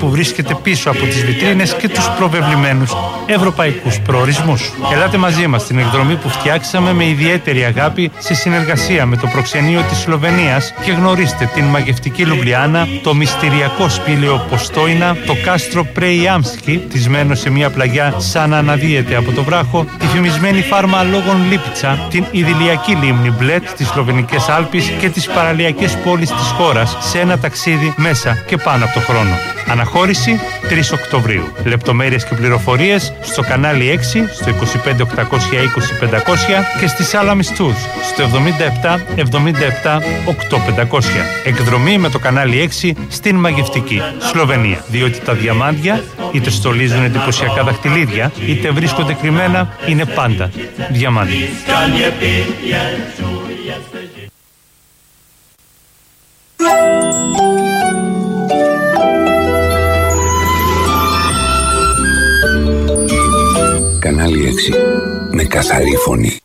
που βρίσκεται πίσω από τις βιτρίνες και τους προβεβλημένους ευρωπαϊκούς προορισμούς. Ελάτε μαζί μας στην εκδρομή που φτιάξαμε με ιδιαίτερη αγάπη σε συνεργασία με το προξενείο της Σλοβενίας και γνωρίστε την μαγευτική Λουμπλιάνα, το μυστηριακό σπήλαιο Ποστόινα, το κάστρο Πρεϊάμσκι, τισμένο σε μια πλαγιά σαν να αναδύεται από το βράχο, τη φημισμένη φάρμα λόγων Λίπιτσα, την ιδηλιακή λίμνη Μπλέτ, τις Σλοβενικές Άλπεις και τις παραλιακές πόλεις της χώρας σε ένα ταξίδι μέσα και πάνω από το χρόνο. Αναχώρηση 3 Οκτωβρίου. Λεπτομέρειες και πληροφορίες στο κανάλι 6, στο 25 820 500 και στη Salamis Tours στο 77 77 8500. Εκδρομή με το κανάλι 6 στην μαγευτική Σλοβενία. Διότι τα διαμάντια είτε στολίζουν εντυπωσιακά δαχτυλίδια, είτε βρίσκονται κρυμμένα, είναι πάντα διαμάντια. Κανάλι 6 με καθαρή φωνή.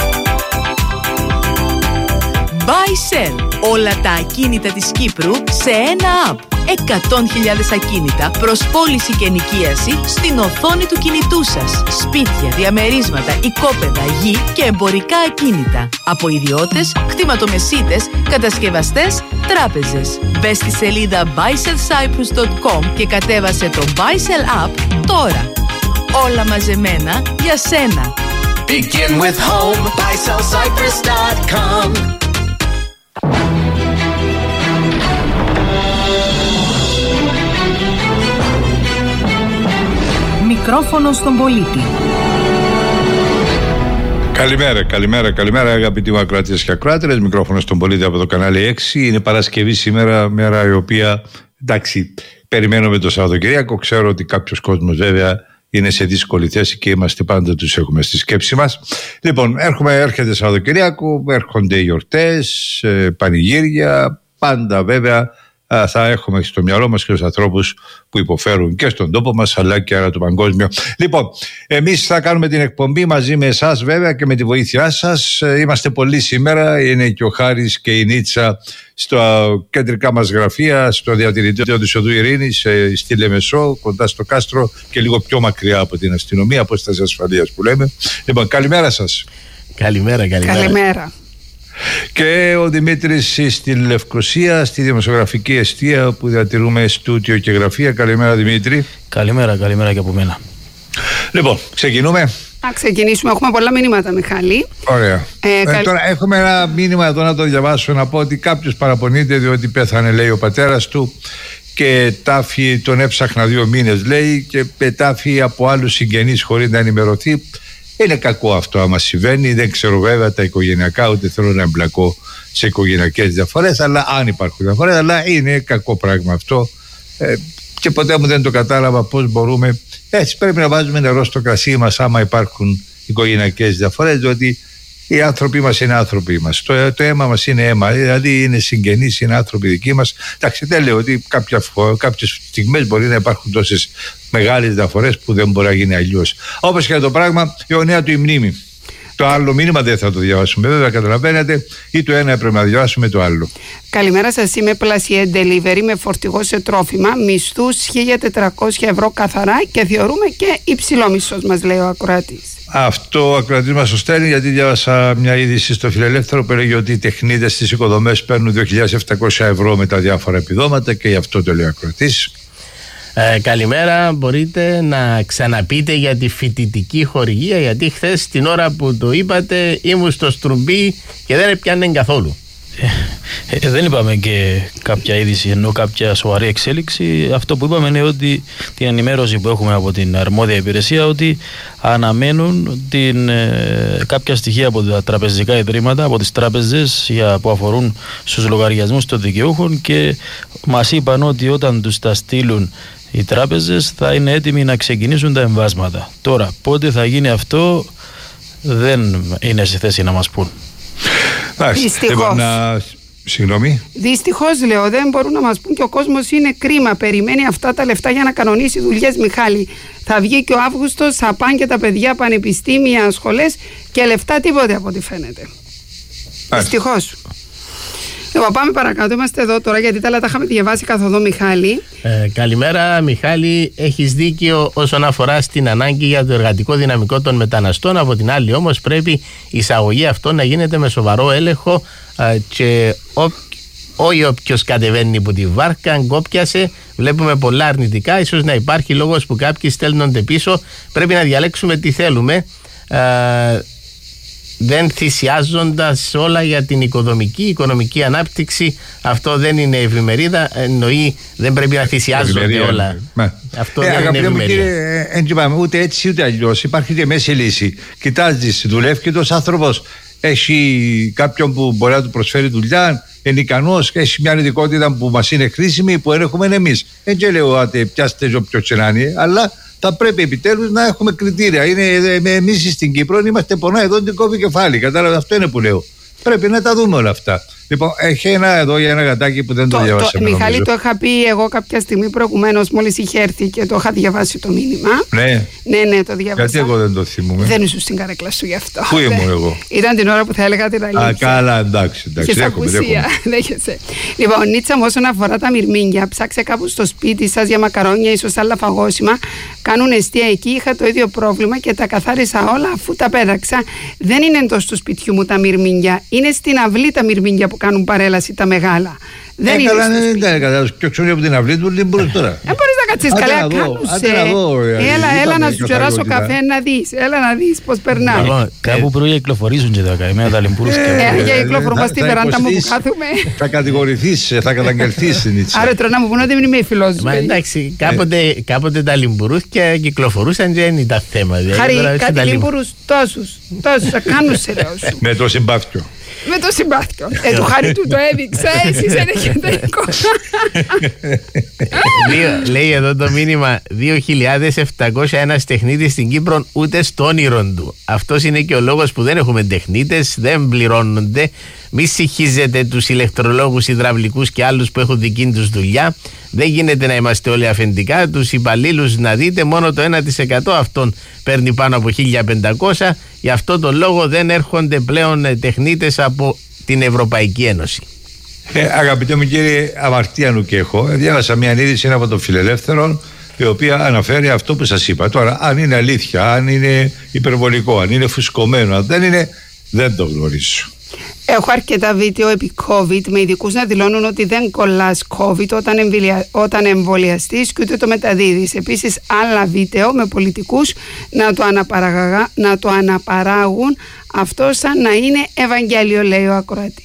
Buy Sell. Όλα τα ακίνητα της Κύπρου σε ένα app. 100.000 ακίνητα προς πώληση και ενοικίαση στην οθόνη του κινητού σας. Σπίτια, διαμερίσματα, οικόπεδα, γη και εμπορικά ακίνητα. Από ιδιώτες, κτηματομεσίτες, κατασκευαστές, τράπεζες. Μπες στη σελίδα buysellcyprus.com και κατέβασε το Buy Sell app τώρα. Όλα μαζεμένα για σένα. Begin with home, buysellcyprus.com. Μικρόφωνο στον πολίτη. Καλημέρα αγαπητοί μου ακροατές και ακροάτρες. Μικρόφωνο στον πολίτη από το κανάλι 6. Είναι Παρασκευή σήμερα, μέρα η οποία, εντάξει, περιμένουμε το Σαββατοκύριακο. Ξέρω ότι κάποιος κόσμος βέβαια είναι σε δύσκολη θέση και είμαστε πάντα τους έχουμε στη σκέψη μας. Λοιπόν, έρχεται Σαββατοκύριακο, έρχονται γιορτές, πανηγύρια, πάντα βέβαια θα έχουμε στο μυαλό μας και τους ανθρώπους που υποφέρουν και στον τόπο μας αλλά και άρα το παγκόσμιο. Λοιπόν, εμείς θα κάνουμε την εκπομπή μαζί με εσάς βέβαια και με τη βοήθειά σας. Είμαστε πολλοί σήμερα, είναι και ο Χάρης και η Νίτσα στα κεντρικά μας γραφεία, στο διατηρητήριο της Οδού Ειρήνης, στη Λεμεσό, κοντά στο κάστρο και λίγο πιο μακριά από την αστυνομία, απόσταση ασφαλείας που λέμε. Λοιπόν, καλημέρα σας. Καλημέρα. Και ο Δημήτρης στη Λευκοσία, στη δημοσιογραφική εστία που διατηρούμε στούτιο και γραφεία. Καλημέρα Δημήτρη. Καλημέρα και από μένα. Λοιπόν, ξεκινούμε. Να ξεκινήσουμε, έχουμε πολλά μηνύματα, Μιχάλη. Ωραία. Τώρα έχουμε ένα μήνυμα εδώ να το διαβάσω, να πω ότι κάποιος παραπονείται διότι πέθανε, λέει, ο πατέρας του και τάφη τον έψαχνα 2 μήνες, λέει, και πετάφη από άλλους συγγενείς χωρίς να ενημερωθεί. Είναι κακό αυτό άμα συμβαίνει. Δεν ξέρω βέβαια τα οικογενειακά, ούτε θέλω να εμπλακώ σε οικογενειακές διαφορές, αλλά αν υπάρχουν διαφορές, αλλά είναι κακό πράγμα αυτό. Και ποτέ μου δεν το κατάλαβα πώς μπορούμε. Έτσι πρέπει να βάζουμε νερό στο κρασί μας άμα υπάρχουν οικογενειακές διαφορές, διότι οι άνθρωποι μας είναι άνθρωποι μας. Το αίμα μας είναι αίμα, δηλαδή είναι συγγενείς, είναι άνθρωποι δικοί μας. Εντάξει, δεν λέω ότι κάποιες στιγμές μπορεί να υπάρχουν τόσες μεγάλες διαφορές που δεν μπορεί να γίνει αλλιώς. Όπως και το πράγμα, η αιωνία του η μνήμη. Το άλλο μήνυμα δεν θα το διαβάσουμε, βέβαια, καταλαβαίνετε, ή το ένα έπρεπε να διαβάσουμε το άλλο. Καλημέρα σας, είμαι Πλασιέ Delivery με φορτηγό σε τρόφιμα, μισθούς 1.400 ευρώ καθαρά και θεωρούμε και υψηλό μισθός, μας λέει ο ακροατής. Αυτό ο ακροατής μας το στέλνει γιατί διάβασα μια είδηση στο Φιλελεύθερο που έλεγε ότι οι τεχνίτες στις οικοδομές παίρνουν 2.700 ευρώ με τα διάφορα επιδόματα και γι' αυτό το λέει ο ακροατής. Καλημέρα, μπορείτε να ξαναπείτε για τη φοιτητική χορηγία, γιατί χθες την ώρα που το είπατε ήμουν στο Στρουμπί και δεν έπιανε καθόλου. Δεν είπαμε και κάποια είδηση, ενώ κάποια σοβαρή εξέλιξη. Αυτό που είπαμε είναι ότι την ενημέρωση που έχουμε από την αρμόδια υπηρεσία, ότι αναμένουν κάποια στοιχεία από τα τραπεζικά ιδρύματα, από τις τράπεζες που αφορούν στους λογαριασμούς των δικαιούχων, και μας είπαν ότι όταν τους τα στείλουν οι τράπεζες θα είναι έτοιμοι να ξεκινήσουν τα εμβάσματα. Τώρα πότε θα γίνει αυτό δεν είναι σε θέση να μας πούν. Δυστυχώς. Συγγνώμη. Δυστυχώς λέω, δεν μπορούν να μας πούν και ο κόσμος είναι κρίμα. Περιμένει αυτά τα λεφτά για να κανονίσει δουλειές, Μιχάλη. Θα βγει και ο Αύγουστος, θα πάνε και τα παιδιά πανεπιστήμια, σχολές και λεφτά τίποτε από ό,τι φαίνεται. Δυστυχώς. Πάμε παρακάτω. Είμαστε εδώ τώρα γιατί τα άλλα τα είχαμε διαβάσει καθοδό, Μιχάλη. Καλημέρα, Μιχάλη. Έχεις δίκιο όσον αφορά στην ανάγκη για το εργατικό δυναμικό των μεταναστών. Από την άλλη, όμως, πρέπει η εισαγωγή αυτών να γίνεται με σοβαρό έλεγχο και όχι όποιος κατεβαίνει από τη βάρκα, γκόπιασε. Βλέπουμε πολλά αρνητικά. Ίσως να υπάρχει λόγος που κάποιοι στέλνονται πίσω. Πρέπει να διαλέξουμε τι θέλουμε. Δεν θυσιάζοντας όλα για την οικονομική ανάπτυξη. Αυτό δεν είναι ευημερίδα. Εννοεί δεν πρέπει να θυσιάζονται όλα. Αυτό δεν είναι ευημερίδα. Δεν είπαμε ούτε έτσι ούτε αλλιώς. Υπάρχει και μέση λύση. Κοιτάζεις, δουλεύει και ο άνθρωπος. Έχει κάποιον που μπορεί να του προσφέρει δουλειά, είναι ικανός, έχει μια ειδικότητα που μας είναι χρήσιμη, που έχουμε εμείς. Δεν λέω ότι πιάστε όποιο τσενάνι, αλλά θα πρέπει επιτέλους να έχουμε κριτήρια. Εμείς στην Κύπρο είμαστε πονά εδώ την κόβει κεφάλι. Κατάλαβε, αυτό είναι που λέω. Πρέπει να τα δούμε όλα αυτά. Λοιπόν, έχει ένα εδώ για ένα γατάκι που δεν το διαβάσαμε. Μιχάλη, το είχα πει εγώ κάποια στιγμή προηγουμένως, μόλις είχε έρθει και το είχα διαβάσει το μήνυμα. Ναι, το διαβάσα. Γιατί εγώ δεν το θυμούμαι. Δεν ήσουν στην καρέκλα σου γι' αυτό. Πού ήμουν εγώ? Ήταν την ώρα που θα έλεγα την αλήθεια. Καλά, εντάξει. Είχες ακουσία. Δέχεσαι. Λοιπόν, Νίτσα μου, όσον αφορά τα μυρμήγκια, ψάξε κάπου στο σπίτι σας για μακαρόνια, ίσως άλλα φαγόσιμα. Κάνουν εστία εκεί. Είχα το ίδιο πρόβλημα και τα καθάρισα όλα αφού τα πέταξα. Δεν είναι εντός του σπιτιού μου τα μυρμήγκια. Είναι στην αυλή τα μυρμήγκια που κάνουν παρέλαση τα μεγάλα. Δεν είναι. Δεν κατάλαβα. Πιο ξέρω από την αυλή του, δεν μπορεί τώρα. Δεν μπορεί να κάτσεις καλά. Έλα να σου κεράσω καφέ να δεις. Έλα να δεις πώς περνάει. Κάπου πρωί κυκλοφορίζουν και τα καημένα τα λιμπουρούσκια. Για κυκλοφορούμε στη βεράντα μου που κάθομαι. Θα κατηγορηθείς, θα καταγγελθείς. Άρα τώρα να μου πούνε ότι δεν είμαι φιλός σου. Μα εντάξει, κάποτε τα λιμπουρούσκια κυκλοφορούσαν και δεν ήταν θέμα. Χάρη, κάτι λιμπουρούς τόσους, κάνουν σε λέω σου. Με το συμπάθειο. Με το συμπάθειο. Του Χάρη του το έδειξα, εσείς δεν έχετε εικόνα. Λέει εδώ το μήνυμα 2.701 τεχνίτης στην Κύπρο, ούτε στο όνειρο του. Αυτός είναι και ο λόγος που δεν έχουμε τεχνίτες, δεν πληρώνονται. Μη συγχύζετε τους ηλεκτρολόγους, υδραυλικούς και άλλους που έχουν δική τους δουλειά. Δεν γίνεται να είμαστε όλοι αφεντικά. Τους υπαλλήλους να δείτε, μόνο το 1% αυτών παίρνει πάνω από 1.500. Γι' αυτό το λόγο δεν έρχονται πλέον τεχνίτες από την Ευρωπαϊκή Ένωση. Αγαπητέ μου κύριε, αμαρτία νου και έχω. Διάβασα μια είδηση από τον Φιλελεύθερο, η οποία αναφέρει αυτό που σας είπα. Τώρα, αν είναι αλήθεια, αν είναι υπερβολικό, αν είναι φουσκωμένο, αν δεν είναι, δεν το γνωρίζω. Έχω αρκετά βίντεο επί COVID με ειδικούς να δηλώνουν ότι δεν κολλάς COVID όταν εμβολιαστείς και ούτε το μεταδίδεις. Επίσης άλλα βίντεο με πολιτικούς να το αναπαράγουν αυτό σαν να είναι Ευαγγέλιο, λέει ο ακροατής.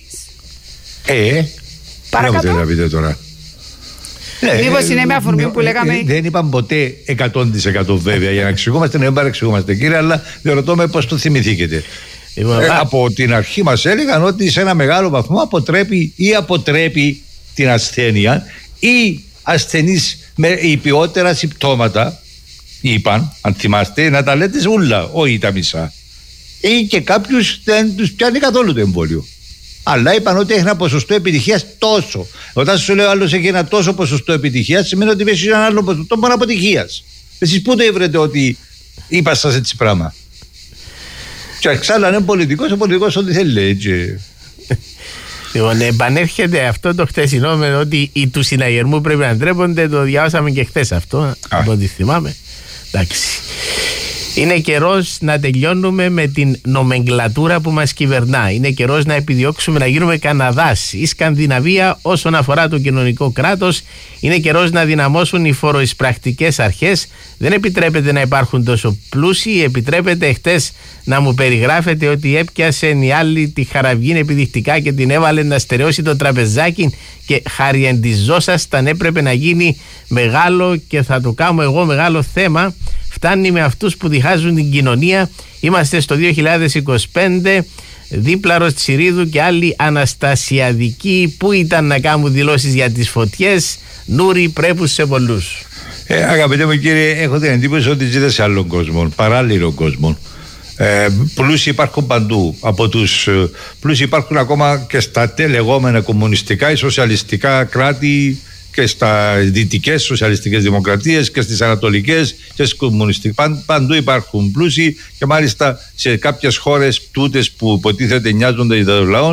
Παρακάτω. Δεν θέλετε τώρα. Μήπως είναι με αφορμή που λέγαμε. Δεν είπαμε ποτέ 100% βέβαια για να εξηγούμαστε, να μην παρεξηγούμαστε κύριε, αλλά δεν ρωτώ με πώς το θυμηθήκετε. Από την αρχή μας έλεγαν ότι σε ένα μεγάλο βαθμό αποτρέπει την ασθένεια ή ασθενείς με υπιότερα συμπτώματα, είπαν, αν θυμάστε, να τα λέτε ούλα, όχι τα μισά. Ή και κάποιους δεν τους πιάνει καθόλου το εμβόλιο. Αλλά είπαν ότι έχει ένα ποσοστό επιτυχίας τόσο. Όταν σου λέω άλλος έχει ένα τόσο ποσοστό επιτυχίας, σημαίνει ότι έχει ένα άλλο ποσοστό μόνο αποτυχίας. Εσείς πού το έβρετε ότι είπα σας έτσι πράγμα? Και εξάλλου αν είναι πολιτικός, ο πολιτικός ό,τι θέλει έτσι. Λοιπόν, επανέρχεται αυτό το χτεσινό με ότι οι του συναγερμού πρέπει να ντρέπονται. Το διάβασαμε και χθες αυτό, από ό,τι θυμάμαι. Εντάξει. Είναι καιρός να τελειώνουμε με την νομεγκλατούρα που μας κυβερνά. Είναι καιρός να επιδιώξουμε να γίνουμε Καναδάς ή Σκανδιναβία όσον αφορά το κοινωνικό κράτος. Είναι καιρός να δυναμώσουν οι φοροεισπρακτικές αρχές. Δεν επιτρέπεται να υπάρχουν τόσο πλούσιοι. Επιτρέπεται χτες να μου περιγράφετε ότι έπιασε η άλλη τη χαραυγήν επιδεικτικά και την έβαλε να στερεώσει το τραπεζάκι και χαριεντιζόσασταν. Έπρεπε να γίνει μεγάλο και θα το κάνω εγώ μεγάλο θέμα. Φτάνει με αυτούς που διχάζουν την κοινωνία. Είμαστε στο 2025. Δίπλαρος Τσιρίδου και άλλοι αναστασιαδικοί που ήταν να κάνουν δηλώσεις για τις φωτιές. Νούρι πρέπουν σε πολλούς. Αγαπητέ μου κύριε, έχω την εντύπωση ότι ζείτε σε άλλον κόσμο, παράλληλο κόσμο. Πλούσιοι υπάρχουν παντού. Από τους πλούσιοι υπάρχουν ακόμα και στα λεγόμενα κομμουνιστικά ή σοσιαλιστικά κράτη και στα δυτικές σοσιαλιστικές δημοκρατίες και στις ανατολικές και στις κομμουνιστικές. Παντού υπάρχουν πλούσιοι και μάλιστα σε κάποιες χώρες τούτες που υποτίθεται νοιάζονται για τον λαό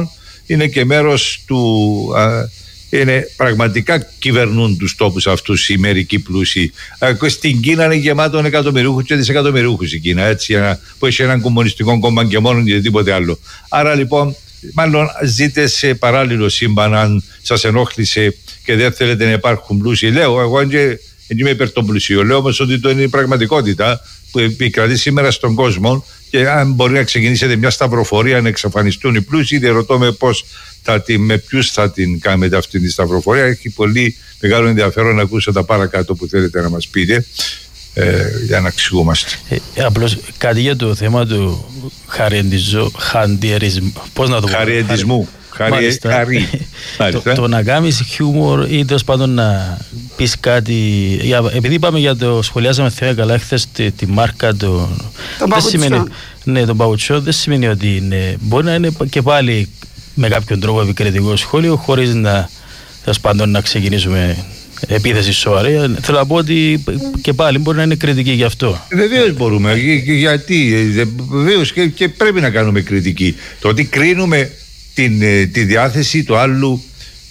είναι και μέρος του... είναι πραγματικά κυβερνούν τους τόπους αυτούς οι μερικοί πλούσιοι. Στην Κίνα είναι γεμάτο εκατομμυριούχους και δισεκατομμυριούχους η Κίνα, έτσι, που έχει έναν κομμουνιστικό κόμμα και μόνο και τίποτε άλλο. Άρα λοιπόν, μάλλον ζείτε σε παράλληλο σύμπαν, αν σας ενόχλησε και δεν θέλετε να υπάρχουν πλούσιοι. Λέω, εγώ δεν είμαι υπέρ των πλουσίων. Λέω όμως ότι το είναι η πραγματικότητα που επικρατεί σήμερα στον κόσμο, και αν μπορεί να ξεκινήσετε μια σταυροφορία να εξαφανιστούν οι πλούσιοι, δεν ρωτώ με ποιους θα την κάνετε αυτή τη σταυροφορία. Έχει πολύ μεγάλο ενδιαφέρον να ακούσω τα παρακάτω που θέλετε να μας πείτε, για να εξηγούμαστε. Απλώς κάτι για το θέμα του χαντιερισμού. Πώς να το πω? Χαριεντισμού. Το να κάνεις χιούμορ ή τέλος πάντων να πεις κάτι. Επειδή είπαμε για το, σχολιάσαμε θέμα καλά χθες τη μάρκα των παπουτσιών. Ναι, τον παπουτσιών δεν σημαίνει ότι μπορεί να είναι και πάλι με κάποιον τρόπο επικριτικό σχόλιο, χωρίς να, τέλος πάντων, να ξεκινήσουμε επίθεση σοβαρή. Θέλω να πω ότι και πάλι μπορεί να είναι κριτική γι' αυτό. Βεβαίως μπορούμε. Γιατί βεβαίως και πρέπει να κάνουμε κριτική. Το ότι κρίνουμε τη διάθεση του άλλου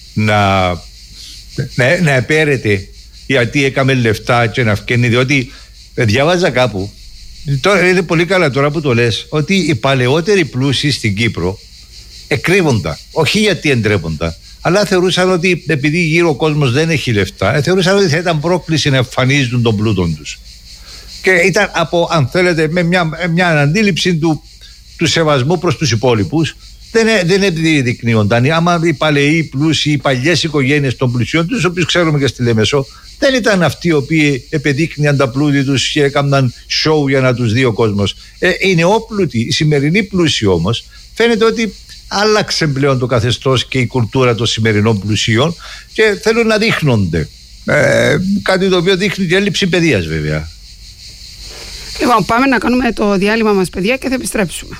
να επέρεται γιατί έκαμε λεφτά και να φκένει, διότι διάβαζα κάπου, τώρα είναι πολύ καλά τώρα που το λες, ότι οι παλαιότεροι πλούσιοι στην Κύπρο εκρύβονταν, όχι γιατί εντρέπονταν, αλλά θεωρούσαν ότι επειδή γύρω ο κόσμος δεν έχει λεφτά, θεωρούσαν ότι θα ήταν πρόκληση να εμφανίζουν τον πλούτο τους, και ήταν από, αν θέλετε, με μια αντίληψη του σεβασμού προς τους υπόλοιπους. Δεν επιδεικνύονταν. Άμα οι παλαιοί πλούσιοι, οι παλιές οικογένειες των πλουσιών, τους οποίους ξέρουμε και στη Λέμεσο, δεν ήταν αυτοί οι οποίοι επεδείκνυαν τα πλούτη τους και έκαναν show για να τους δει ο κόσμος. Οι νεόπλουτοι, οι σημερινοί πλούσιοι όμως, φαίνεται ότι άλλαξε πλέον το καθεστώς και η κουλτούρα των σημερινών πλουσίων και θέλουν να δείχνονται. Κάτι το οποίο δείχνει και έλλειψη παιδείας, βέβαια. Λοιπόν, πάμε να κάνουμε το διάλειμμα μας, παιδιά, και θα επιστρέψουμε.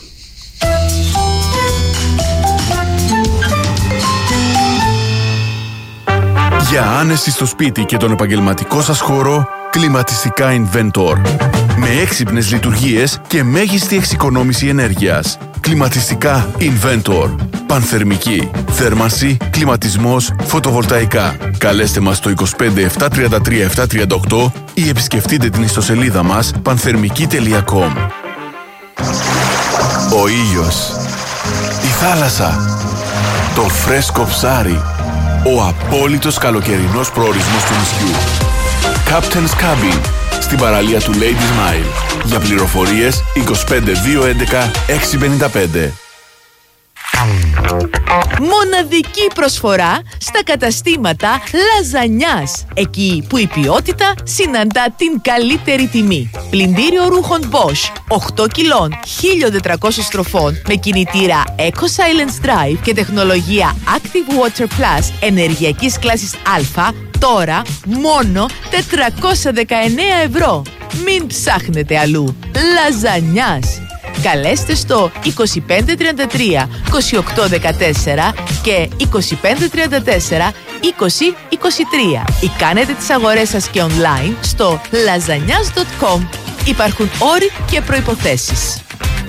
Για άνεση στο σπίτι και τον επαγγελματικό σας χώρο, κλιματιστικά Inventor. Με έξυπνες λειτουργίες και μέγιστη εξοικονόμηση ενέργειας. Κλιματιστικά Inventor. Πανθερμική, θέρμανση, κλιματισμός, φωτοβολταϊκά. Καλέστε μας στο 25 733 738 ή επισκεφτείτε την ιστοσελίδα μας πανθερμική.com. Ο ήλιος, η θάλασσα, το φρέσκο ψάρι, ο απόλυτος καλοκαιρινός προορισμός του νησιού. Captain's Cabin, στην παραλία του Lady Smile. Για πληροφορίες 25 211 655. Μοναδική προσφορά στα καταστήματα Λαζανιάς. Εκεί που η ποιότητα συναντά την καλύτερη τιμή. Πλυντήριο ρούχων Bosch 8 κιλών 1400 στροφών με κινητήρα Eco Silence Drive και τεχνολογία Active Water Plus ενεργειακής κλάσης Α, τώρα μόνο 419 ευρώ. Μην ψάχνετε αλλού. Λαζανιάς. Καλέστε στο 2533 2814 και 2534 2023 ή κάνετε τις αγορές σας και online στο lasagnas.com. Υπάρχουν όροι και προϋποθέσεις.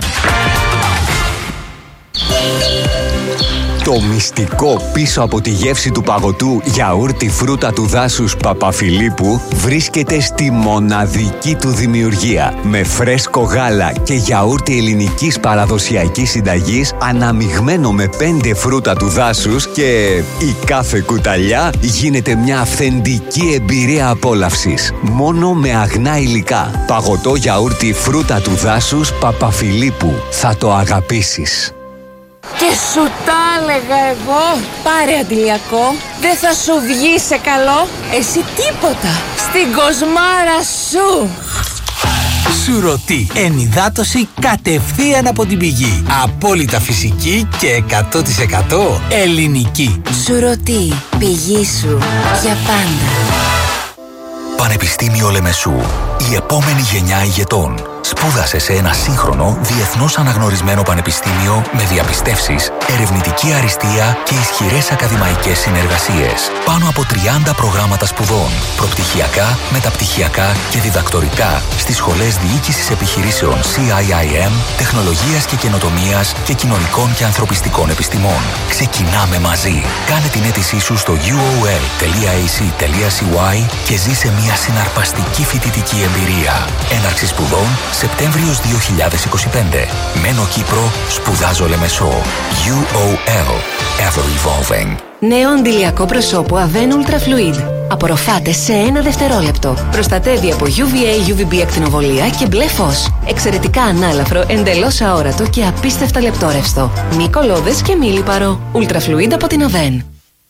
Το μυστικό πίσω από τη γεύση του παγωτού γιαούρτι φρούτα του δάσους Παπαφιλίππου βρίσκεται στη μοναδική του δημιουργία. Με φρέσκο γάλα και γιαούρτι ελληνικής παραδοσιακής συνταγής αναμειγμένο με 5 φρούτα του δάσους και η κάθε κουταλιά γίνεται μια αυθεντική εμπειρία απόλαυσης. Μόνο με αγνά υλικά. Παγωτό γιαούρτι φρούτα του δάσους Παπαφιλίππου. Θα το αγαπήσεις. Και σου τα έλεγα εγώ. Πάρε αντιλιακό. Δεν θα σου βγει σε καλό. Εσύ τίποτα. Στην κοσμάρα σου. Σουρωτή. Ενυδάτωση κατευθείαν από την πηγή. Απόλυτα φυσική και 100% ελληνική. Σουρωτή. Πηγή σου. Για πάντα. Πανεπιστήμιο Λεμεσού. Η επόμενη γενιά ηγετών. Σπούδασε σε ένα σύγχρονο, διεθνώς αναγνωρισμένο πανεπιστήμιο με διαπιστεύσεις, ερευνητική αριστεία και ισχυρές ακαδημαϊκές συνεργασίες. Πάνω από 30 προγράμματα σπουδών, προπτυχιακά, μεταπτυχιακά και διδακτορικά στις σχολές διοίκησης επιχειρήσεων CIIM, τεχνολογίας και καινοτομίας και κοινωνικών και ανθρωπιστικών επιστημών. Ξεκινάμε μαζί. Κάνε την αίτησή σου στο uol.ac.cy και ζήσε μια συναρπαστική φοιτητική εμπειρία. Έναρξη σπουδών Σεπτέμβριος 2025. Μένω Κύπρο, σπουδάζω Λεμεσό. UOL. Ever evolving. Νέο αντιλιακό προσώπου Avène Ultra Fluid. Απορροφάται σε 1 δευτερόλεπτο. Προστατεύει από UVA-UVB ακτινοβολία και μπλε φως. Εξαιρετικά ανάλαφρο, εντελώς αόρατο και απίστευτα λεπτόρευστο. Μη κολώδες και μη λιπαρό. Ultra Fluid από την Avène.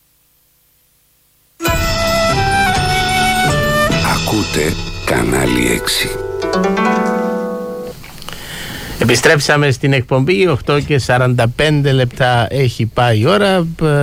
Ακούτε Κανάλι 6. Επιστρέψαμε στην εκπομπή, 8 και 45 λεπτά έχει πάει η ώρα.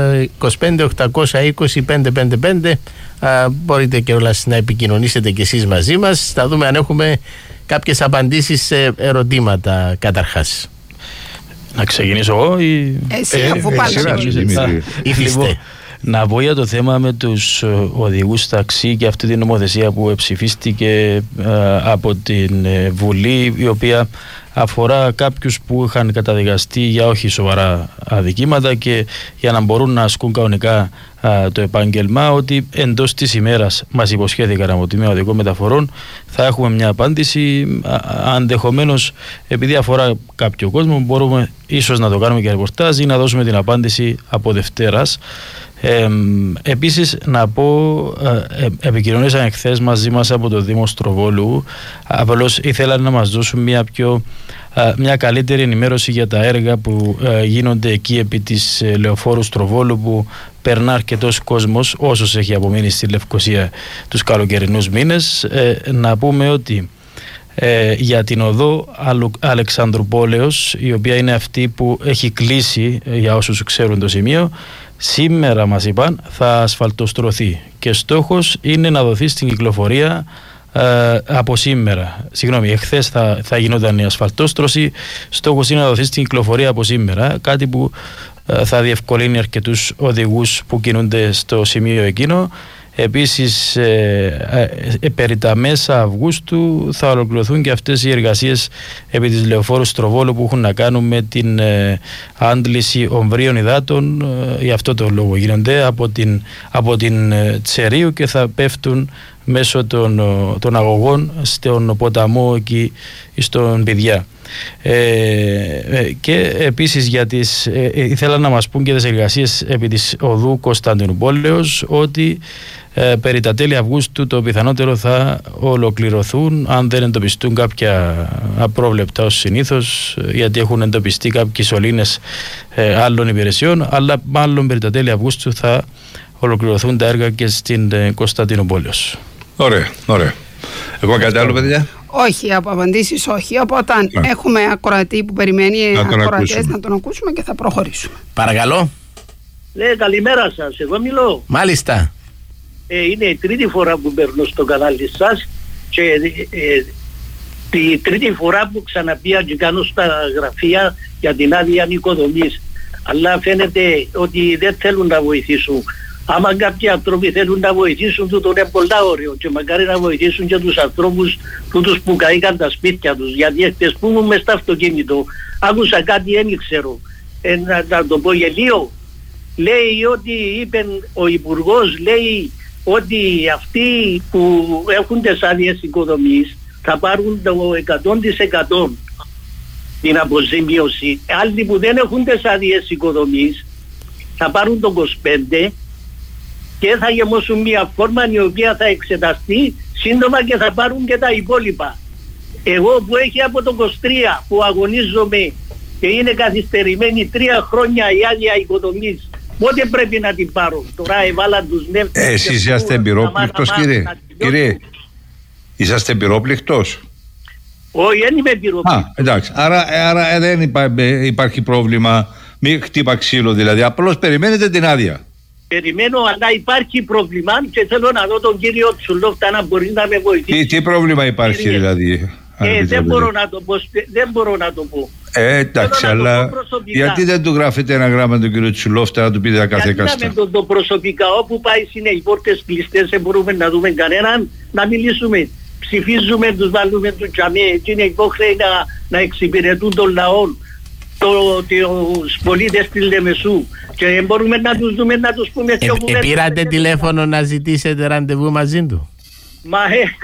25-820-555. Μπορείτε και όλα να επικοινωνήσετε κι εσείς μαζί μας. Θα δούμε αν έχουμε κάποιες απαντήσεις σε ερωτήματα καταρχάς. Να ξεκινήσω εγώ ή... Εσύ αφού πάλι. Να πω για το θέμα με τους οδηγούς ταξί και αυτή την νομοθεσία που ψηφίστηκε από την Βουλή, η οποία αφορά κάποιους που είχαν καταδικαστεί για όχι σοβαρά αδικήματα και για να μπορούν να ασκούν κανονικά το επάγγελμα, ότι εντός της ημέρας μας υποσχέθηκαν από τη Οδικό Μεταφορών θα έχουμε μια απάντηση. Ενδεχομένως, επειδή αφορά κάποιο κόσμο, μπορούμε ίσως να το κάνουμε και ρεπορτάζ ή να δώσουμε την απάντηση από Δευτέρας. Επίσης να πω, επικοινωνήσαν χθες μαζί μας από το Δήμο Στροβόλου. Απλώς ήθελαν να μας δώσουν μια καλύτερη ενημέρωση για τα έργα που γίνονται εκεί επί της Λεωφόρου Στροβόλου, που περνά αρκετός κόσμος όσος έχει απομείνει στη Λευκοσία τους καλοκαιρινούς μήνες. Να πούμε ότι για την οδό Αλεξανδρουπόλεως, η οποία είναι αυτή που έχει κλείσει, για όσους ξέρουν το σημείο, σήμερα μας είπαν θα ασφαλτοστρωθεί και στόχος είναι να δοθεί στην κυκλοφορία από σήμερα. Συγγνώμη, εχθές θα γινόταν η ασφαλτόστρωση, στόχος είναι να δοθεί στην κυκλοφορία από σήμερα, κάτι που θα διευκολύνει αρκετούς οδηγούς που κινούνται στο σημείο εκείνο. Επίσης περί τα μέσα Αυγούστου θα ολοκληρωθούν και αυτές οι εργασίες επί της Λεωφόρου Στροβόλου που έχουν να κάνουν με την άντληση ομβρίων υδάτων. Γι' αυτό το λόγο γίνονται από την Τσερίου και θα πέφτουν μέσω των αγωγών στον ποταμό εκεί στον Πηδιά. Και επίσης ήθελα να μας πούν και τις εργασίες επί της οδού Κωνσταντινουπόλεως, ότι περί τα τέλη Αυγούστου το πιθανότερο θα ολοκληρωθούν, αν δεν εντοπιστούν κάποια απρόβλεπτα ως συνήθως, γιατί έχουν εντοπιστεί κάποιοι σωλήνες άλλων υπηρεσιών, αλλά μάλλον περί τα τέλη Αυγούστου θα ολοκληρωθούν τα έργα και στην Κωνσταντινουπόλεως. Ωραία, ωραία. Έχουμε κάτι άλλο, παιδιά? Όχι, από απαντήσεις όχι. Οπότε έχουμε ακροατή που περιμένει ακροατές, να τον ακούσουμε και θα προχωρήσουμε. Παρακαλώ. Ναι, καλημέρα σας. Εγώ μιλώ. Μάλιστα. Είναι η τρίτη φορά που παίρνω στο κανάλι σας και τη τρίτη φορά που ξαναπήγα και κάνω στα γραφεία για την άδεια οικοδομής. Αλλά φαίνεται ότι δεν θέλουν να βοηθήσουν. Άμα κάποιοι άνθρωποι θέλουν να βοηθήσουν, τούτο είναι πολλά ωραίο και μακάρι να βοηθήσουν και τους ανθρώπους τούτους που καήκαν τα σπίτια τους. Γιατί εχθες που ήμουν μες στο αυτοκίνητο άκουσα κάτι, δεν ξέρω, να το πω γελίο. Λέει ότι είπε ο Υπουργός, λέει ότι αυτοί που έχουν τις άδειες οικοδομής θα πάρουν το 100% την αποζημίωση. Άλλοι που δεν έχουν τις άδειες οικοδομής θα πάρουν το 25% και θα γεμώσουν μια φόρμα η οποία θα εξεταστεί σύντομα και θα πάρουν και τα υπόλοιπα. Εγώ που έχει από το 23 που αγωνίζομαι και είναι καθυστερημένη 3 χρόνια η άδεια οικοδομής, πότε πρέπει να την πάρω? Τώρα έβαλαν τους νεύτες. Εσείς είσαστε εμπειρόπληκτος, κύριε? Είσαστε εμπειρόπληκτος? Όχι, δεν είμαι εμπειρόπληκτος. Εντάξει, άρα δεν υπάρχει πρόβλημα. Μην χτύπα ξύλο δηλαδή, απλώς περιμένετε την άδεια. Περιμένω, αλλά υπάρχει πρόβλημα και θέλω να δω τον κύριο Τσουλόφτα να μπορεί να με βοηθήσει. Τι πρόβλημα υπάρχει δηλαδή? Δεν μπορώ να το πω. Εντάξει, αλλά γιατί δεν του γράφετε ένα γράμμα τον κύριο Τσουλόφτα να του πείτε τα κάθε καστά? Γιατί να το προσωπικά, όπου πάει είναι οι πόρτες κλειστές, δεν μπορούμε να δούμε κανέναν, να μιλήσουμε. Ψηφίζουμε, τους βάλουμε του τζαμί, και είναι υπόχρεοι να εξυπηρετούν τον λαό, τους πολίτες της Λεμεσού, και μπορούμε να τους δούμε, να τους πούμε πιο κουβέντες. Πήρατε τηλέφωνο να ζητήσετε ραντεβού μαζί του? Μα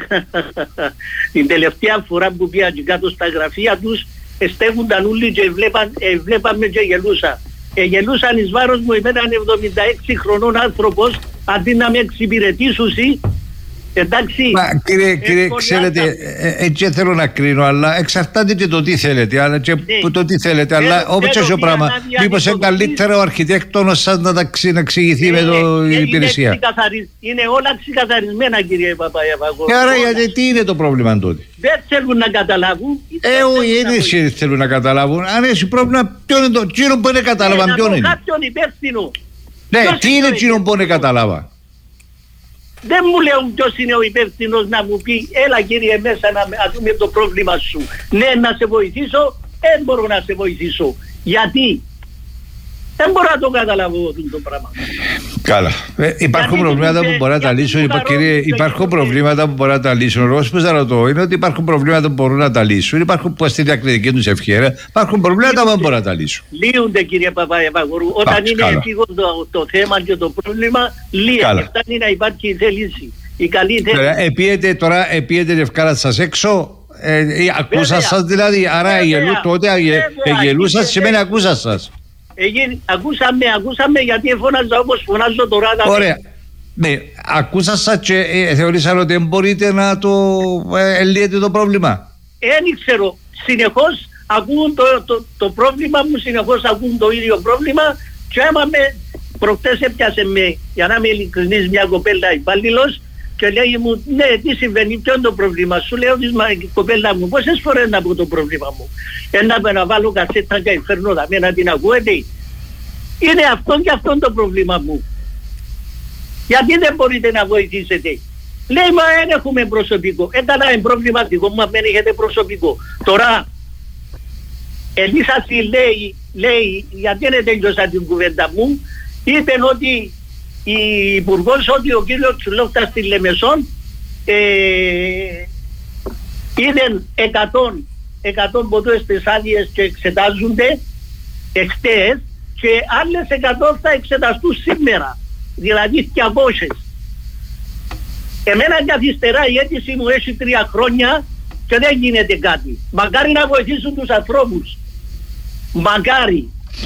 την τελευταία φορά που πήγα κάτω στα γραφεία τους, στέκονταν όλοι και βλέπαμε και γελούσα. Γελούσαν εις βάρος μου, εμένα 76 χρονών άνθρωπος, αντί να με εξυπηρετήσουν. Εντάξει. Μα, κύριε, ξέρετε, έτσι θέλω να κρίνω, αλλά εξαρτάται και το τι θέλετε. Αλλά και το τι θέλετε. Αλλά όπως και το πράγμα, μήπως είναι καλύτερο ο αρχιτέκτονος σας να εξηγηθεί με την υπηρεσία? Είναι όλα ξεκαθαρισμένα, κύριε Παπαϊαβαγόρου. Άρα γιατί τι είναι το πρόβλημα τότε? Δεν θέλουν να καταλάβουν. Όχι, δεν θέλουν να καταλάβουν. Αν έχει πρόβλημα, ποιο είναι το τσίνο που είναι κατάλαβα? Ποιον είναι? Κάποιον υπεύθυνο. Ναι, τι είναι τσίνο που είναι κατάλαβα? Δεν μου λέω ποιος είναι ο υπεύθυνος να μου πει έλα κύριε μέσα να δούμε το πρόβλημα σου. Ναι, να σε βοηθήσω, δεν μπορώ να σε βοηθήσω. Γιατί? Δεν μπορώ να το καταλάβω το πράγμα. Καλά. Υπάρχουν προβλήματα που μπορεί να τα λύσουν. Υπάρχουν προβλήματα που μπορεί να τα λύσουν. Εγώ που θα ρωτώ είναι ότι υπάρχουν προβλήματα που μπορούν να τα λύσουν. Υπάρχουν που στη διακριτική του ευχαίρεια. Υπάρχουν προβλήματα που δεν μπορούν να τα λύσουν. Λύονται, κύριε Παπαϊαβαγόρου. Όταν είναι επίγον το θέμα και το πρόβλημα, λύεται. Φτάνει να υπάρχει η θέληση. Η καλή θέληση. Τώρα επίετε ευκάρα σας έξω. Ακούσα σας δηλαδή. Άρα τότε γελούσα σημαίνει ακούσα σας. Ακούσαμε γιατί φώναζα όπως φωνάζω τώρα. Ωραία. Ναι, ακούσα σας και θεωρήσαν ότι δεν μπορείτε να το λύετε το πρόβλημα. Δεν ξέρω. Συνεχώς ακούν το πρόβλημα μου, συνεχώς ακούν το ίδιο πρόβλημα και άμα προχτές έπιασε με, για να είμαι ειλικρινής, μια κοπέλα υπάλληλος και λέει μου, ναι, τι συμβαίνει, ποιο είναι το πρόβλημα σου? Λέω της κοπέλα μου, πόσες φορές να πω το πρόβλημα μου? Να βάλω κασέτα και φέρνω τα μένα, την ακούετε? Είναι αυτό και αυτό το πρόβλημα μου. Γιατί δεν μπορείτε να βοηθήσετε? Λέει, μα δεν έχουμε προσωπικό. Έκανα ένα πρόβλημα δικό μου, δεν έχετε προσωπικό. Τώρα, Ελίσσαση λέει, γιατί δεν τέλειωσα την κουβέντα μου, είπε ότι η υπουργός, ότι ο κύριος Τσουλόφτας στη Λεμεσόν είδε 100 ποτές τις άδειες και εξετάζονται εχθές και άλλες 100 θα εξεταστούν σήμερα, δηλαδή 200. Εμένα καθυστερά η αίτηση μου έχει 3 χρόνια και δεν γίνεται κάτι. Μακάρι να βοηθήσουν τους ανθρώπους. Μακάρι.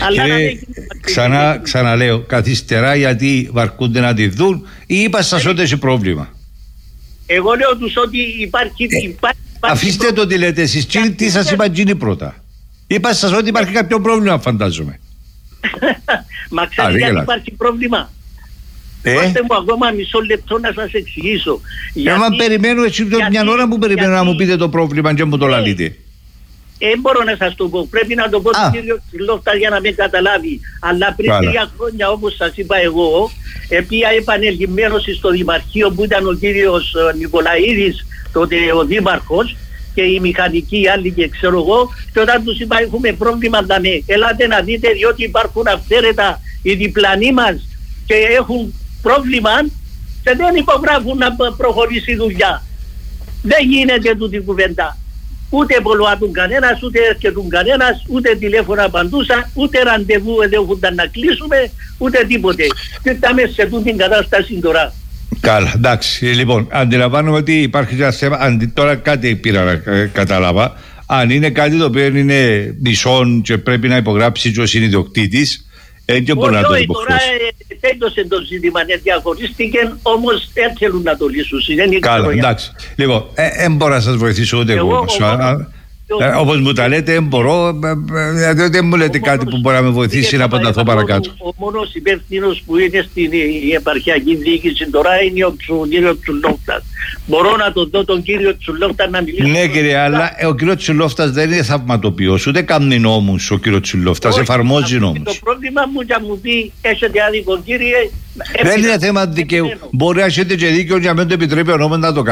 Ξαναλέω, καθυστερά γιατί βαρκούνται να τη δουν ή είπα σας ότι έχει πρόβλημα? Εγώ λέω τους ότι υπάρχει αφήστε το τι λέτε εσείς. Τι σας είπα γίνει πρώτα? Είπα σας ότι υπάρχει κάποιο πρόβλημα, φαντάζομαι. Μα ξέρετε γιατί υπάρχει πρόβλημα? Δώστε μου ακόμα μισό λεπτό να σας εξηγήσω. Μα περιμένω εσύ μια ώρα που περιμένω να μου πείτε το πρόβλημα και μου το λαλείτε. Μπορώ να σας το πω. Πρέπει να το πω στον κύριο Τσουλόφτα για να με καταλάβει. Αλλά πριν 3 χρόνια, όπως σας είπα εγώ, επία επανελειμμένος στο Δημαρχείο που ήταν ο κύριος Νικολαίδης, τότε ο Δήμαρχος, και οι μηχανικοί οι άλλοι και ξέρω εγώ, και όταν τους είπα έχουμε πρόβλημα, ναι, ελάτε να δείτε διότι υπάρχουν αυθαίρετα οι διπλανοί μας και έχουν πρόβλημα και δεν υπογράφουν να προχωρήσει η δουλειά. Δεν γίνεται τούτη κουβέντα. Ούτε πολλοάτουν κανένας, ούτε έρχετουν κανένας, ούτε τηλέφωνα απαντούσα, ούτε ραντεβού δεν έχουν να κλείσουμε, ούτε τίποτε. Και estάμε σε τούτη την κατάσταση τώρα. Καλά, εντάξει. Λοιπόν, αντιλαμβάνομαι ότι υπάρχει ένα θέμα. Τώρα κάτι πήρα να κατάλαβα. Αν είναι κάτι το οποίο είναι μισόν και πρέπει να υπογράψει και ο συνειδιοκτήτης, και μπορεί να το υποχρεώσει. Τώρα τέλειωσε το ζήτημα, διαχωρίστηκε, όμως δεν θέλουν να το λύσουν. Καλά, εντάξει. Λοιπόν, δεν μπορώ να σας βοηθήσω ούτε εγώ. Όπως μου τα λέτε, μπορώ, δεν μου λέτε κάτι που μπορεί να με βοηθήσει να αποταθώ παρακάτω. Ο μόνος υπεύθυνος που είναι στην επαρχιακή διοίκηση τώρα είναι ο κύριος Τσουλόφτας. Μπορώ να τον δω τον κύριο Τσουλόφτα να μιλήσω? Ναι κύριε, αλλά ο κύριος Τσουλόφτας δεν είναι θαυματοποιός, ούτε κάνει νόμους ο κύριος Τσουλόφτας, εφαρμόζει νόμους. Το πρόβλημα μου για μου πει, έχετε άδικο κύριε. Δεν είναι θέμα δικαίου. Μπορεί να έχετε και δίκαιο για να μην το επιτρέπει ο νόμος να το κάνει.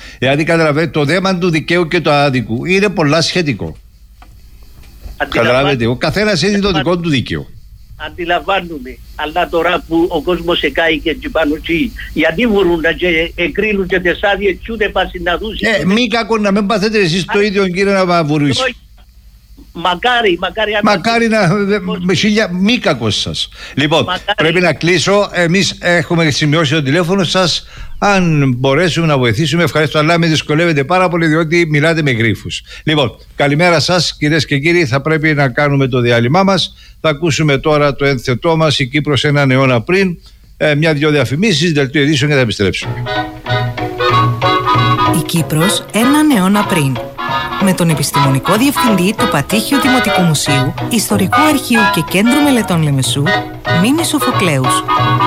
Δηλαδή καταλαβαίνετε, το θέμα του δικαίου και του άδικου είναι πολλά σχετικό. Καταλαβαίνετε, ο καθένας έχει το δικό του δίκαιο. Αντιλαμβάνουμε, αλλά τώρα που ο κόσμος εκάει και πάνω εκεί, γιατί μπορούν να εκρίνουν και τις άδειες και ούτε πας να δουν. Μη κακό να μην παθείτε εσείς το ίδιο, κύριε Ναβαβουρούση. Μακάρι να με χίλια μη κακός σας. Λοιπόν, πρέπει να κλείσω. Εμείς έχουμε σημειώσει το τηλέφωνο σας. Αν μπορέσουμε να βοηθήσουμε, ευχαριστώ, αλλά με δυσκολεύεται πάρα πολύ διότι μιλάτε με γρίφους. Λοιπόν, καλημέρα σας κυρίες και κύριοι. Θα πρέπει να κάνουμε το διάλειμμά μας. Θα ακούσουμε τώρα το ένθετό μας, η Κύπρος έναν αιώνα πριν. Μια-δυο διαφημίσεις, δελτίο ειδήσεων και θα επιστρέψουμε. Η Κύπρος έναν αιώνα πριν. Με τον επιστημονικό διευθυντή του Πατήχιου Δημοτικού Μουσείου, Ιστορικού Αρχείου και Κέντρου Μελετών Λεμεσού, Μίμη Σοφοκλέους.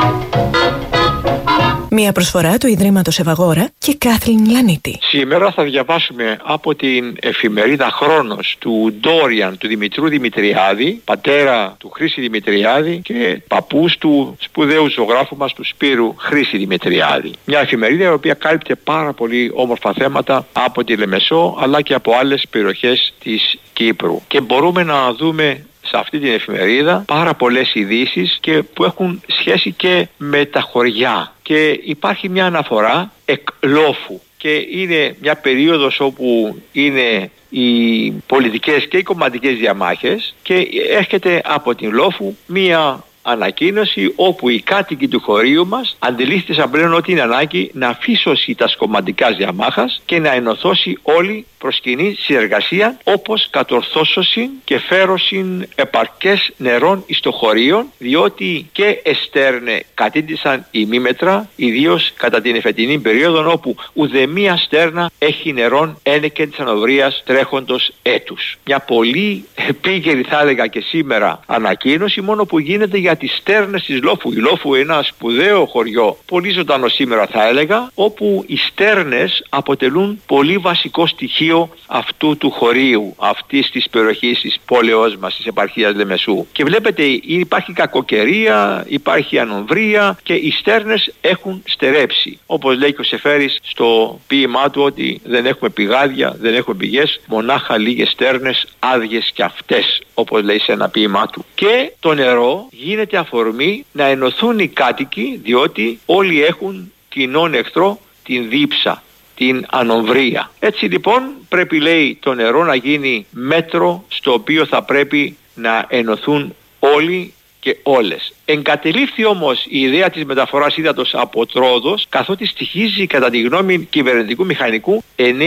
Μια προσφορά του Ιδρύματος Ευαγόρα και Κάθλιν Λανίτη. Σήμερα θα διαβάσουμε από την εφημερίδα Χρόνος του Ντόριαν, του Δημητρού Δημητριάδη, πατέρα του Χρήση Δημητριάδη και παππούς του σπουδαίου ζωγράφου μας του Σπύρου Χρήση Δημητριάδη. Μια εφημερίδα η οποία κάλυπτε πάρα πολύ όμορφα θέματα από τη Λεμεσό αλλά και από άλλες περιοχές της Κύπρου. Και μπορούμε να δούμε σε αυτή την εφημερίδα πάρα πολλές ειδήσεις και που έχουν σχέση και με τα χωριά. Και υπάρχει μια αναφορά εκ Λόφου και είναι μια περίοδος όπου είναι οι πολιτικές και οι κομματικές διαμάχες και έρχεται από την Λόφου μια ανακοίνωση όπου οι κάτοικοι του χωρίου μας αντιλήφθησαν πλέον ότι είναι ανάγκη να αφήσωσει τα κομματικά διαμάχας και να ενωθώσει όλοι προς κοινή συνεργασία, όπως κατορθώσωσιν και φέρωσιν επαρκές νερών εις το χωρίον, διότι και εστέρνε κατήντησαν οι μήμετρα, ιδίως κατά την εφετινή περίοδο όπου ουδεμία στέρνα έχει νερών ένεκεν της ανοβρίας τρέχοντος έτους. Μια πολύ επίκαιρη θα έλεγα και σήμερα ανακοίνωση, μόνο που γίνεται για τις στέρνες της Λόφου. Η Λόφου είναι ένα σπουδαίο χωριό, πολύ ζωντανό σήμερα θα έλεγα, όπου οι στέρνες αποτελούν πολύ βασικό στοιχείο αυτού του χωρίου, αυτής της περιοχής της πόλεως μας, της επαρχίας Λεμεσού. Και βλέπετε υπάρχει κακοκαιρία, υπάρχει ανομβρία και οι στέρνες έχουν στερέψει. Όπως λέει και ο Σεφέρης στο ποίημά του ότι δεν έχουμε πηγάδια, δεν έχουμε πηγές, μονάχα λίγες στέρνες άδειες και αυτές, όπως λέει σε ένα ποίημά του. Και το νερό γίνεται αφορμή να ενωθούν οι κάτοικοι, διότι όλοι έχουν κοινόν εχθρό την δίψα, την ανομβρία. Έτσι λοιπόν πρέπει, λέει, το νερό να γίνει μέτρο στο οποίο θα πρέπει να ενωθούν όλοι και όλες. Εγκατελείφθη όμως η ιδέα της μεταφοράς ύδατος από Τρόδος, καθότι στοιχίζει κατά τη γνώμη κυβερνητικού μηχανικού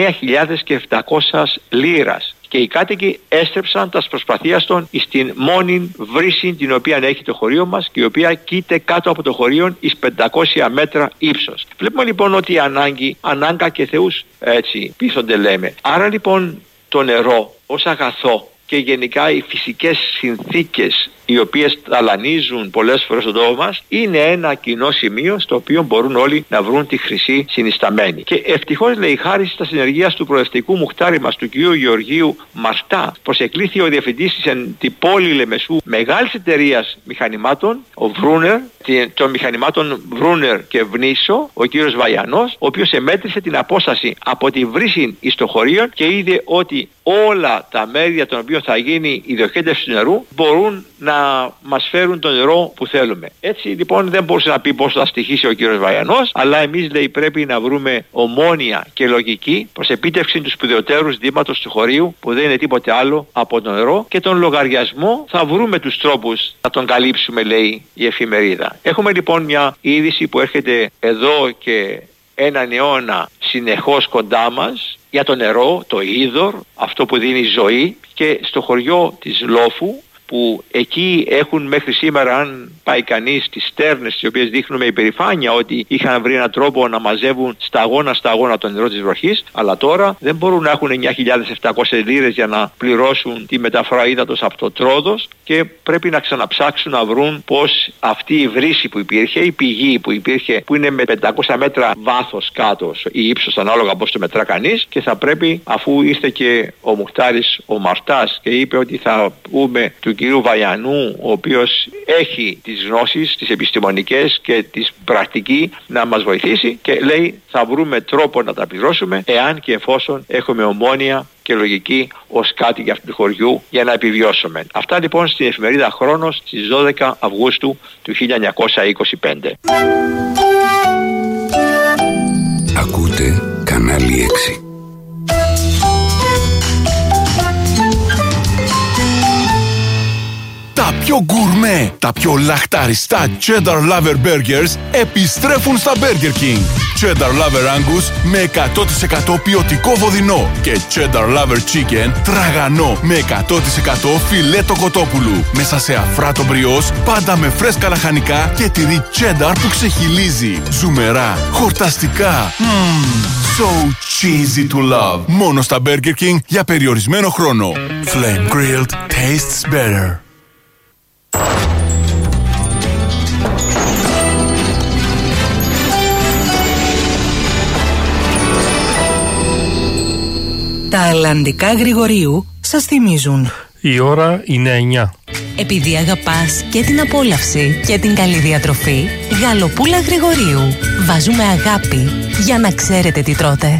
9.700 λίρας. Και οι κάτοικοι έστρεψαν τα προσπαθίας των στην μόνη βρύση την οποία έχει το χωρίο μας και η οποία κοίται κάτω από το χωρίο εις 500 μέτρα ύψος. Βλέπουμε λοιπόν ότι η ανάγκα και θεούς έτσι πείθονται λέμε. Άρα λοιπόν το νερό ως αγαθό και γενικά οι φυσικές συνθήκες οι οποίες ταλανίζουν πολλές φορές τον τόπο μας είναι ένα κοινό σημείο στο οποίο μπορούν όλοι να βρουν τη χρυσή συνισταμένη. Και ευτυχώς, λέει, χάρη στα συνεργεία του προεδρικού μουχτάρι μας του κ. Γεωργίου Μαρτά, προσεκλήθη ο διευθυντής της πόλη Λεμεσού μεγάλης εταιρείας μηχανημάτων, ο Βρούνερ, των μηχανημάτων Βρούνερ και Βνίσο, ο κ. Βαϊανός, ο οποίος εμέτρησε την απόσταση από τη βρύση εις το χωρίο και είδε ότι όλα τα μέρη για των οποίων θα γίνει η διοχέτευση του νερού μπορούν να μας φέρουν το νερό που θέλουμε. Έτσι λοιπόν δεν μπορούσε να πει πώς θα στοιχήσει ο κύριος Βαϊανός, αλλά εμείς, λέει, πρέπει να βρούμε ομόνοια και λογική προς επίτευξη του σπουδαιοτέρου ζητήματος του χωρίου που δεν είναι τίποτε άλλο από το νερό, και τον λογαριασμό θα βρούμε τους τρόπους να τον καλύψουμε, λέει η εφημερίδα. Έχουμε λοιπόν μια είδηση που έρχεται εδώ και έναν αιώνα συνεχώς κοντά μας για το νερό, το είδωρ, αυτό που δίνει ζωή, και στο χωριό της Λόφου, που εκεί έχουν μέχρι σήμερα, αν πάει κανείς στις στέρνες τις οποίες δείχνουν με υπερηφάνεια ότι είχαν βρει έναν τρόπο να μαζεύουν σταγόνα το νερό της βροχής, αλλά τώρα δεν μπορούν να έχουν 9.700 λίρες για να πληρώσουν τη μεταφορά ύδατος από το Τρόδος και πρέπει να ξαναψάξουν να βρουν πως αυτή η βρύση που υπήρχε, η πηγή που υπήρχε, που είναι με 500 μέτρα βάθος κάτω ή ύψος ανάλογα πώς το μετρά κανείς, και θα πρέπει, αφού ήρθε και ο Μουχτάρης ο Μαρτάς και είπε ότι θα πούμε του κ. κυρίου Βαϊανού, ο οποίος έχει τις γνώσεις, τις επιστημονικές και τις πρακτική να μας βοηθήσει, και λέει θα βρούμε τρόπο να τα πληρώσουμε εάν και εφόσον έχουμε ομόνοια και λογική ως κάτοικοι αυτού του χωριού για να επιβιώσουμε. Αυτά λοιπόν στην εφημερίδα Χρόνος στις 12 Αυγούστου του 1925. Ακούτε κανάλι 6. Τα πιο γκουρμέ, τα πιο λαχταριστά Cheddar Lover Burgers επιστρέφουν στα Burger King. Cheddar Lover Angus με 100% ποιοτικό βοδινό και Cheddar Lover Chicken τραγανό με 100% φιλέτο κοτόπουλου. Μέσα σε αφράτο μπριός, πάντα με φρέσκα λαχανικά και τυρί cheddar που ξεχυλίζει. Ζουμερά, χορταστικά. So cheesy to love. Μόνο στα Burger King για περιορισμένο χρόνο. Flame grilled tastes better. Τα αλλαντικά Γρηγορίου σας θυμίζουν. Η ώρα είναι 9. Επειδή αγαπάς και την απόλαυση και την καλή διατροφή, γαλοπούλα Γρηγορίου. Βάζουμε αγάπη για να ξέρετε τι τρώτε.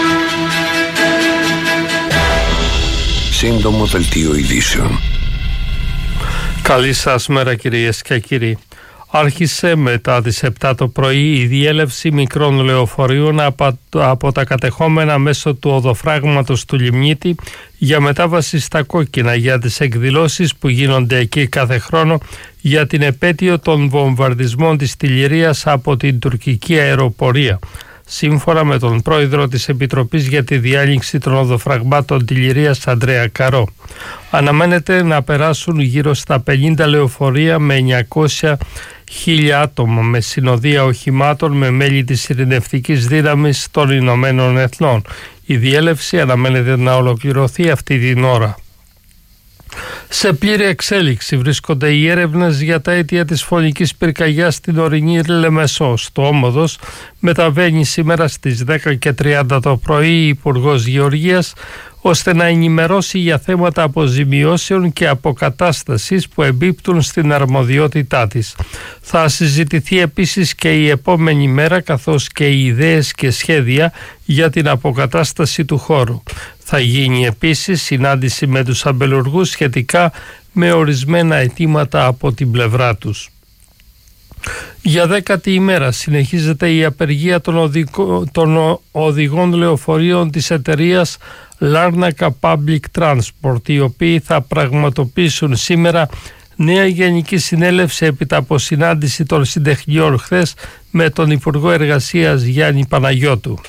Σύντομο δελτίο ειδήσεων. Καλή σας μέρα κυρίες και κύριοι. Άρχισε μετά τις 7 το πρωί η διέλευση μικρών λεωφορείων από τα κατεχόμενα μέσω του οδοφράγματος του Λιμνίτη για μετάβαση στα κόκκινα για τις εκδηλώσεις που γίνονται εκεί κάθε χρόνο για την επέτειο των βομβαρδισμών της Τιλιρίας από την τουρκική αεροπορία. Σύμφωνα με τον πρόεδρο της Επιτροπής για τη Διάλυνση των Οδοφραγμάτων Τιλιρίας, Ανδρέα Καρό, αναμένεται να περάσουν γύρω στα 50 λεωφορεία με 900.000 άτομα με συνοδεία οχημάτων με μέλη της ειρηνευτικής δύναμης των Ηνωμένων Εθνών. Η διέλευση αναμένεται να ολοκληρωθεί αυτή την ώρα. Σε πλήρη εξέλιξη βρίσκονται οι έρευνες για τα αίτια της φωνικής πυρκαγιάς στην ορεινή Λεμεσό. Στο Όμοδος μεταβαίνει σήμερα στις 10:30 το πρωί η Υπουργός Γεωργίας, ώστε να ενημερώσει για θέματα αποζημιώσεων και αποκατάστασης που εμπίπτουν στην αρμοδιότητά της. Θα συζητηθεί επίσης και η επόμενη μέρα, καθώς και οι ιδέες και σχέδια για την αποκατάσταση του χώρου. Θα γίνει επίσης συνάντηση με τους αμπελουργούς σχετικά με ορισμένα αιτήματα από την πλευρά τους. Για 10η ημέρα συνεχίζεται η απεργία των οδηγών λεωφορείων της εταιρείας Larnaca Public Transport, οι οποίοι θα πραγματοποιήσουν σήμερα νέα γενική συνέλευση έπειτα από συνάντηση των συντεχνιών χθες με τον Υπουργό Εργασίας Γιάννη Παναγιώτου.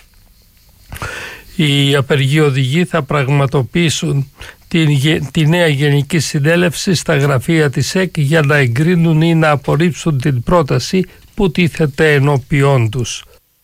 Οι απεργοί οδηγοί θα πραγματοποιήσουν τη νέα γενική συνέλευση στα γραφεία της ΕΚ για να εγκρίνουν ή να απορρίψουν την πρόταση που τίθεται ενώπιόν τους.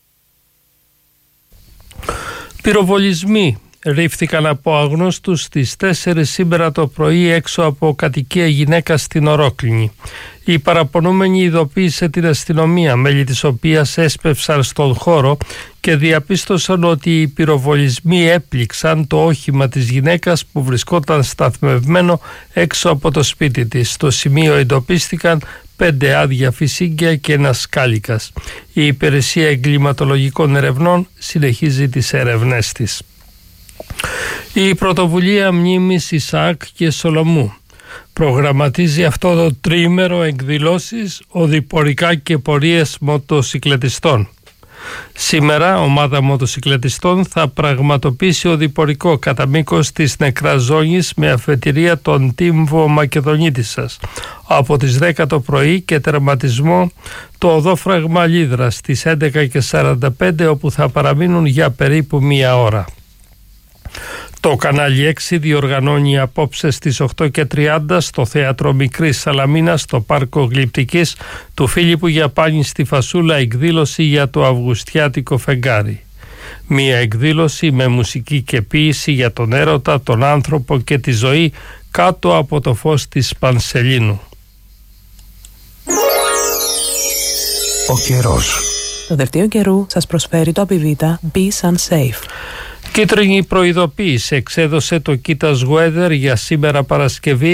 Πυροβολισμοί ρίφθηκαν από αγνώστους στις 4 σήμερα το πρωί έξω από κατοικία γυναίκα στην Ορόκληνη. Η παραπονούμενη ειδοποίησε την αστυνομία, μέλη της οποίας έσπευσαν στον χώρο και διαπίστωσαν ότι οι πυροβολισμοί έπληξαν το όχημα της γυναίκας που βρισκόταν σταθμευμένο έξω από το σπίτι της. Στο σημείο εντοπίστηκαν 5 άδεια φυσίγγια και ένας σκάλικας. Η Υπηρεσία Εγκληματολογικών Ερευνών συνεχίζει τις έρευνές της. Η πρωτοβουλία μνήμης Ισαάκ και Σολομού προγραμματίζει αυτό το τριήμερο εκδηλώσεις, οδηπορικά και πορείες μοτοσυκλετιστών. Σήμερα ομάδα μοτοσυκλετιστών θα πραγματοποιήσει οδηπορικό κατά μήκος της νεκράς ζώνης με αφετηρία τον Τίμβο Μακεδονίτισσας από τις 10 το πρωί και τερματισμό το οδόφραγμα Λίδρα στις 11:45, όπου θα παραμείνουν για περίπου 1 ώρα. Το κανάλι 6 διοργανώνει απόψε στις 8:30 στο Θέατρο Μικρής Σαλαμίνας στο Πάρκο Γλυπτικής του Φίλιππου Γιαπάνη στη Φασούλα εκδήλωση για το Αυγουστιάτικο φεγγάρι. Μία εκδήλωση με μουσική και ποίηση για τον έρωτα, τον άνθρωπο και τη ζωή κάτω από το φως της Πανσελίνου. Ο καιρός. Το δελτίο καιρού σας προσφέρει το Απιβίτα Be Sunsafe. Κίτρινη προειδοποίηση εξέδωσε το Kitas Weather για σήμερα Παρασκευή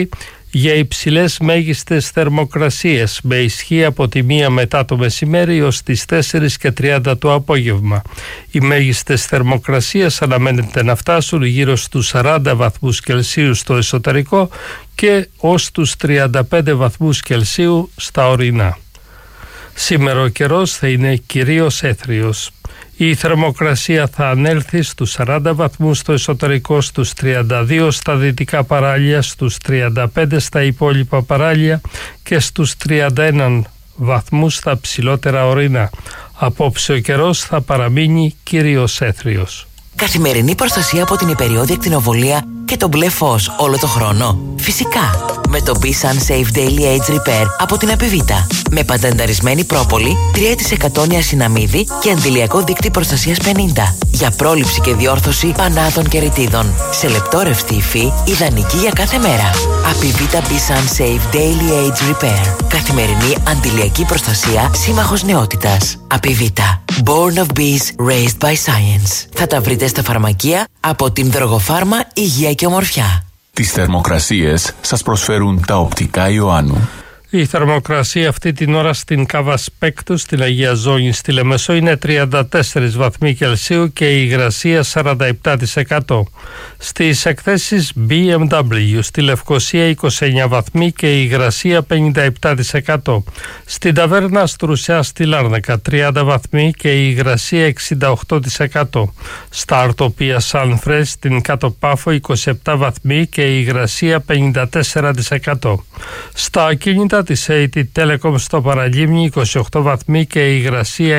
για υψηλές μέγιστες θερμοκρασίες με ισχύ από τη 1 μετά το μεσημέρι ως τις 4:30 το απόγευμα. Οι μέγιστες θερμοκρασίες αναμένεται να φτάσουν γύρω στους 40 βαθμούς Κελσίου στο εσωτερικό και ως τους 35 βαθμούς Κελσίου στα ορεινά. Σήμερα ο καιρός θα είναι κυρίως έθριος. Η θερμοκρασία θα ανέλθει στους 40 βαθμούς στο εσωτερικό, στους 32 στα δυτικά παράλια, στους 35 στα υπόλοιπα παράλια και στους 31 βαθμούς στα ψηλότερα ορεινά. Απόψε ο καιρός θα παραμείνει κυρίως έθριος. Καθημερινή προστασία από την υπεριόδια ακτινοβολία και το μπλε φως όλο το χρόνο. Φυσικά, με το B-Sun Safe Daily Age Repair από την Απιβίτα. Με πατενταρισμένη πρόπολη, 3% νιασιναμίδι και αντιλιακό δίκτυ προστασίας 50. Για πρόληψη και διόρθωση πανάτων και ρητίδων. Σε λεπτόρευστη υφή, ιδανική για κάθε μέρα. Απιβίτα B-Sun Safe Daily Age Repair. Καθημερινή αντιλιακή προστασία, σύμμαχος νεότητας. Απιβίτα. Born of Bees, Raised by Science. Θα τα βρείτε στα φαρμακεία από την Δρογοφάρμα Υγεία και Ομορφιά. Τις θερμοκρασίες σας προσφέρουν τα οπτικά Ιωάννου. Η θερμοκρασία αυτή την ώρα στην Κάβα Σπέκτου, στην Αγία Ζώνη, στη Λεμεσό είναι 34 βαθμοί Κελσίου και η υγρασία 47%. Στις εκθέσεις BMW στη Λευκοσία 29 βαθμοί και η υγρασία 57%. Στην Ταβέρνα Στρουσιά στη Λάρνακα 30 βαθμοί και η υγρασία 68%. Στα Αρτοπία Σανφρέ στην Κάτω Πάφο 27 βαθμοί και η υγρασία 54%. Στα ακίνητα της AT Telecom στο Παραλίμνη 28 βαθμοί και η υγρασία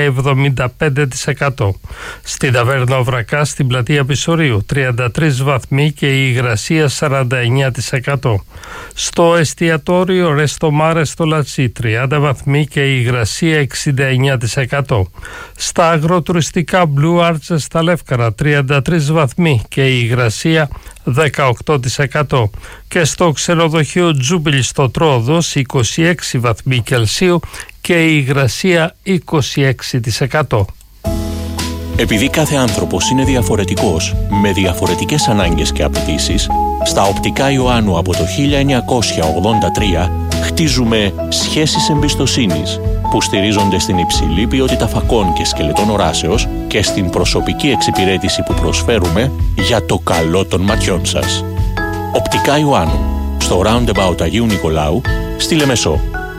75%. Στην Ταβέρνα Οβρακά στην Πλατεία Πισωρίου 33 βαθμοί και η υγρασία 49%. Στο εστιατόριο Ρεστομάρε στο Λατσί 30 βαθμοί και η υγρασία 69%. Στα αγροτουριστικά Blue Arches στα Λεύκαρα 33 βαθμοί και η υγρασία 18%. Και στο ξενοδοχείο Τζούμπιλι στο Τρόδος 26 βαθμοί Κελσίου και η υγρασία 26%. Επειδή κάθε άνθρωπος είναι διαφορετικός, με διαφορετικές ανάγκες και απαιτήσεις, στα οπτικά Ιωάννου από το 1983 χτίζουμε σχέσεις εμπιστοσύνης που στηρίζονται στην υψηλή ποιότητα φακών και σκελετών οράσεως και στην προσωπική εξυπηρέτηση που προσφέρουμε για το καλό των ματιών σας. Οπτικά Ιωάννου, στο Roundabout Αγίου Νικολάου, στη Λεμεσό.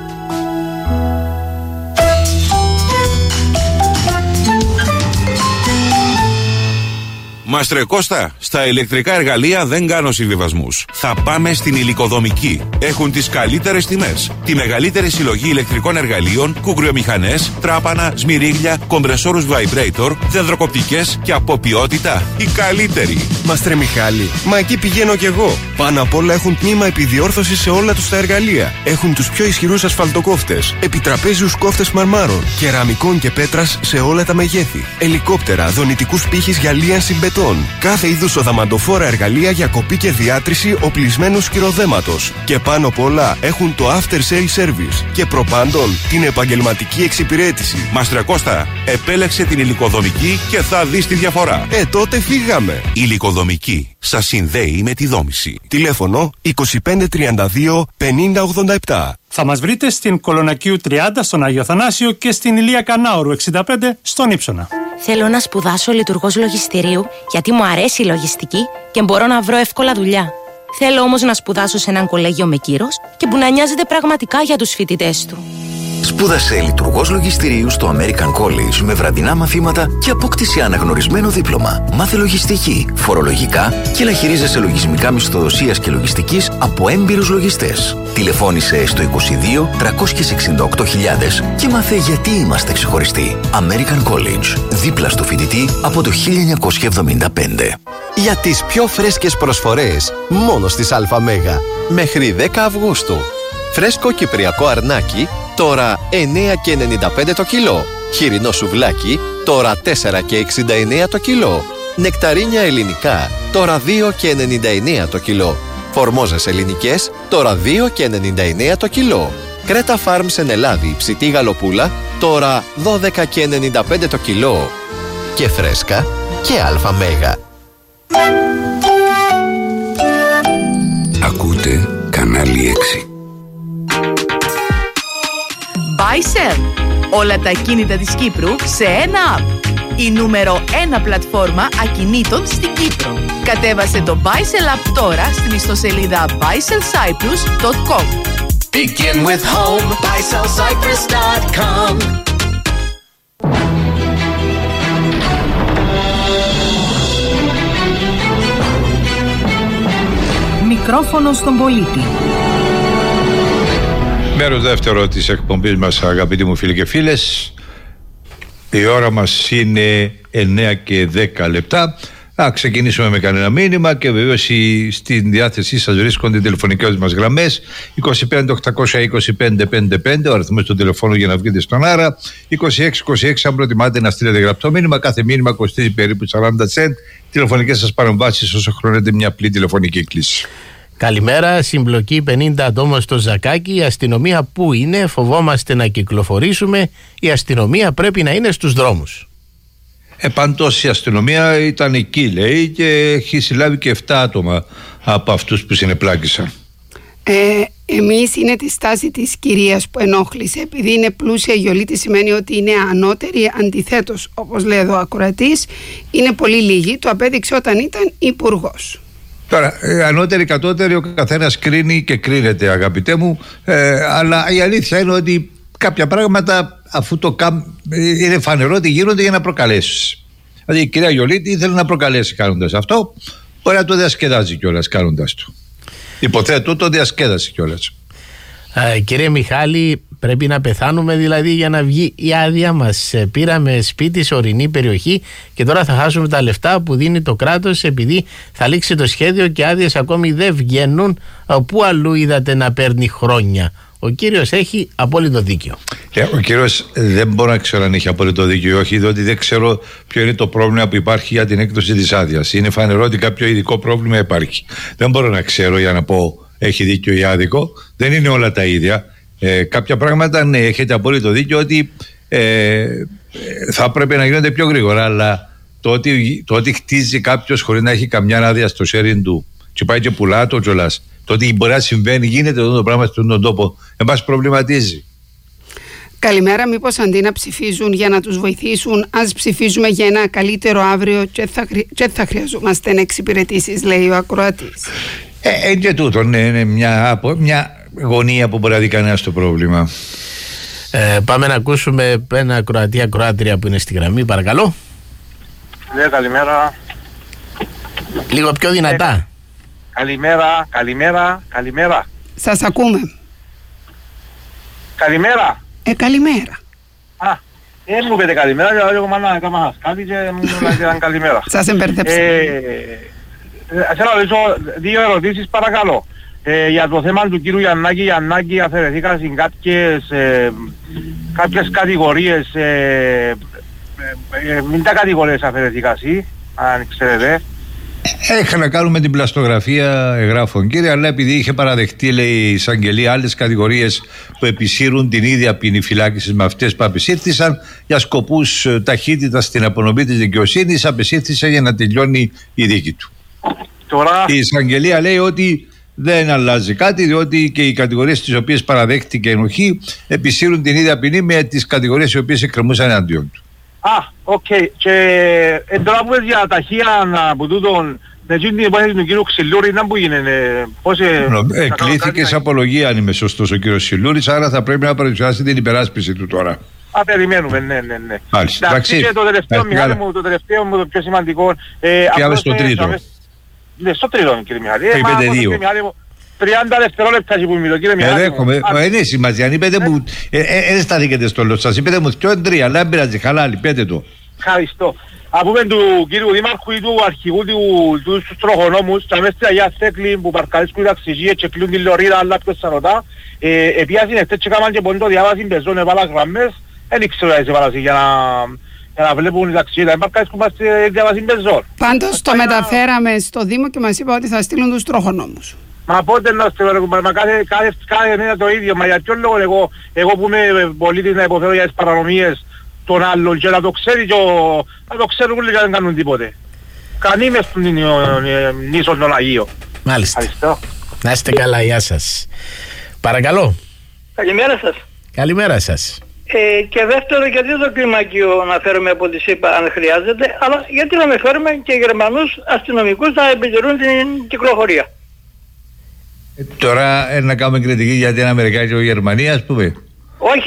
Μάστρε Κώστα, στα ηλεκτρικά εργαλεία δεν κάνω συμβιβασμούς. Θα πάμε στην Υλικοδομική. Έχουν τις καλύτερες τιμές. Τη μεγαλύτερη συλλογή ηλεκτρικών εργαλείων, κουγκριομηχανές, τράπανα, σμυρίγλια, κομπρεσόρους vibrator, δενδροκοπτικές και από ποιότητα η καλύτερη. Μάστρε Μιχάλη, μα εκεί πηγαίνω κι εγώ. Πάνω απ' όλα έχουν τμήμα επιδιόρθωση σε όλα τους τα εργαλεία. Έχουν τους πιο ισχυρούς ασφαλτοκόφτες, επιτραπέζιους κόφτες μαρμάρων, κεραμικών και πέτρας σε όλα τα μεγέθη. Ελικόπτερα, δονητικούς πύχης για λίανση μπετών. Κάθε είδους οδαμαντοφόρα εργαλεία για κοπή και διάτρηση οπλισμένου σκυροδέματος. Και πάνω απ' όλα έχουν το after sale service. Και προπάντων την επαγγελματική εξυπηρέτηση. Μάστρε Κώστα, επέλεξε την Υλικοδομική και θα δεις τη διαφορά. Τότε φύγαμε. Υλικοδομική σας συνδέει με τη δόμηση. Τηλέφωνο 2532 5087. Θα μας βρείτε στην Κολονακίου 30 στον Άγιο Θανάσιο και στην Ηλία Κανάουρου 65 στον Ήψονα. Θέλω να σπουδάσω λειτουργός λογιστηρίου γιατί μου αρέσει η λογιστική και μπορώ να βρω εύκολα δουλειά. Θέλω όμως να σπουδάσω σε έναν κολέγιο με κύρος και που να νοιάζεται πραγματικά για τους φοιτητές του. Σπούδασε λειτουργός λογιστηρίου στο American College με βραδινά μαθήματα και απόκτηση αναγνωρισμένο δίπλωμα. Μάθε λογιστική, φορολογικά και να χειρίζεσαι λογισμικά μισθοδοσίας και λογιστικής από έμπειρους λογιστές. Τηλεφώνησε στο 22 368.000 και μάθε γιατί είμαστε ξεχωριστοί. American College, δίπλα στο φοιτητή από το 1975. Για τις πιο φρέσκες προσφορές, μόνο στις ΑΜ. Μέχρι 10 Αυγούστου. Φρέσκο κυπριακό αρνάκι, τώρα 9,95 το κιλό. Χοιρινό σουβλάκι, τώρα 4,69 το κιλό. Νεκταρίνια ελληνικά, τώρα 2,99 το κιλό. Φορμόζες ελληνικές, τώρα 2,99 το κιλό. Κρέτα Farms εν Ελλάδη, ψητή γαλοπούλα, τώρα 12,95 το κιλό. Και φρέσκα και ΑΜ. Ακούτε κανάλι 6. Excel. Όλα τα ακίνητα της Κύπρου σε ένα app. Η νούμερο 1 πλατφόρμα ακινήτων στην Κύπρο. Κατέβασε το Buysell App τώρα στην ιστοσελίδα buysellcyprus.com. Begin with home, buysellcyprus.com. Μικρόφωνο στον πολίτη. Μέρος δεύτερο της εκπομπής μας, αγαπητοί μου φίλοι και φίλες. Η ώρα μας είναι 9 και 10 λεπτά. Θα ξεκινήσουμε με κανένα μήνυμα και βεβαίως στην διάθεσή σας βρίσκονται οι τηλεφωνικές μας γραμμές 25-820-555, ο αριθμός του τηλεφώνου για να βγείτε στον αέρα, 26-26 αν προτιμάτε να στείλετε γραπτό μήνυμα. Κάθε μήνυμα κοστίζει περίπου 40 τσέντ. Τηλεφωνικές σας παρεμβάσεις όσο χρονεύεται μια απλή τηλεφωνική κλήση. Καλημέρα, συμπλοκή 50 ατόμων στο Ζακάκι. Η αστυνομία πού είναι? Φοβόμαστε να κυκλοφορήσουμε. Η αστυνομία πρέπει να είναι στους δρόμους. Πάντως η αστυνομία ήταν εκεί, λέει, και έχει συλλάβει και 7 άτομα από αυτούς που συνεπλάκησαν. Εμείς είναι τη στάση της κυρίας που ενόχλησε. Επειδή είναι πλούσια η Γιολίτη σημαίνει ότι είναι ανώτερη. Αντιθέτως, όπως λέει εδώ ο ακροατής, είναι πολύ λίγη. Το απέδειξε όταν ήταν υπουργός. Τώρα, ανώτερη, κατώτερη, ο καθένας κρίνει και κρίνεται, αγαπητέ μου, αλλά η αλήθεια είναι ότι κάποια πράγματα, αφού είναι φανερό ότι γίνονται για να προκαλέσεις. Δηλαδή η κυρία Γιολίτη ήθελε να προκαλέσει κάνοντας αυτό, μπορεί να το διασκεδάζει κιόλας κάνοντας το. Υποθέτω το διασκέδασε κιόλας. Κύριε Μιχάλη, πρέπει να πεθάνουμε δηλαδή για να βγει η άδεια μας? Πήραμε σπίτι σε ορεινή περιοχή και τώρα θα χάσουμε τα λεφτά που δίνει το κράτος επειδή θα λήξει το σχέδιο και άδειες ακόμη δεν βγαίνουν. Πού αλλού είδατε να παίρνει χρόνια? Ο κύριος έχει απόλυτο δίκιο. Ο κύριος δεν μπορώ να ξέρω αν έχει απόλυτο δίκιο ή όχι, διότι δεν ξέρω ποιο είναι το πρόβλημα που υπάρχει για την έκδοση της άδειας. Είναι φανερό ότι κάποιο ειδικό πρόβλημα υπάρχει. Δεν μπορώ να ξέρω για να πω έχει δίκιο ή άδικο. Δεν είναι όλα τα ίδια. Κάποια πράγματα, ναι, έχετε απόλυτο δίκιο ότι θα πρέπει να γίνονται πιο γρήγορα, αλλά το ότι χτίζει κάποιος χωρίς να έχει καμιά άδεια στο sharing του και πάει και πουλά το κιόλας, το ότι μπορεί να συμβαίνει, γίνεται αυτό το πράγμα στον τόπο, εμάς προβληματίζει. Καλημέρα, μήπως αντί να ψηφίζουν για να τους βοηθήσουν, ας ψηφίζουμε για ένα καλύτερο αύριο και θα χρειαζόμαστε εξυπηρετήσεις, λέει ο ακροατής. Και τούτο είναι μια γωνία που μπορεί να δει κανένα το πρόβλημα. Πάμε να ακούσουμε ένα ακροατρία που είναι στη γραμμή, παρακαλώ. Ναι, καλημέρα. Λίγο πιο δυνατά. Καλημέρα. Σας ακούμε. Καλημέρα. Καλημέρα. Μου πείτε καλημέρα, γιατί εγώ μάνα έκανα κάτι και μου λέτε καλημέρα. Σας εμπερδέψα. Θέλω να ρωτήσω 2 ερωτήσεις παρακαλώ. Για το θέμα του κύριου Γιαννάκη αφαιρεθήκαν κάποιες κατηγορίες, μην τα κατηγορίες αφαιρεθήκαν εσύ, αν ξέρετε. Έχει να κάνουμε την πλαστογραφία εγγράφων, κύριε, αλλά επειδή είχε παραδεχτεί, λέει η εισαγγελία, άλλες κατηγορίες που επισύρουν την ίδια ποινή φυλάκισης με αυτές που απεσύρθησαν για σκοπούς ταχύτητας στην απονομή της δικαιοσύνης, απεσύρθησε για να τελειώνει η δίκη του. Τώρα... Η εισαγγελία λέει ότι δεν αλλάζει κάτι, διότι και οι κατηγορίες τις οποίες παραδέχτηκε ενοχή επισύρουν την ίδια ποινή με τις κατηγορίες οι οποίες εκκρεμούσαν εναντίον του. Οκ. Και τώρα που για ταχεία από τούτον, με την υπόθεση του κύριου Ξυλούρη, να που γίνεται, πώς... Κλήθηκε σε απολογία, αν είμαι σωστός, ο κύριος Ξυλούρης, άρα θα πρέπει να παρουσιάσει την υπεράσπιση του τώρα. Περιμένουμε, ναι. Μάλιστα, εντάξει. Και το τελευταίο, Μιχάλη μου, το πιο σημαντικό... Πιάμε στο τρίτο. Ναι, στο τρίτο, κύριε Μιχάλη. 30 δευτερόλεπτα που μιλώ, κύριε Μιχάλη. Δέχομαι, είναι σημασία, αν είπετε μου, δεν σταθήκετε στο λόγο σας, είπετε μου 2-3, αλλά δεν πειράζει, χαλάλι, πέτε το. Ευχαριστώ. Από πούμε του κύριου Δήμαρχου ή του αρχηγού του τροχονόμους, τα μέσα στην Αγία Θέκλη που παρκαλίσκουν οι ταξιζίες και κλείνουν τη λωρίδα, αλλά ποιος θα ρωτά, επιάσουν εχθές και κάμαν και πόνοι το διάβασιν πεζόν, έβαλα γραμμές, δεν ήξερα να έβαλασαι για να βλέπουν οι ταξιζίες, δεν παρκαλίσκουν μας διάβασιν πεζόν. Πάντως το μεταφέραμε στο Δήμο και μας είπα ότι θα στείλουν τους τροχονόμους. Μα πότε να στείλω, μα κάθε μήνα το ίδιο, μα για ποιον λόγο εγώ που είμαι πολίτης να υποφέρω για τις παρανομίες των άλλων και να το ξέρει και να το ξέρουν όλοι και δεν κάνουν τίποτε. Κανεί μες στον νήσον των Αγίων. Μάλιστα. Ευχαριστώ. Να είστε καλά, γεια σας. Παρακαλώ. Καλημέρα σας. Καλημέρα σας. Και δεύτερο, γιατί το κλιμάκιο να φέρουμε από τη ΣΥΠΑ αν χρειάζεται, αλλά γιατί να με φέρουμε και Γερμανούς αστυνομικούς να επιτηρούν την κυκλοφορία. Τώρα να κάνουμε κριτική για την Αμερικάνικη Γερμανία, ας πούμε. Όχι,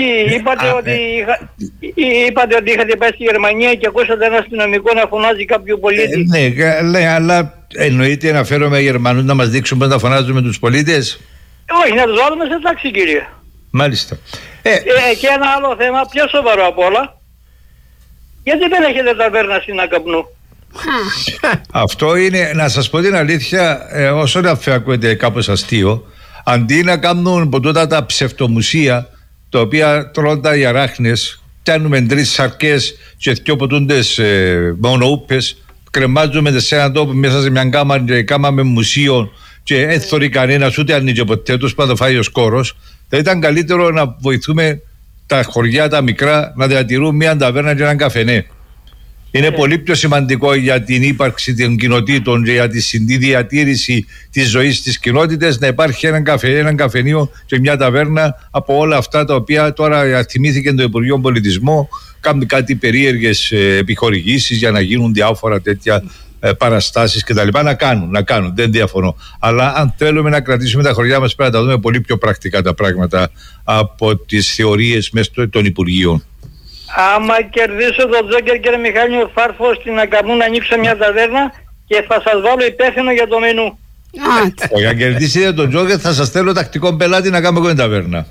είπατε ότι είχατε πάει στη Γερμανία και ακούσατε ένα αστυνομικό να φωνάζει κάποιο πολίτη. Ναι, αλλά εννοείται να φέρουμε Γερμανούς να μας δείξουν πώς να φωνάζουμε τους πολίτες. Όχι, να τους βάλουμε σε τάξη, κύριε. Μάλιστα. Και ένα άλλο θέμα, πιο σοβαρό απ' όλα. Γιατί δεν έχετε ταβέρνα στην Ακαπνού? Αυτό είναι, να σας πω την αλήθεια, όσο να ακούγεται κάπως αστείο, αντί να κάνουν από τότε τα ψευτομουσεία, τα οποία τρώνε οι αράχνες, κάνουμε 3 σαρκές και 2 ποτούντες μονοούπες, κρεμάζουμε σε έναν τόπο μέσα σε μια κάμαρ και κάμαμε μουσείο και έθωρει κανένας, ούτε ανοίγει ποτέ τους, πάντα φάει ο σκόρος. Θα ήταν καλύτερο να βοηθούμε τα χωριά τα μικρά να διατηρούν μια ταβέρνα και έναν καφενέ. Είναι πολύ πιο σημαντικό για την ύπαρξη των κοινοτήτων και για τη διατήρηση της ζωής της κοινότητας να υπάρχει έναν καφενείο και μια ταβέρνα από όλα αυτά τα οποία τώρα θυμήθηκε το Υπουργείο Πολιτισμού, κάνουν κάτι περίεργες επιχορηγήσεις για να γίνουν διάφορα τέτοια παραστάσεις κτλ. Να κάνουν, δεν διαφωνώ. Αλλά αν θέλουμε να κρατήσουμε τα χωριά μας πρέπει να τα δούμε πολύ πιο πρακτικά τα πράγματα από τις θεωρίες μέσα των Υπουργείων. Άμα κερδίσω τον Τζόκερ, κύριε Μιχάλη, ο Φάρφο στην Ακαπνού να ανοίξω μια ταβέρνα και θα σας βάλω υπεύθυνο για το μενού. Όχι, αν κερδίσετε τον Τζόκερ θα σας στέλνω τακτικό πελάτη να κάνουμε εγώ την ταβέρνα.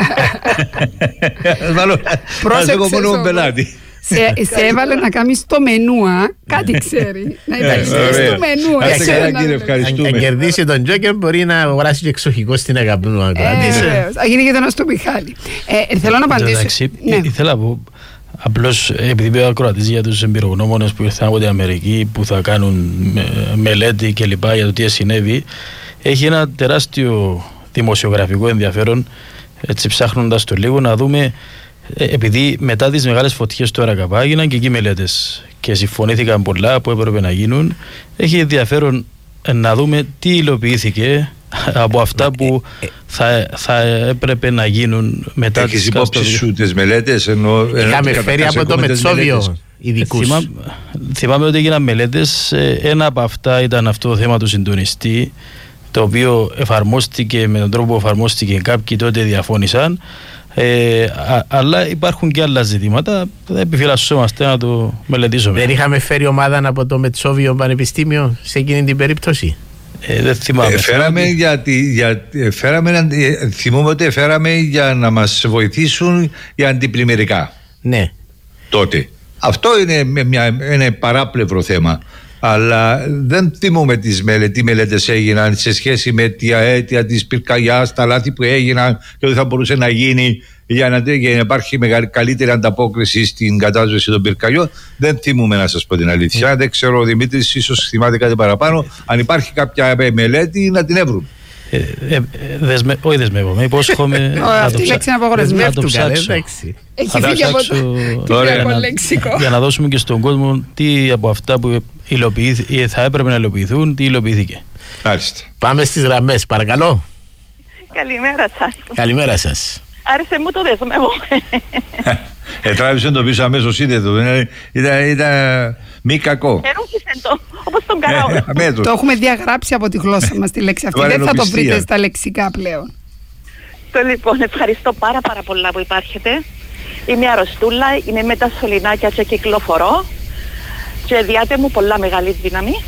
Πρόσεξε πελάτη. Σε έβαλε να κάνεις το μενού, κάτι ξέρει. Να υπάρξει στο μενού. Αν κερδίσει τον Τζόκερ μπορεί να αγοράσει και εξοχικό στην Ακαπνού. Θα γίνει και τον στο Μιχάλη. Θέλω να απαντήσω. Ήθελα να πω, απλώς επειδή είμαι ακροατής για τους εμπειρογνώμονες που ήρθαν από την Αμερική, που θα κάνουν μελέτη κλπ. Για το τι συνέβη, έχει ένα τεράστιο δημοσιογραφικό ενδιαφέρον, έτσι ψάχνοντας το λίγο, να δούμε. Επειδή μετά τις μεγάλες φωτιές του ΑΡΑΚΑΠΑ έγιναν και εκεί μελέτες και συμφωνήθηκαν πολλά που έπρεπε να γίνουν, έχει ενδιαφέρον να δούμε τι υλοποιήθηκε από αυτά που θα έπρεπε να γίνουν μετά. Έχεις υπόψη σου τις μελέτες? Είχαμε φέρει από το Μετσόβιο ειδικούς. Θυμάμαι ότι έγιναν μελέτες. Ένα από αυτά ήταν αυτό το θέμα του συντονιστή, το οποίο εφαρμόστηκε με τον τρόπο που εφαρμόστηκε. Κάποιοι τότε διαφώνησαν. Αλλά υπάρχουν και άλλα ζητήματα. Θα επιφυλασσόμαστε να το μελετήσουμε. Δεν είχαμε φέρει ομάδα από το Μετσόβιο Πανεπιστήμιο σε εκείνη την περίπτωση? Δεν θυμάμαι. Θυμούμαι ότι φέραμε για να μας βοηθήσουν για αντιπλημμυρικά. Ναι. Τότε. Αυτό είναι ένα παράπλευρο θέμα. Αλλά δεν θυμούμε τι μελέτες έγιναν σε σχέση με τη αίτια της πυρκαγιάς, τα λάθη που έγιναν και ότι θα μπορούσε να γίνει για να υπάρχει καλύτερη ανταπόκριση στην κατάσταση των πυρκαγιών. Δεν θυμούμε, να σας πω την αλήθεια. Δεν ξέρω, ο Δημήτρης ίσως θυμάται κάτι παραπάνω. Αν υπάρχει κάποια μελέτη να την έβρουν. Όχι δεσμεύομαι, υπόσχομαι αυτή η λέξη να το ψάξω. Έχει φύγει από το κυπριακό λέξικο. Για να δώσουμε και στον κόσμο τι από αυτά που θα έπρεπε να υλοποιηθούν, τι υλοποιήθηκε. Πάμε στις γραμμές, παρακαλώ. Καλημέρα σας. Καλημέρα σας. Άρεσε μου το δεσμεύω. Τράβησε το πίσω αμέσως σύνδετο. Ήταν μη κακό. Ερούχησε το, όπως τον καράω. Το έχουμε διαγράψει από τη γλώσσα μας τη λέξη αυτή. Δεν θα το βρείτε στα λεξικά πλέον. Λοιπόν, ευχαριστώ πάρα πολλά που υπάρχετε. Είμαι αρρωστούλα, είμαι με τα σωληνάκια και κυκλοφορώ και διάτε μου πολλά μεγάλη δύναμη.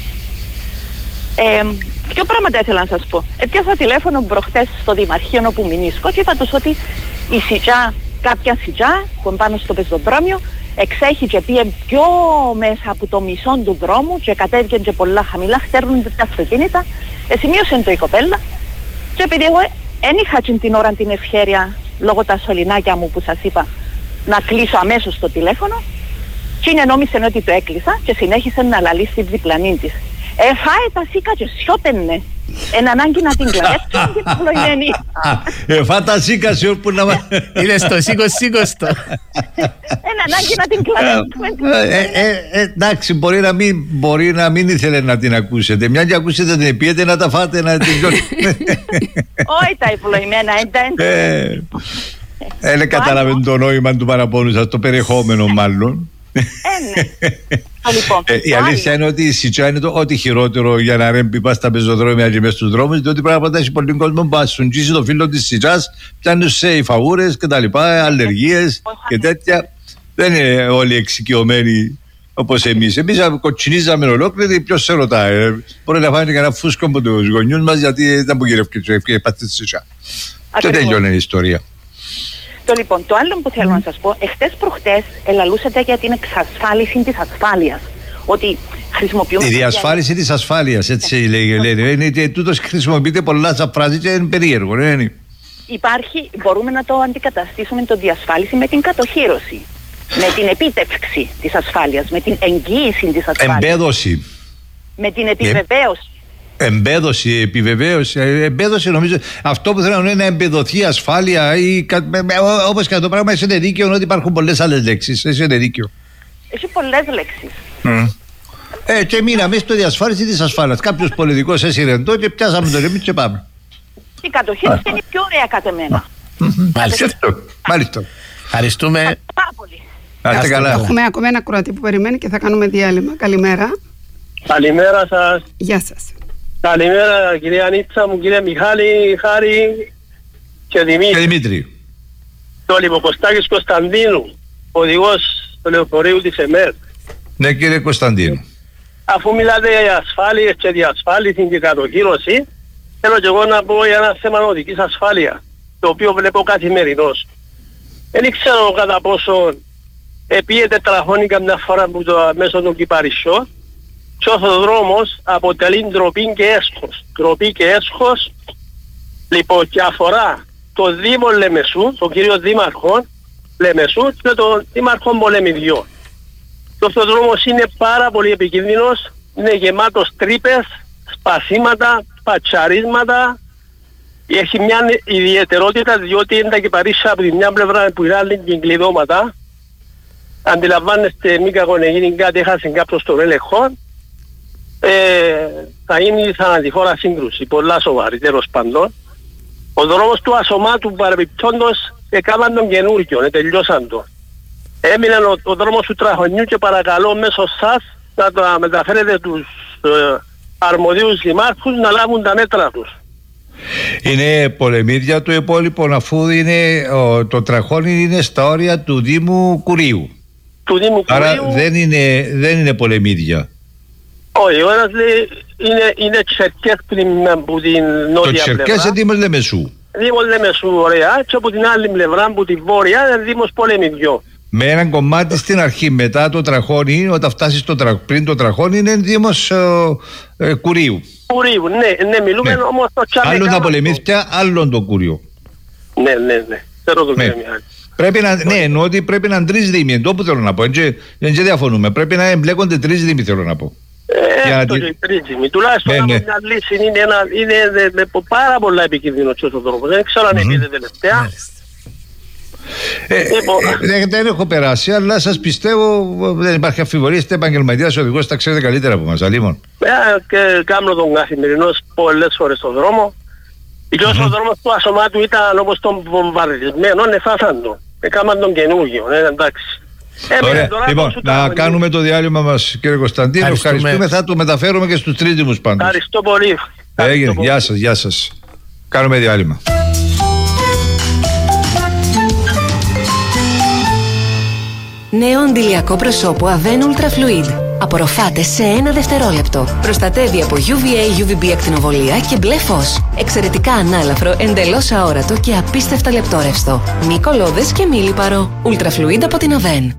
Ποιο πράγματα ήθελα να σας πω. Έπιασα τηλέφωνο προχτές στο Δημαρχείο όπου μηνίσκω και είπα τους ότι η σιτζά, κάποια σιτζά που πάνω στο πεζοδρόμιο εξέχει και πήγε πιο μέσα από το μισό του δρόμου και κατέβηκε και πολλά χαμηλά, χτέρνονται τα αυτοκίνητα, σημείωσε το η κοπέλα και επειδή εγώ δεν είχα την ώρα την ευχέρεια λόγω τα σωληνάκια μου που σας είπα να κλείσω αμέσως το τηλέφωνο και είναι νόμισε ότι το έκλεισα και συνέχισε να λαλεί στη διπλανή της. Φάε τα σίκα και σιώτενε. Εν ανάγκη να την κλαέτσουν και την πλοημένη. Φά τα σίκα σε όπου να... Είναι στο σίκο-σίκο-στο. Εν ανάγκη να την κλαέτσουν. Εντάξει, μπορεί να μην ήθελε να την ακούσετε. Μια και ακούσετε την πιέτε να τα φάτε να την... Όχι τα υπλοημένα, εντάξει. Δεν καταλαβαίνω το νόημα του παραπώνου σας, το περιεχόμενο μάλλον. Λοιπόν, η αλήθεια είναι ότι η Σιτσά είναι το ό,τι χειρότερο για να ρέμπει πας στα πεζοδρόμια και μέσα στους δρόμους, διότι πράγματα έχει πολύ κόσμο που στον τζίσει το φίλο της Σιτσάς, πιάνουν σε υφαγούρες και τα λοιπά, αλλεργίες και τέτοια. Δεν είναι όλοι εξοικειωμένοι όπως εμείς. Εμείς κοτσινίζαμε ολόκληρη, ποιος σε ρωτάει. Μπορεί να φάνε κανένα φούσκο από τους γονιούς μας, γιατί δεν απογειρεύει και πάθει τη Σιτσά. Και τελειώνει η ιστορία. Λοιπόν, το άλλο που θέλω να σας πω, εχθές προχτές ελαλούσατε για την εξασφάλιση της ασφάλειας. Ότι χρησιμοποιούμε... Η διασφάλιση της ασφάλειας, έτσι λένε. Τούτος χρησιμοποιείται πολλά σαν φράση και είναι περίεργο, ναι. Υπάρχει, μπορούμε να το αντικαταστήσουμε το διασφάλιση με την κατοχύρωση. Με την επίτευξη της ασφάλειας, με την εγγύηση της ασφάλειας. Εμπέδωση. Με την επιβεβαίωση. Εμπέδωση, επιβεβαίωση. Εμπέδωση νομίζω. Αυτό που θέλω να είναι να εμπεδοθεί ασφάλεια ή όπως και το πράγμα, έχετε δίκιο ότι υπάρχουν πολλές άλλες λέξεις. Έχετε δίκιο. Έχει πολλές λέξεις. Και μείναμε στο διασφάλιση της ασφάλειας. Κάποιος πολιτικός έσυρε εδώ και πιάσαμε τον εμείς και πάμε. Η κατοχήρωση είναι πιο ωραία κατά μένα. Μάλιστα. Ευχαριστούμε. Πάρα πολύ. Έχουμε ακόμα ένα ακροατή που περιμένει και θα κάνουμε διάλειμμα. Καλημέρα. Καλημέρα σας. Γεια σας. Καλημέρα κυρία Νίτσα μου, κύριε Μιχάλη, Χάρη και Δημήτρη. Το Λιποκοστάκης Κωνσταντίνου, οδηγός του λεωφορείου της ΕΜΕΡ. Ναι κύριε Κωνσταντίνου. Αφού μιλάτε για ασφάλειες και διασφάλιση και κατοχύρωση, θέλω και εγώ να πω για ένα θέμα οδικής ασφάλειας, το οποίο βλέπω καθημερινώς. Δεν ξέρω κατά πόσο επίε τετραχώνικα μια φορά που το μέσω των κυπαρισιών και ο δρόμος αποτελεί ντροπή και έσχος. Ντροπή και έσχος, λοιπόν, και αφορά το Δήμο Λεμεσού, τον κύριο Δήμαρχο Λεμεσού και τον Δήμαρχο Πολεμιδιών. Ο δρόμος είναι πάρα πολύ επικίνδυνος, είναι γεμάτος τρύπες, σπασίματα, πατσαρίσματα. Έχει μια ιδιαιτερότητα διότι είναι τα κυπαρίσια από τη μια πλευρά που είναι άλλη και κλειδώματα. Αντιλαμβάνεστε, μη κακονεγίνει κάτι, έχασε κάποιος τον έλεγχο. Θα είναι θανατηφόρα σύγκρουση, πολλά σοβαρή τέλος πάντων. Ο δρόμος του Ασωμάτου παρεμπιπτόντος έκαναν τον καινούργιο, τελειώσαν το. Έμεινε ο δρόμος του Τραχωνιού και παρακαλώ μέσω σας να το μεταφέρετε τους αρμοδίους δημάρχους να λάβουν τα μέτρα τους. Είναι πολεμίδια το υπόλοιπο, αφού είναι, το Τραχώνι είναι στα όρια του Δήμου Κουρίου. Του Δήμου Άρα Κουρίου. δεν είναι πολεμίδια. Όχι, ο ένας λέει είναι Τσερκές πριν από την νότια πλευρά. Το Τσερκές είναι Δήμος Λεμεσού. Δήμος Λεμεσού, ωραία. Και από την άλλη πλευρά, από τη βόρεια, είναι Δήμος Πολεμιδιών. Με έναν κομμάτι στην αρχή, μετά το Τραχώνι, όταν φτάσεις πριν το Τραχώνι, είναι Δήμος Κουρίου. Κουρίου, ναι, μιλούμε όμως το Τσαμεκά. Άλλον τα πολεμήθια, άλλον το Κουρίο. Ναι. Θέλω το κύριο Μιχάλη. Πρέπει να, ναι, εννοώ ότι πρέπει να είναι τρεις δήμοι. Εντό που θέλω να πω. Δεν διαφωνούμε. Πρέπει να εμπλέκονται τρεις δήμοι, θέλω να πω. Το τρεις δήμοι. Τουλάχιστον από μια λύση είναι πάρα πολλά επικίνδυνο ο τρόπος. Δεν ξέρω αν είναι τελευταία. Δεν έχω περάσει, αλλά σας πιστεύω, δεν υπάρχει αμφιβολία, είστε επαγγελματίας οδηγός, τα ξέρετε καλύτερα από μας, αλίμον. Και κάνω τον καθημερινός πολλές φορές στον δρόμο. Και όσο ο δρόμος του Ασωμάτου ήταν όπως τον βομβαρδισμένο, εφάσαν το. Έκαναν τον καινούργιο, εντάξει. Ωραία, λοιπόν, να κάνουμε το διάλειμμα μας, κύριε Κωνσταντίνο. Ευχαριστούμε, θα το μεταφέρουμε και στους τρεις δήμους πάντως. Ευχαριστώ πολύ. Έγινε, γεια σας. Κάνουμε διάλειμμα. Νέο αντιλιακό προσώπου Avène Ultra Fluid. Απορροφάται σε 1 δευτερόλεπτο. Προστατεύει από UVA, UVB ακτινοβολία και μπλε φως. Εξαιρετικά ανάλαφρο, εντελώς αόρατο και απίστευτα λεπτόρευστο. Μη κολλώδες και μη λιπαρό. Ultra Fluid από την Avène.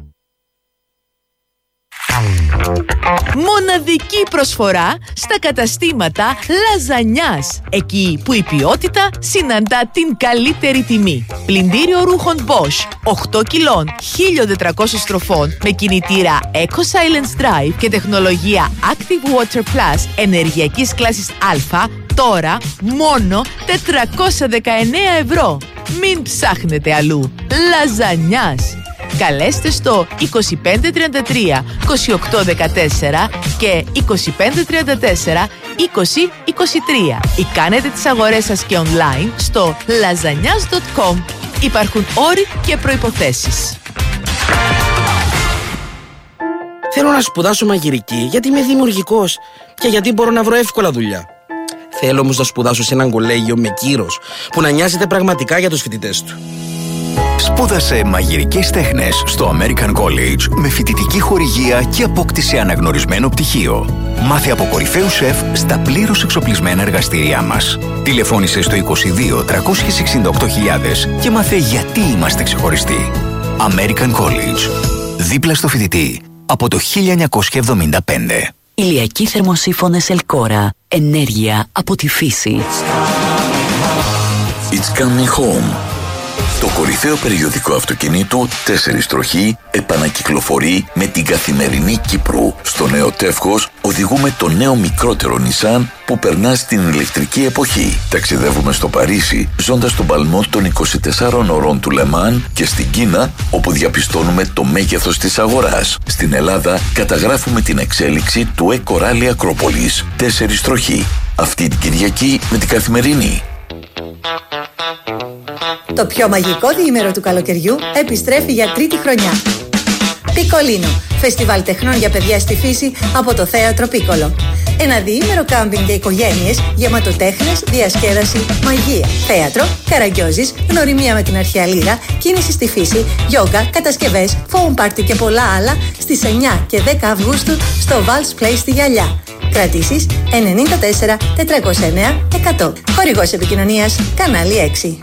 Μοναδική προσφορά στα καταστήματα Λαζανιάς. Εκεί που η ποιότητα συναντά την καλύτερη τιμή. Πλυντήριο ρούχων Bosch 8 κιλών 1400 στροφών με κινητήρα Eco Silence Drive και τεχνολογία Active Water Plus ενεργειακής κλάσης Α, τώρα μόνο 419 ευρώ. Μην ψάχνετε αλλού. Λαζανιάς. Καλέστε στο 2533 2814 και 2534 2023 ή κάνετε τις αγορές σας και online στο lasagnas.com. Υπάρχουν όροι και προϋποθέσεις. Θέλω να σπουδάσω μαγειρική γιατί είμαι δημιουργικός και γιατί μπορώ να βρω εύκολα δουλειά. Θέλω όμως να σπουδάσω σε έναν κολέγιο με κύρος που να νοιάζεται πραγματικά για τους φοιτητές του. Σπούδασε μαγειρικές τέχνες στο American College με φοιτητική χορηγία και απόκτηση αναγνωρισμένο πτυχίο. Μάθε από κορυφαίους σεφ στα πλήρως εξοπλισμένα εργαστήριά μας. Τηλεφώνησε στο 22 368.000 και μάθε γιατί είμαστε ξεχωριστοί. American College. Δίπλα στο φοιτητή από το 1975. Ηλιακοί θερμοσύφωνες Ελκόρα. Ενέργεια από τη φύση. It's coming home. Το κορυφαίο περιοδικό αυτοκινήτου 4 τροχή επανακυκλοφορεί με την καθημερινή Κύπρου. Στο νέο τεύχος οδηγούμε το νέο μικρότερο Nissan που περνά στην ηλεκτρική εποχή. Ταξιδεύουμε στο Παρίσι ζώντας τον παλμό των 24 ωρών του Λεμάν και στην Κίνα όπου διαπιστώνουμε το μέγεθος της αγοράς. Στην Ελλάδα καταγράφουμε την εξέλιξη του Eco-Rally Ακρόπολης. 4 τροχή. Αυτή την Κυριακή με την καθημερινή. Το πιο μαγικό διήμερο του καλοκαιριού επιστρέφει για τρίτη χρονιά. Πικολίνο, φεστιβάλ τεχνών για παιδιά στη φύση από το Θέατρο Πίκολο. Ένα διήμερο κάμπινγκ για οικογένειες γεμάτο τέχνες, διασκέδαση, μαγεία. Θέατρο, καραγκιόζης, γνωριμία με την αρχαία Λίγα, κίνηση στη φύση, γιόγκα, κατασκευές, foam party και πολλά άλλα στις 9 και 10 Αυγούστου στο Valls Play στη Γυαλιά. Κρατήσεις 94 409 100. Χορηγός επικοινωνίας Κανάλι 6.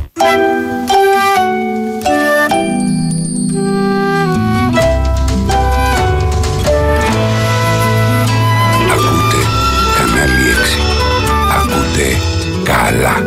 Ακούτε Κανάλι 6. Ακούτε καλά.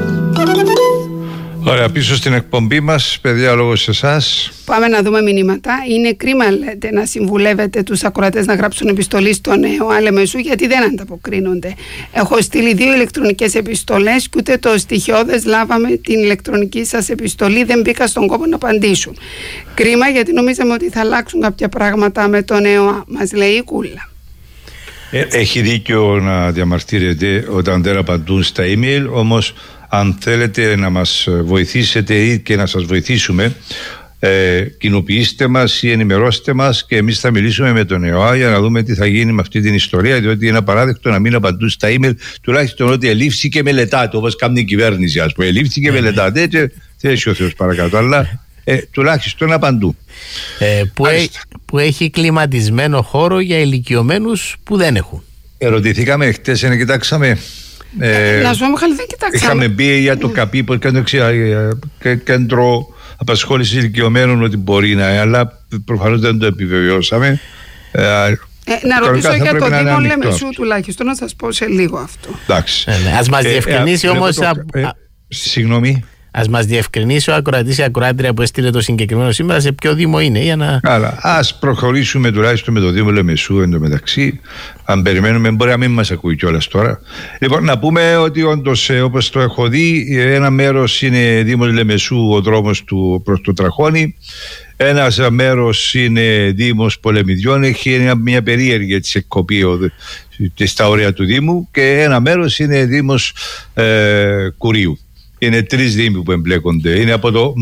Ωραία, πίσω στην εκπομπή μας, παιδιά, λόγω σε εσάς. Πάμε να δούμε μηνύματα. Είναι κρίμα, λέτε, να συμβουλεύετε τους ακροατές να γράψουν επιστολή στο νέο Άλεμεσού, γιατί δεν ανταποκρίνονται. Έχω στείλει 2 ηλεκτρονικές επιστολές και ούτε το στοιχειώδες λάβαμε την ηλεκτρονική σας επιστολή. Δεν μπήκα στον κόπο να απαντήσουν. Κρίμα, γιατί νομίζαμε ότι θα αλλάξουν κάποια πράγματα με το νέο, μας λέει η Κούλα. Έχει δίκιο να διαμαρτύρεται όταν δεν απαντούν στα email, όμως αν θέλετε να μας βοηθήσετε ή και να σας βοηθήσουμε, κοινοποιήστε μας ή ενημερώστε μας και εμείς θα μιλήσουμε με τον ΕΟΑ για να δούμε τι θα γίνει με αυτή την ιστορία, διότι είναι απαράδεκτο να μην απαντούν στα email, τουλάχιστον ότι ελήφθη και μελετάτε, όπως κάνει η κυβέρνηση, ας πούμε, ελήφθη και μελετάτε, και θέσει ο Θεός παρακάτω, αλλά τουλάχιστον απαντούν. Που έχει κλιματισμένο χώρο για ηλικιωμένους που δεν έχουν. Ερωτηθήκαμε χτες, κοιτάξαμε. Να σου πω, δεν κοιτάξαμε. Είχαμε μπει για το ΚΑΠΗ, κέντρο απασχόλησης ηλικιωμένων, ότι μπορεί να είναι, αλλά προφανώς δεν το επιβεβαιώσαμε. Να ρωτήσω για το Δήμο Λεμεσού τουλάχιστον, να σας πω σε λίγο αυτό. Εντάξει. Ας μας διευκρινίσει όμως. Συγγνώμη. Ας μας διευκρινίσει ο ακροατής ή ακροάτρια που έστειλε το συγκεκριμένο σήμερα σε ποιο Δήμο είναι, για να. Καλά. Ας προχωρήσουμε τουλάχιστον με το Δήμο Λεμεσού εντωμεταξύ. Αν περιμένουμε, μπορεί να μην μας ακούει κιόλας τώρα. Λοιπόν, να πούμε ότι όντως, όπως το έχω δει, ένα μέρος είναι Δήμος Λεμεσού, ο δρόμος του προς το Τραχώνι. Ένα μέρος είναι Δήμος Πολεμιδιών, έχει μια περίεργη εκκοπή στα όρια του Δήμου, και ένα μέρος είναι Δήμος Κουρίου. Είναι 3 δήμοι που εμπλέκονται. Είναι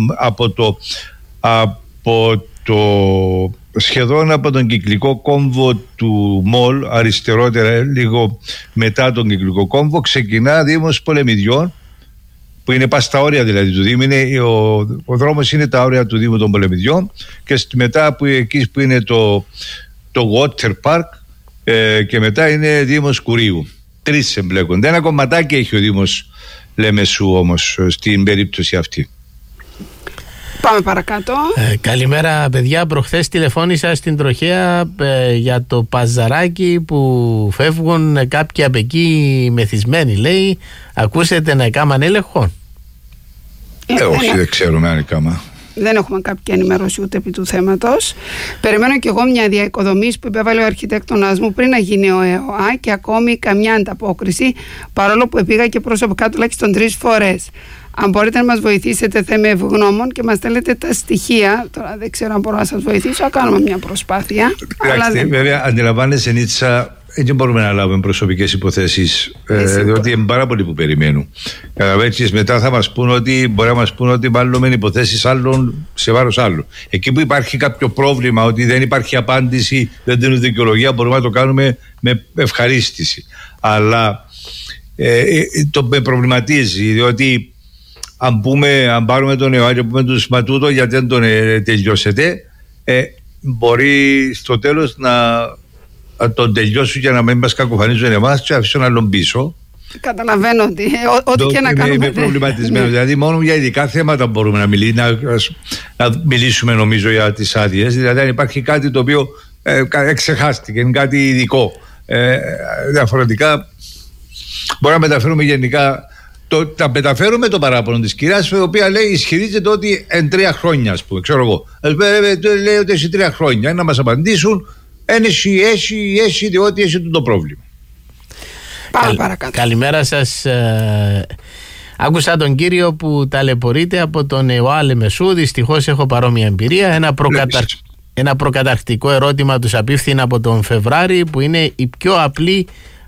σχεδόν από τον κυκλικό κόμβο του ΜΟΛ, αριστερότερα, λίγο μετά τον κυκλικό κόμβο, ξεκινά Δήμος Πολεμιδιών, που είναι πας στα όρια δηλαδή του Δήμου. Ο δρόμος είναι τα όρια του Δήμου των Πολεμιδιών, και μετά εκεί που είναι το Water Park, και μετά είναι Δήμος Κουρίου. 3 εμπλέκονται. Ένα κομματάκι έχει ο Δήμος Λεμεσού όμως στην περίπτωση αυτή. Πάμε παρακάτω. Καλημέρα παιδιά, προχθές τηλεφώνησα στην Τροχέα για το παζαράκι που φεύγουν κάποιοι από εκεί μεθυσμένοι, λέει. Ακούσετε να έκαναν έλεγχο? Όχι, δεν ξέρουμε αν έκανα. Δεν έχουμε κάποια ενημέρωση ούτε επί του θέματος. Περιμένω κι εγώ μια διακοδομής που υπέβαλε ο αρχιτέκτονας μου πριν να γίνει ο ΕΟΑ, και ακόμη καμιά ανταπόκριση, παρόλο που πήγα και προσωπικά τουλάχιστον 3 φορές. Αν μπορείτε να μας βοηθήσετε, θα είμαι ευγνώμων, και μας στέλνετε τα στοιχεία. Τώρα δεν ξέρω αν μπορώ να σας βοηθήσω, θα κάνουμε μια προσπάθεια. Βέβαια, αντιλαμβάνεσαι, Νίτσα, δεν μπορούμε να λάβουμε προσωπικές υποθέσεις, διότι είναι πάρα πολλοί που περιμένουν. Έτσι, μετά θα μας πούν ότι μπορεί να μας πούν ότι βάλουμε υποθέσεις άλλων σε βάρος άλλων. Εκεί που υπάρχει κάποιο πρόβλημα, ότι δεν υπάρχει απάντηση, δεν δίνουν δικαιολογία, μπορούμε να το κάνουμε με ευχαρίστηση. Αλλά το με προβληματίζει, διότι αν πάρουμε τον Ιωάννη, πούμε του Σματούτο, γιατί δεν τον τελειώσετε, μπορεί στο τέλος να τον τελειώσουν για να μην μας κακοφανίζουν εμάς και αφήσουν άλλον πίσω. Καταλαβαίνω ότι ό,τι και να κάνουμε. Είμαι προβληματισμένο. Δηλαδή, μόνο για ειδικά θέματα μπορούμε να μιλήσουμε, νομίζω, για τις άδειες. Δηλαδή, αν υπάρχει κάτι το οποίο εξεχάστηκε, είναι κάτι ειδικό. Διαφορετικά, μπορούμε να μεταφέρουμε γενικά. Να μεταφέρουμε το παράπονο της κυρίας, η οποία λέει, ισχυρίζεται ότι εν 3 χρόνια, ας πούμε, ξέρω εγώ. Λέει ότι έχει 3 χρόνια. Να μας απαντήσουν, έχει, διότι έχει το πρόβλημα. Καλημέρα σας. Άκουσα τον κύριο που ταλαιπωρείται από τον ΕΟΑ Λεμεσού. Δυστυχώς έχω παρόμοια εμπειρία. Ένα προκαταρκτικό ερώτημα τους απίφθηνα από τον Φεβράρη, που είναι η πιο απλή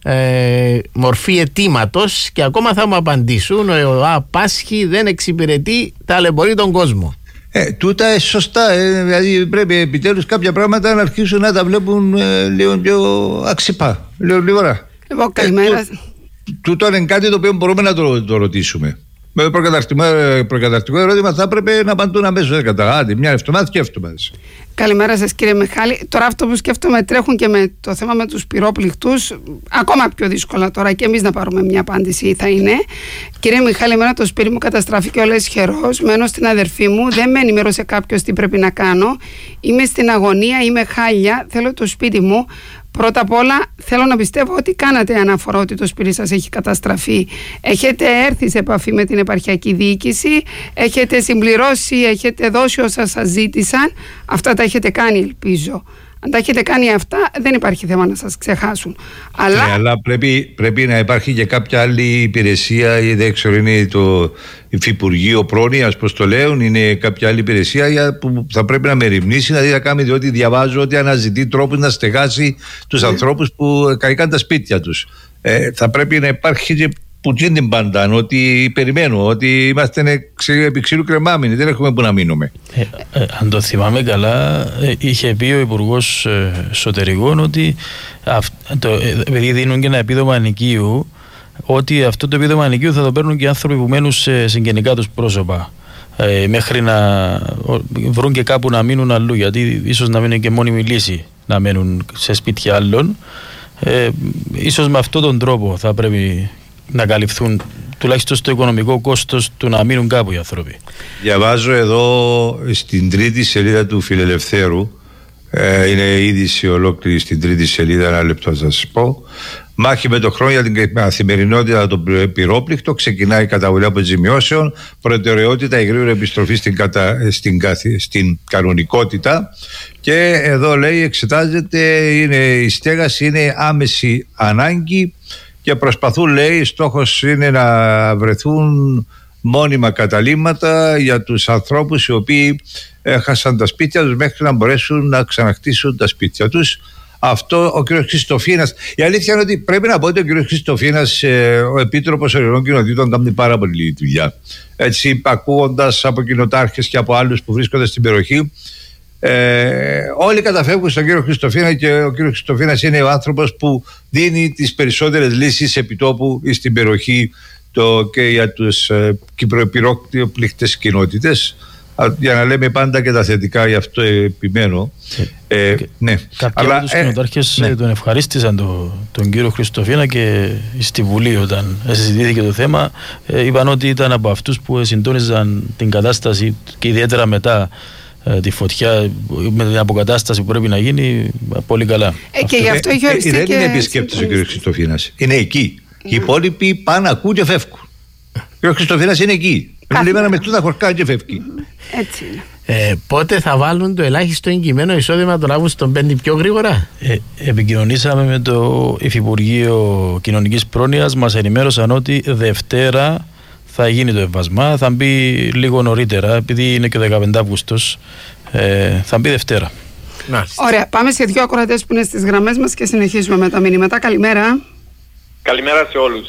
μορφή αιτήματος, και ακόμα θα μου απαντήσουν: ο ΕΟΑ πάσχει, δεν εξυπηρετεί, ταλαιπωρεί τον κόσμο. Τούτα σωστά. Δηλαδή πρέπει επιτέλους κάποια πράγματα να αρχίσουν να τα βλέπουν λίγο πιο αξιπά, λίγο γρήγορα. Καλημέρα. Τούτο είναι κάτι το οποίο μπορούμε να το ρωτήσουμε. Με προκαταρκτικό ερώτημα θα έπρεπε να απαντούν αμέσως. Άντε, μια εβδομάδα και εβδομάδες. Καλημέρα σας, κύριε Μιχάλη. Τώρα αυτό που σκέφτομαι, τρέχουν και με το θέμα με τους πυρόπληκτους, ακόμα πιο δύσκολα τώρα και εμείς να πάρουμε μια απάντηση θα είναι. Κύριε Μιχάλη, εμένα το σπίτι μου καταστράφηκε όλες χερός. Μένω στην αδερφή μου, δεν με ενημέρωσε κάποιος τι πρέπει να κάνω. Είμαι στην αγωνία, είμαι χάλια, θέλω το σπίτι μου. Πρώτα απ' όλα θέλω να πιστεύω ότι κάνατε αναφορά ότι το σπίτι σας έχει καταστραφεί. Έχετε έρθει σε επαφή με την επαρχιακή διοίκηση, έχετε συμπληρώσει, έχετε δώσει όσα σας ζήτησαν. Αυτά τα έχετε κάνει, ελπίζω. Αν τα έχετε κάνει αυτά, δεν υπάρχει θέμα να σας ξεχάσουν. Αλλά πρέπει να υπάρχει και κάποια άλλη υπηρεσία, ή δεν ξέρω, είναι το Υφυπουργείο Πρόνοιας, πώς το λέουν, είναι κάποια άλλη υπηρεσία που θα πρέπει να μεριμνήσει, δηλαδή να κάνει, διότι διαβάζω ότι αναζητεί τρόπους να στεγάσει τους ανθρώπους που καήκαν τα σπίτια τους. Θα πρέπει να υπάρχει και που την πάντα, ότι περιμένω, ότι είμαστε επί ξύλου κρεμάμενοι, δεν έχουμε που να μείνουμε. Αν το θυμάμαι καλά, είχε πει ο Υπουργός Εσωτερικών ότι επειδή δίνουν και ένα επίδομα ενοικίου, ότι αυτό το επίδομα ενοικίου θα το παίρνουν και οι άνθρωποι που μένουν σε συγγενικά τους πρόσωπα, μέχρι να βρουν και κάπου να μείνουν αλλού, γιατί ίσως να μην είναι και μόνιμη λύση να μένουν σε σπίτια άλλων. Ίσως με αυτόν τον τρόπο θα πρέπει να καλυφθούν τουλάχιστον στο οικονομικό κόστος του να μείνουν κάπου οι άνθρωποι. Διαβάζω εδώ στην 3η σελίδα του Φιλελευθέρου, είναι είδηση ολόκληρη στην 3η σελίδα, ένα λεπτό θα σας πω. Μάχη με το χρόνο για την καθημερινότητα των πυρόπληκτων, ξεκινάει η καταβολή αποζημιώσεων, προτεραιότητα η γρήγορη επιστροφή στην κανονικότητα, και εδώ λέει εξετάζεται, η στέγαση είναι άμεση ανάγκη και προσπαθούν, λέει, στόχος είναι να βρεθούν μόνιμα καταλύματα για τους ανθρώπους οι οποίοι έχασαν τα σπίτια τους μέχρι να μπορέσουν να ξαναχτίσουν τα σπίτια τους. Αυτό ο κ. Χριστοφίνας. Η αλήθεια είναι ότι πρέπει να πω ότι ο κ. Χριστοφίνας, ο Επίτροπος Ορεινών Κοινοτήτων, κάνει πάρα πολύ δουλειά. Έτσι, ακούγοντας από κοινοτάρχες και από άλλους που βρίσκονται στην περιοχή, όλοι καταφεύγουν στον κύριο Χριστοφίνα, και ο κύριος Χριστοφίνας είναι ο άνθρωπος που δίνει τις περισσότερες λύσεις επιτόπου στην περιοχή και για τους κυπροπυρόπληκτες κοινότητες, για να λέμε πάντα και τα θετικά, γι' αυτό επιμένω. Ναι. Κάποιοι από τους κοινοτάρχες τον ευχαρίστησαν τον κύριο Χριστοφίνα, και στη Βουλή όταν συζητήθηκε το θέμα είπαν ότι ήταν από αυτούς που συντόνιζαν την κατάσταση, και ιδιαίτερα μετά τη φωτιά, με την αποκατάσταση που πρέπει να γίνει, πολύ καλά. Και γι' αυτό έχει οριστεί. Δεν είναι επισκέπτης ο κ. Χριστοφίνας. Είναι εκεί. Οι υπόλοιποι πάνε, ακούν και φεύγουν. Ο κ. Χριστοφίνας είναι εκεί. Λίμενα με τούτα χορκά και φεύγει. Έτσι είναι. Πότε θα βάλουν το ελάχιστο εγκυμένο εισόδημα τον Αύγουστο 5 πιο γρήγορα? Επικοινωνήσαμε με το Υφυπουργείο Κοινωνικής Πρόνοιας. Μας ενημέρωσαν ότι Δευτέρα θα γίνει το εμβασμά, θα μπει λίγο νωρίτερα, επειδή είναι και ο 15 Αύγουστος, θα μπει Δευτέρα. Ωραία, πάμε σε δύο ακροατές που είναι στις γραμμές μας και συνεχίζουμε με τα μηνύματα. Καλημέρα. Καλημέρα σε όλους.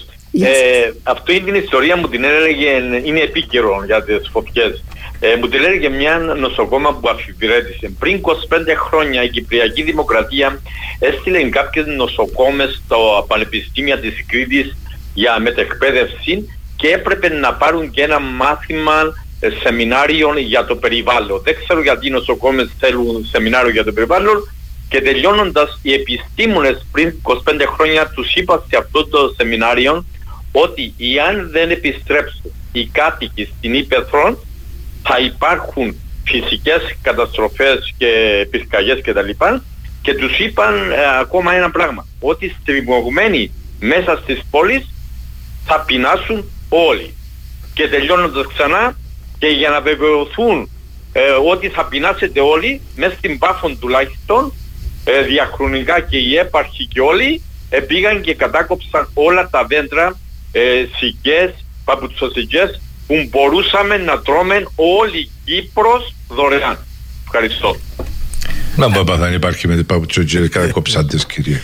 Αυτή την ιστορία μου την έλεγε, είναι επίκαιρο για τις φωτιές. Μου την έλεγε μια νοσοκόμα που αφιβρέτησε. Πριν 25 χρόνια η Κυπριακή Δημοκρατία έστειλε κάποιες νοσοκόμες στο Πανεπιστήμιο της Κρήτης για μετεκπαίδευση και έπρεπε να πάρουν και ένα μάθημα σεμινάριων για το περιβάλλον. Δεν ξέρω γιατί οι νοσοκόμες θέλουν σεμινάριο για το περιβάλλον και τελειώνοντας οι επιστήμονες πριν 25 χρόνια τους είπα σε αυτό το σεμινάριο ότι εάν δεν επιστρέψουν οι κάτοικοι στην Ήπεθρο θα υπάρχουν φυσικές καταστροφές και πυρκαγιές κτλ. Και τους είπαν ακόμα ένα πράγμα, ότι στριμωγμένοι μέσα στις πόλεις θα πεινάσουν όλοι. Και τελειώνοντας ξανά, και για να βεβαιωθούν ότι θα πεινάσετε όλοι, μέσα στην Πάφων τουλάχιστον, διαχρονικά και οι έπαρχοι και όλοι, πήγαν και κατάκοψαν όλα τα δέντρα, σικές, παπουτσοσικές, που μπορούσαμε να τρώμε όλη Κύπρος δωρεάν. Ευχαριστώ. Να μου είπα, δεν υπάρχει με την παπουτσοτζίδες κατακόψαντες, κύριε.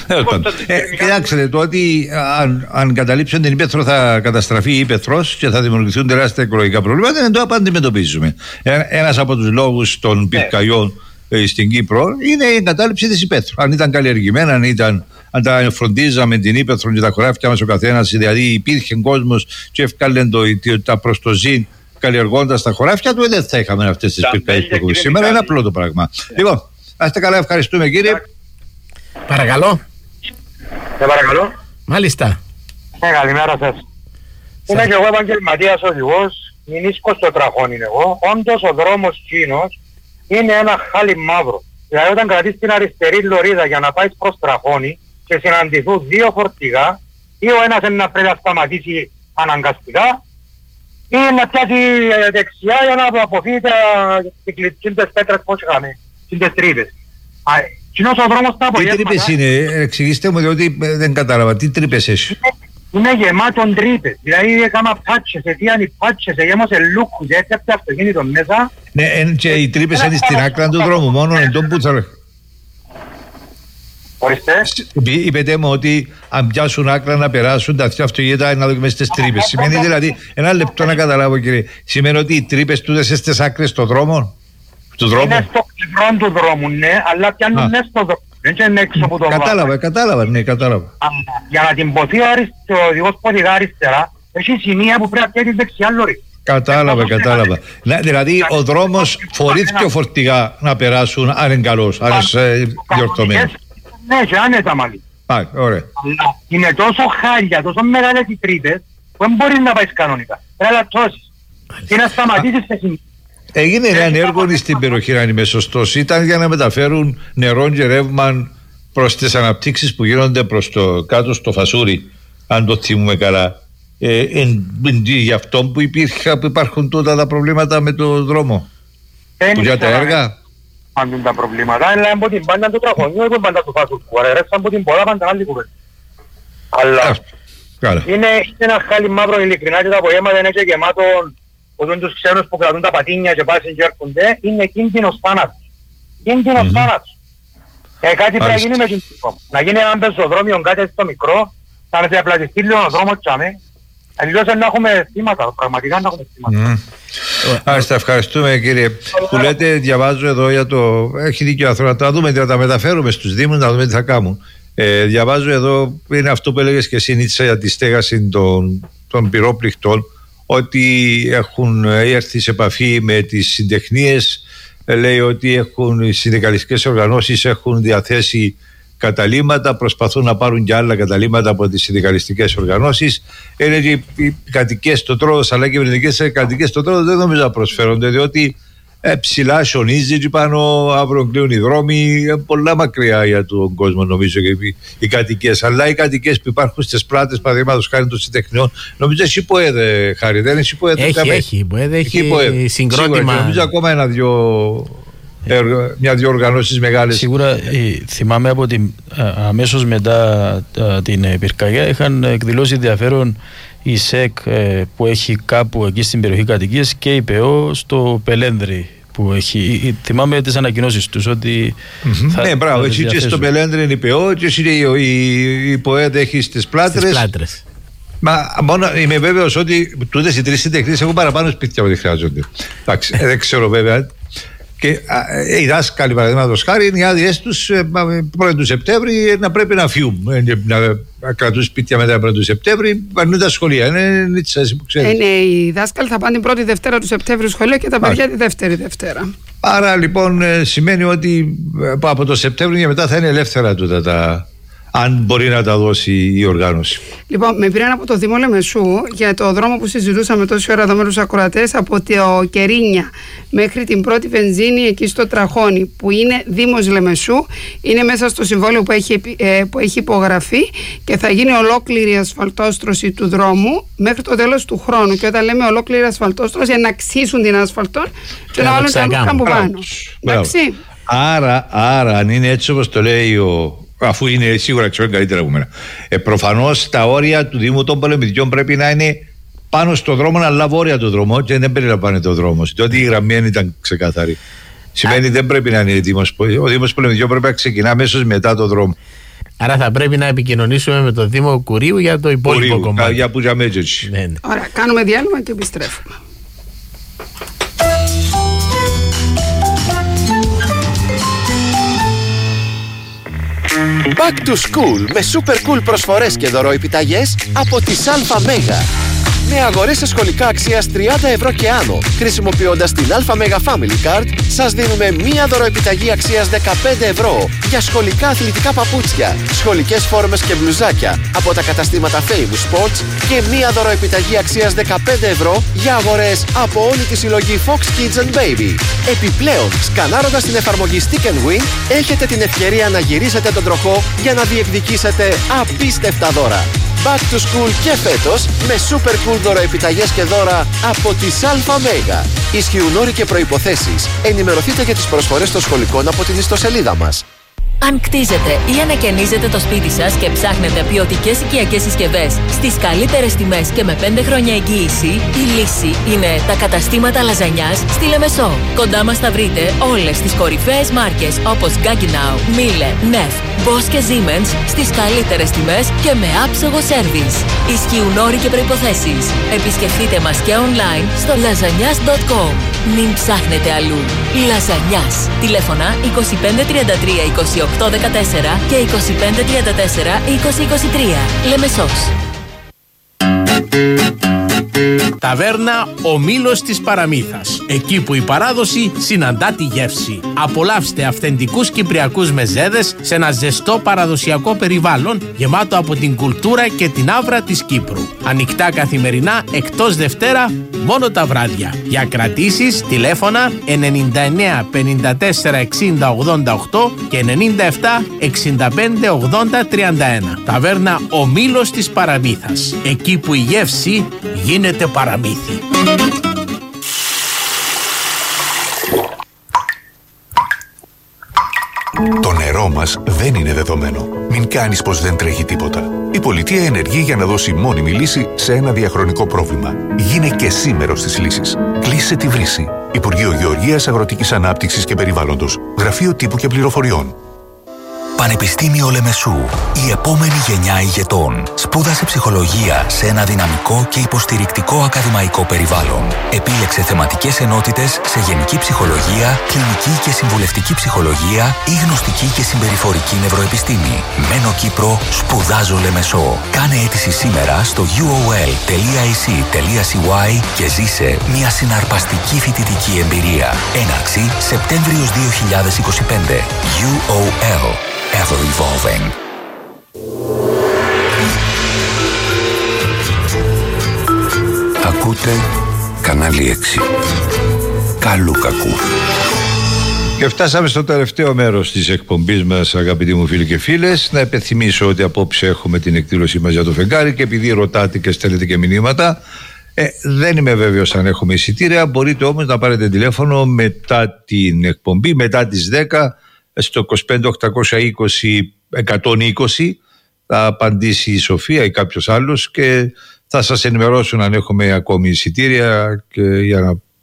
Κοιτάξτε, το ότι αν καταλήψουν την Ήπεθρο θα καταστραφεί η Ήπεθρος και θα δημιουργηθούν τεράστια οικολογικά προβλήματα, δεν το αντιμετωπίζουμε. Ένας από τους λόγους των πυρκαγιών στην Κύπρο είναι η εγκατάλειψη της Ήπεθρου. Αν ήταν καλλιεργημένα, αν τα φροντίζαμε την Ήπεθρο και τα χωράφια μας ο καθένας, δηλαδή υπήρχε κόσμος και έφκαλε τα προστοζήν καλλιεργώντας τα χωράφια του, δεν θα είχαμε αυτές τις πυρκαγιές που έχουμε σήμερα. Είναι απλό το πράγμα. Λοιπόν, άστε καλά, ευχαριστούμε κύριε. Παρακαλώ. Παρακαλώ. Μάλιστα. Καλημέρα σας. Είμαι και εγώ επαγγελματίας οδηγός, μηνίσκος στο τραχών είναι εγώ. Όντως ο δρόμος Κίνος είναι ένα χάλι μαύρο. Δηλαδή όταν κρατείς την αριστερή λωρίδα για να πάει προς Τραχώνη και συναντηθούν δύο φορτηγά, ή ο ένας είναι να πρέπει να σταματήσει αναγκαστικά ή να πιάσει δεξιά για να αποφύγει τις πέτρες πώς είχαμε, τις τρύπες. Κοινώς ο δρόμος τα απογεύματα... Τι τρύπες είναι, εξηγήστε μου διότι δεν κατάλαβα, τι τρύπες έχει. Είναι γεμάτον τρύπες, δηλαδή έκανα πάτσες, αιτίαν πάτσες, γέμωσε λούκους, έπιασε αυτοκίνητο μέσα. Ναι, και οι τρύπες είναι στην άκρα του δρόμου, μόνο εν τον που θα... Ορίστε. Είπετε μου ότι αν πιάσουν άκρα να περάσουν τα αυτιά αυτοκίνητα να δούμε στις τρύπες. Σημαίνει δηλαδή, ένα λεπτό να καταλάβω κύριε, σημαίνει ότι οι τρύπες τούτες στις άκρες του δρόμου. Είναι στο πλευρό του δρόμου, ναι, αλλά πιάνουν μέσα στο δρόμο. Δεν είναι έξω από το δρόμο. Κατάλαβα, ναι, κατάλαβα. Για να την ποθεί ο οδηγός ποδηγά αριστερά, έχει σημεία που πρέπει να πιέσεις δεξιά λωρί. Κατάλαβα. Δηλαδή ο δρόμος φορεί πιο φορτηγά να περάσουν αν είναι καλός, αν είναι διορθωμένος. Ναι, και άνετα μάλλον. Ωραία. Είναι τόσο χάλια, τόσο μεγάλες οι τρύπες που δεν μπορείς να πάεις κανονικά. Πρέπει να τώσεις και να σταματήσεις σε σημείο. Έγινε ένα έργο στην περιοχή, αν είμαι σωστός. Ήταν για να μεταφέρουν νερό και ρεύμα προς τις αναπτύξεις που γίνονται προς το κάτω στο Φασούρι, αν το θυμούμε καλά. Γι' αυτό που υπάρχουν τότε τα προβλήματα με το δρόμο. Για τα έργα. Αν τα προβλήματα, αλλά από την πάντα του τραχωνιού, από την πάντα του Φασουρκού. Αρέσαν από την πολλά πάντα άλλη κουβέντα. Αλλά είναι ένα χάλι μαύρο ειλικρινά και τα απογεύματα είναι και γεμάτο όταν τους ξένους που κρατούν τα πατίνια και πάσουν και έρχονται, είναι κίνδυνος θάνατος. Κίνδυνος θάνατος. Κάτι πρέπει να γίνει με την τύπο. Να γίνει έναν πεζοδρόμιο κάτι στο μικρό, να διαπλατιστεί λίγο ο δρόμος τσάμε. Αλλιώς να έχουμε θύματα, πραγματικά να έχουμε θύματα. Άριστα, ευχαριστούμε κύριε. Που λέτε, διαβάζω εδώ για το... Έχει δίκιο άνθρωπο, να τα δούμε, να τα μεταφέρουμε στους Δήμους, να δούμε τι θα κάνουν. Διαβάζω εδώ, είναι αυτό που έλεγες και εσύ Νίτσα για τη στέγαση των πυρόπληκτων, ότι έχουν έρθει σε επαφή με τις συντεχνίες, λέει ότι οι συνδικαλιστικές οργανώσεις έχουν διαθέσει καταλύματα, προσπαθούν να πάρουν και άλλα καταλύματα από τις συνδικαλιστικές οργανώσεις. Είναι και οι κατοικές στο Τρόδος, αλλά και οι κυβερνητικές κατοικές στο Τρόδος δεν νομίζω να προσφέρονται, διότι ψηλά χιονίζει και πάνω αύριο κλείνουν οι δρόμοι, πολλά μακριά για τον κόσμο νομίζω και οι κατοικές. Αλλά οι κατοικές που υπάρχουν στις πλάτες, παραδείγματος χάρη των συντεχνιών, νομίζω έχει ΠΟΕΔ, Χάρη, δεν έχει ΠΟΕΔ. Έχει συγκρότημα. Νομίζω ακόμα μια-δυο οργανώσεις μεγάλες. Σίγουρα θυμάμαι από αμέσως μετά την πυρκαγιά είχαν εκδηλώσει ενδιαφέρον η ΣΕΚ που έχει κάπου εκεί στην περιοχή κατοικίας και η ΠΕΟ στο Πελένδρι που έχει. Θυμάμαι τις ανακοινώσεις τους ότι. Ναι, μπράβο. Εσύ και στο Μελέντρε είναι η ΠΕΟ, και εσύ η ΠΟΕΔ έχει στις Πλάτρες. Μα μόνο είμαι βέβαιος ότι τούτες οι τρεις συντεχνίες έχουν παραπάνω σπίτια από ό,τι χρειάζονται. Εντάξει, δεν ξέρω βέβαια. Και οι δάσκαλοι, παραδείγματος χάρη, είναι οι άδειες τους 1 του Σεπτέμβρη να πρέπει να φύγουν. Να κρατούν σπίτια μετά 1 του Σεπτέμβρη, πάνε τα σχολεία. Είναι έτσι που ξέρετε. Οι δάσκαλοι θα πάνε την 1η Δευτέρα του Σεπτέμβρη σχολείο και τα παιδιά τη δεύτερη Δευτέρα. Άρα λοιπόν σημαίνει ότι από το Σεπτέμβριο και μετά θα είναι ελεύθερα τούτα τα. Αν μπορεί να τα δώσει η οργάνωση. Λοιπόν, με πήραν από το Δήμο Λεμεσού για το δρόμο που συζητούσαμε τόση ώρα εδώ με τους ακροατές, από το Κερίνια μέχρι την πρώτη βενζίνη εκεί στο Τραχώνι, που είναι Δήμος Λεμεσού, είναι μέσα στο συμβόλαιο που έχει υπογραφεί και θα γίνει ολόκληρη ασφαλτόστρωση του δρόμου μέχρι το τέλος του χρόνου. Και όταν λέμε ολόκληρη ασφαλτόστρωση, να αξίσουν την ασφαλτών και να βάλουν τα λούκα από πάνω. Εντάξει. Άρα, αν είναι έτσι όπως το λέει αφού είναι σίγουρα ξέρω καλύτερα από μένα. Προφανώς τα όρια του Δήμου των Πολεμητιών πρέπει να είναι πάνω στο δρόμο, να λάβει όρια το δρόμο και δεν περιλαμβάνεται ο δρόμος. Διότι η γραμμή δεν ήταν ξεκάθαρη. Σημαίνει δεν πρέπει να είναι ο Δήμος Πολεμητιών, πρέπει να ξεκινά αμέσως μετά το δρόμο. Άρα θα πρέπει να επικοινωνήσουμε με το Δήμο Κουρίου για το υπόλοιπο κομμάτι. Για που Ωραία, κάνουμε διάλειμμα και επιστρέφουμε. Back to School με super cool προσφορές και δωροεπιταγές από τις ΑΜΕΓΑ. Με αγορές σε σχολικά αξίας 30 ευρώ και άνω, χρησιμοποιώντας την ΑΜΕΓΑ Family Card, σας δίνουμε μία δωροεπιταγή αξίας 15 ευρώ για σχολικά αθλητικά παπούτσια, σχολικές φόρμες και μπλουζάκια από τα καταστήματα Famous Sports και μία δωροεπιταγή αξίας 15 ευρώ για αγορές από όλη τη συλλογή Fox Kids and Baby. Επιπλέον, σκανάροντας την εφαρμογή Stick and Win, έχετε την ευκαιρία να γυρίσετε τον τροχό για να διεκδικήσετε απίστευτα δώρα. Back to School και φέτος με super cool δωροεπιταγές και δώρα από τις ΑΜΕΓΑ. Ισχύουν όροι και προϋποθέσεις. Ενημερωθείτε για τις προσφορές των σχολικών από την ιστοσελίδα μας. Αν κτίζετε ή ανακαινίζετε το σπίτι σας και ψάχνετε ποιοτικές οικιακές συσκευές στις καλύτερες τιμές και με 5 χρόνια εγγύηση, η λύση είναι τα καταστήματα λαζανιάς στη Λεμεσό. Κοντά μας θα βρείτε όλες τις κορυφαίες μάρκες όπως Gaggenau, Miele, Neff, Bosch και Siemens στις καλύτερες τιμές και με άψογο σέρβις. Ισχύουν όροι και προϋποθέσεις. Επισκεφτείτε μας και online στο lasagnas.com. Μην ψάχνετε αλλού. Λαζανιάς. Τηλέφωνα 2533 2814 και 2534 2023. Λεμεσός. Ταβέρνα Ο Μήλος της Παραμύθας. Εκεί που η παράδοση συναντά τη γεύση. Απολαύστε αυθεντικούς κυπριακούς μεζέδες σε ένα ζεστό παραδοσιακό περιβάλλον γεμάτο από την κουλτούρα και την άβρα της Κύπρου. Ανοιχτά καθημερινά εκτός Δευτέρα μόνο τα βράδια. Για κρατήσεις τηλέφωνα 99 54 60 88 και 97 65 80 31. Ταβέρνα Ο Μήλος της Παραμύθας. Εκεί που η γεύση γίνεται παραμύθι. Το νερό μας δεν είναι δεδομένο. Μην κάνεις πως δεν τρέχει τίποτα. Η πολιτεία ενεργεί για να δώσει μόνιμη λύση σε ένα διαχρονικό πρόβλημα. Γίνε και εσύ μέρος της λύσης. Κλείσε τη βρύση. Υπουργείο Γεωργίας, Αγροτικής Ανάπτυξης και Περιβάλλοντος. Γραφείο Τύπου και Πληροφοριών. Πανεπιστήμιο Λεμεσού. Η επόμενη γενιά ηγετών. Σπούδασε ψυχολογία σε ένα δυναμικό και υποστηρικτικό ακαδημαϊκό περιβάλλον. Επίλεξε θεματικές ενότητες σε γενική ψυχολογία, κλινική και συμβουλευτική ψυχολογία ή γνωστική και συμπεριφορική νευροεπιστήμη. Μένω Κύπρο, σπουδάζω Λεμεσό. Κάνε αίτηση σήμερα στο uol.ac.cy και ζήσε μια συναρπαστική φοιτητική εμπειρία. Έναρξη Σεπτέμβριος 2025. UOL. Ever evolving. Ακούτε κανάλι 6. Καλού κακού. Και φτάσαμε στο τελευταίο μέρος της εκπομπής μας, αγαπητοί μου φίλοι και φίλες. Να υπενθυμίσω ότι απόψε έχουμε την εκδήλωσή μας για το φεγγάρι και επειδή ρωτάτε και στέλνετε και μηνύματα, δεν είμαι βέβαιος αν έχουμε εισιτήρια. Μπορείτε όμως να πάρετε τηλέφωνο μετά την εκπομπή, μετά τις 10, στο 25-820-120. Θα απαντήσει η Σοφία ή κάποιος άλλος και θα σας ενημερώσουν αν έχουμε ακόμη εισιτήρια και για να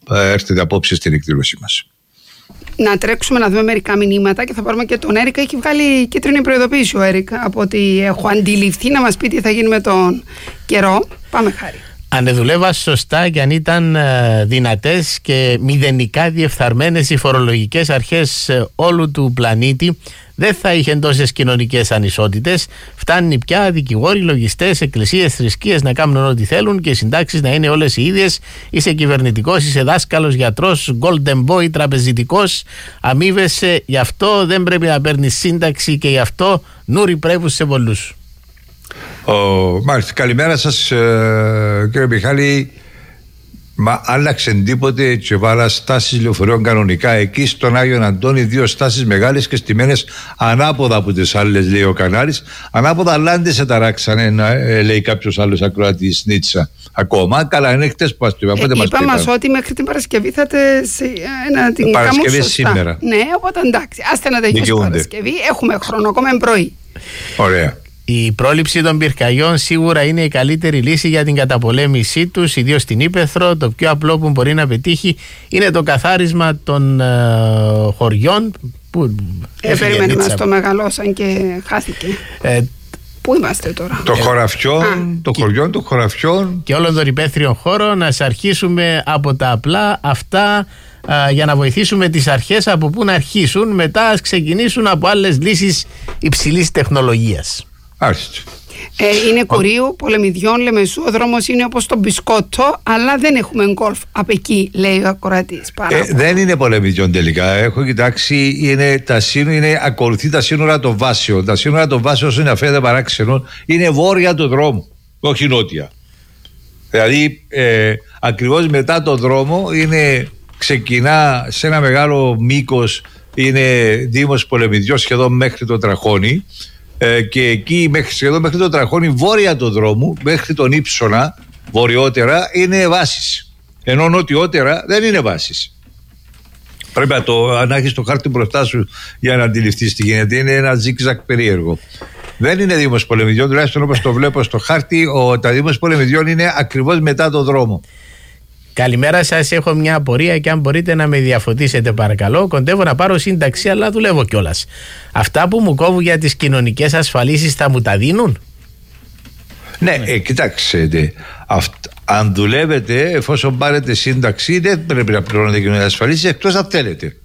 έρθετε απόψε στην εκδήλωσή μας. Να τρέξουμε να δούμε μερικά μηνύματα και θα πάρουμε και τον Έρικ. Έχει βγάλει κίτρινη προειδοποίηση ο Έρικ, από ό,τι έχω αντιληφθεί, να μας πει τι θα γίνει με τον καιρό. Πάμε, Χάρη. Αν δουλεύα σωστά και αν ήταν δυνατές και μηδενικά διεφθαρμένες οι φορολογικές αρχές όλου του πλανήτη, δεν θα είχε τόσες κοινωνικές ανισότητες. Φτάνει πια δικηγόροι, λογιστές, εκκλησίες, θρησκείες να κάνουν ό,τι θέλουν και οι συντάξεις να είναι όλες οι ίδιες. Είσαι κυβερνητικός, είσαι δάσκαλος, γιατρός, golden boy, τραπεζιτικός, αμείβεσαι. Γι' αυτό δεν πρέπει να παίρνεις σύνταξη και γι' αυτό νούρι πρέπει σε πολλούς. Μάλιστα, καλημέρα σας κύριε Μιχάλη. Μα άλλαξε τίποτε και βάλα στάσεις λεωφορείων κανονικά εκεί στον Άγιον Αντώνη, 2 στάσεις μεγάλες και στημένες ανάποδα από τις άλλες, λέει ο Κανάρης. Ανάποδα, αλλά δεν σε ταράξανε, λέει κάποιος άλλος ακροατής, Νίτσα. Ακόμα, καλά, είναι χτες που είπα μας ότι μέχρι την Παρασκευή θα την Παρασκευή σήμερα. Ναι, οπότε εντάξει, άστε να τελειώσει Παρασκευή, έχουμε χρόνο, ακόμα πρωί. Ωραία. Η πρόληψη των πυρκαγιών σίγουρα είναι η καλύτερη λύση για την καταπολέμησή τους, ιδίως στην Ύπαιθρο. Το πιο απλό που μπορεί να πετύχει είναι το καθάρισμα των χωριών. Περιμένουμε στο μεγαλώσαν και χάθηκε. Πού είμαστε τώρα? Το χωραφιόν, το χωριών, το χωραφιόν και όλων των υπαίθριων χώρων. Να αρχίσουμε από τα απλά αυτά για να βοηθήσουμε τις αρχές από πού να αρχίσουν. Μετά ας ξεκινήσουν από άλλες λύσεις υψηλής τεχνολογίας. Είναι Κουρίου, Πολεμιδιών, Λεμεσού. Ο δρόμος είναι όπως το μπισκότο, αλλά δεν έχουμε γκολφ από εκεί, λέει ο ακροατής. Δεν είναι Πολεμιδιών τελικά. Έχω κοιτάξει, ακολουθεί τα σύνορα των βάσεων. Τα σύνορα των βάσεων, όσο είναι αφαίρετα παράξενων, είναι βόρεια του δρόμου, όχι νότια. Δηλαδή, ακριβώς μετά το δρόμο ξεκινά σε ένα μεγάλο μήκος, είναι Δήμος Πολεμιδιών σχεδόν μέχρι το Τραχώνη. Και εκεί σχεδόν μέχρι το Τραχώνη, βόρεια του δρόμου, μέχρι τον Ύψωνα, βορειότερα είναι βάσεις. Ενώ νοτιότερα δεν είναι βάσεις. Πρέπει να έχεις το χάρτη μπροστά σου για να αντιληφθείς τι γίνεται. Είναι ένα ζικ-ζακ περίεργο. Δεν είναι Δήμος Πολεμιδιών, τουλάχιστον όπως το βλέπω στο χάρτη. Τα Δήμος Πολεμιδιών είναι ακριβώς μετά το δρόμο. Καλημέρα σας, έχω μια απορία και αν μπορείτε να με διαφωτίσετε παρακαλώ. Κοντεύω να πάρω σύνταξη αλλά δουλεύω κιόλας. Αυτά που μου κόβουν για τις κοινωνικές ασφαλίσεις θα μου τα δίνουν? Ναι, κοιτάξτε, αν δουλεύετε, εφόσον πάρετε σύνταξη, δεν πρέπει να πληρώνετε κοινωνικές ασφαλίσεις εκτός αν θέλετε.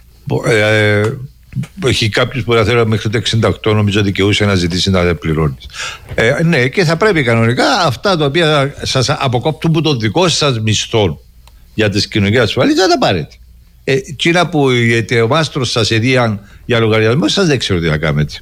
Έχει κάποιος που θα θέλει μέχρι το 68, νομίζω δικαιούσε να ζητήσει να δεν πληρώνει. Ναι, και θα πρέπει κανονικά αυτά τα οποία σας αποκόπτουν από το δικό σας μισθό για τις κοινωνικές ασφαλίσεις να τα πάρετε. Εκείνα που ο μάστρος σας εδίαν για λογαριασμό σας δεν ξέρω τι να κάνετε.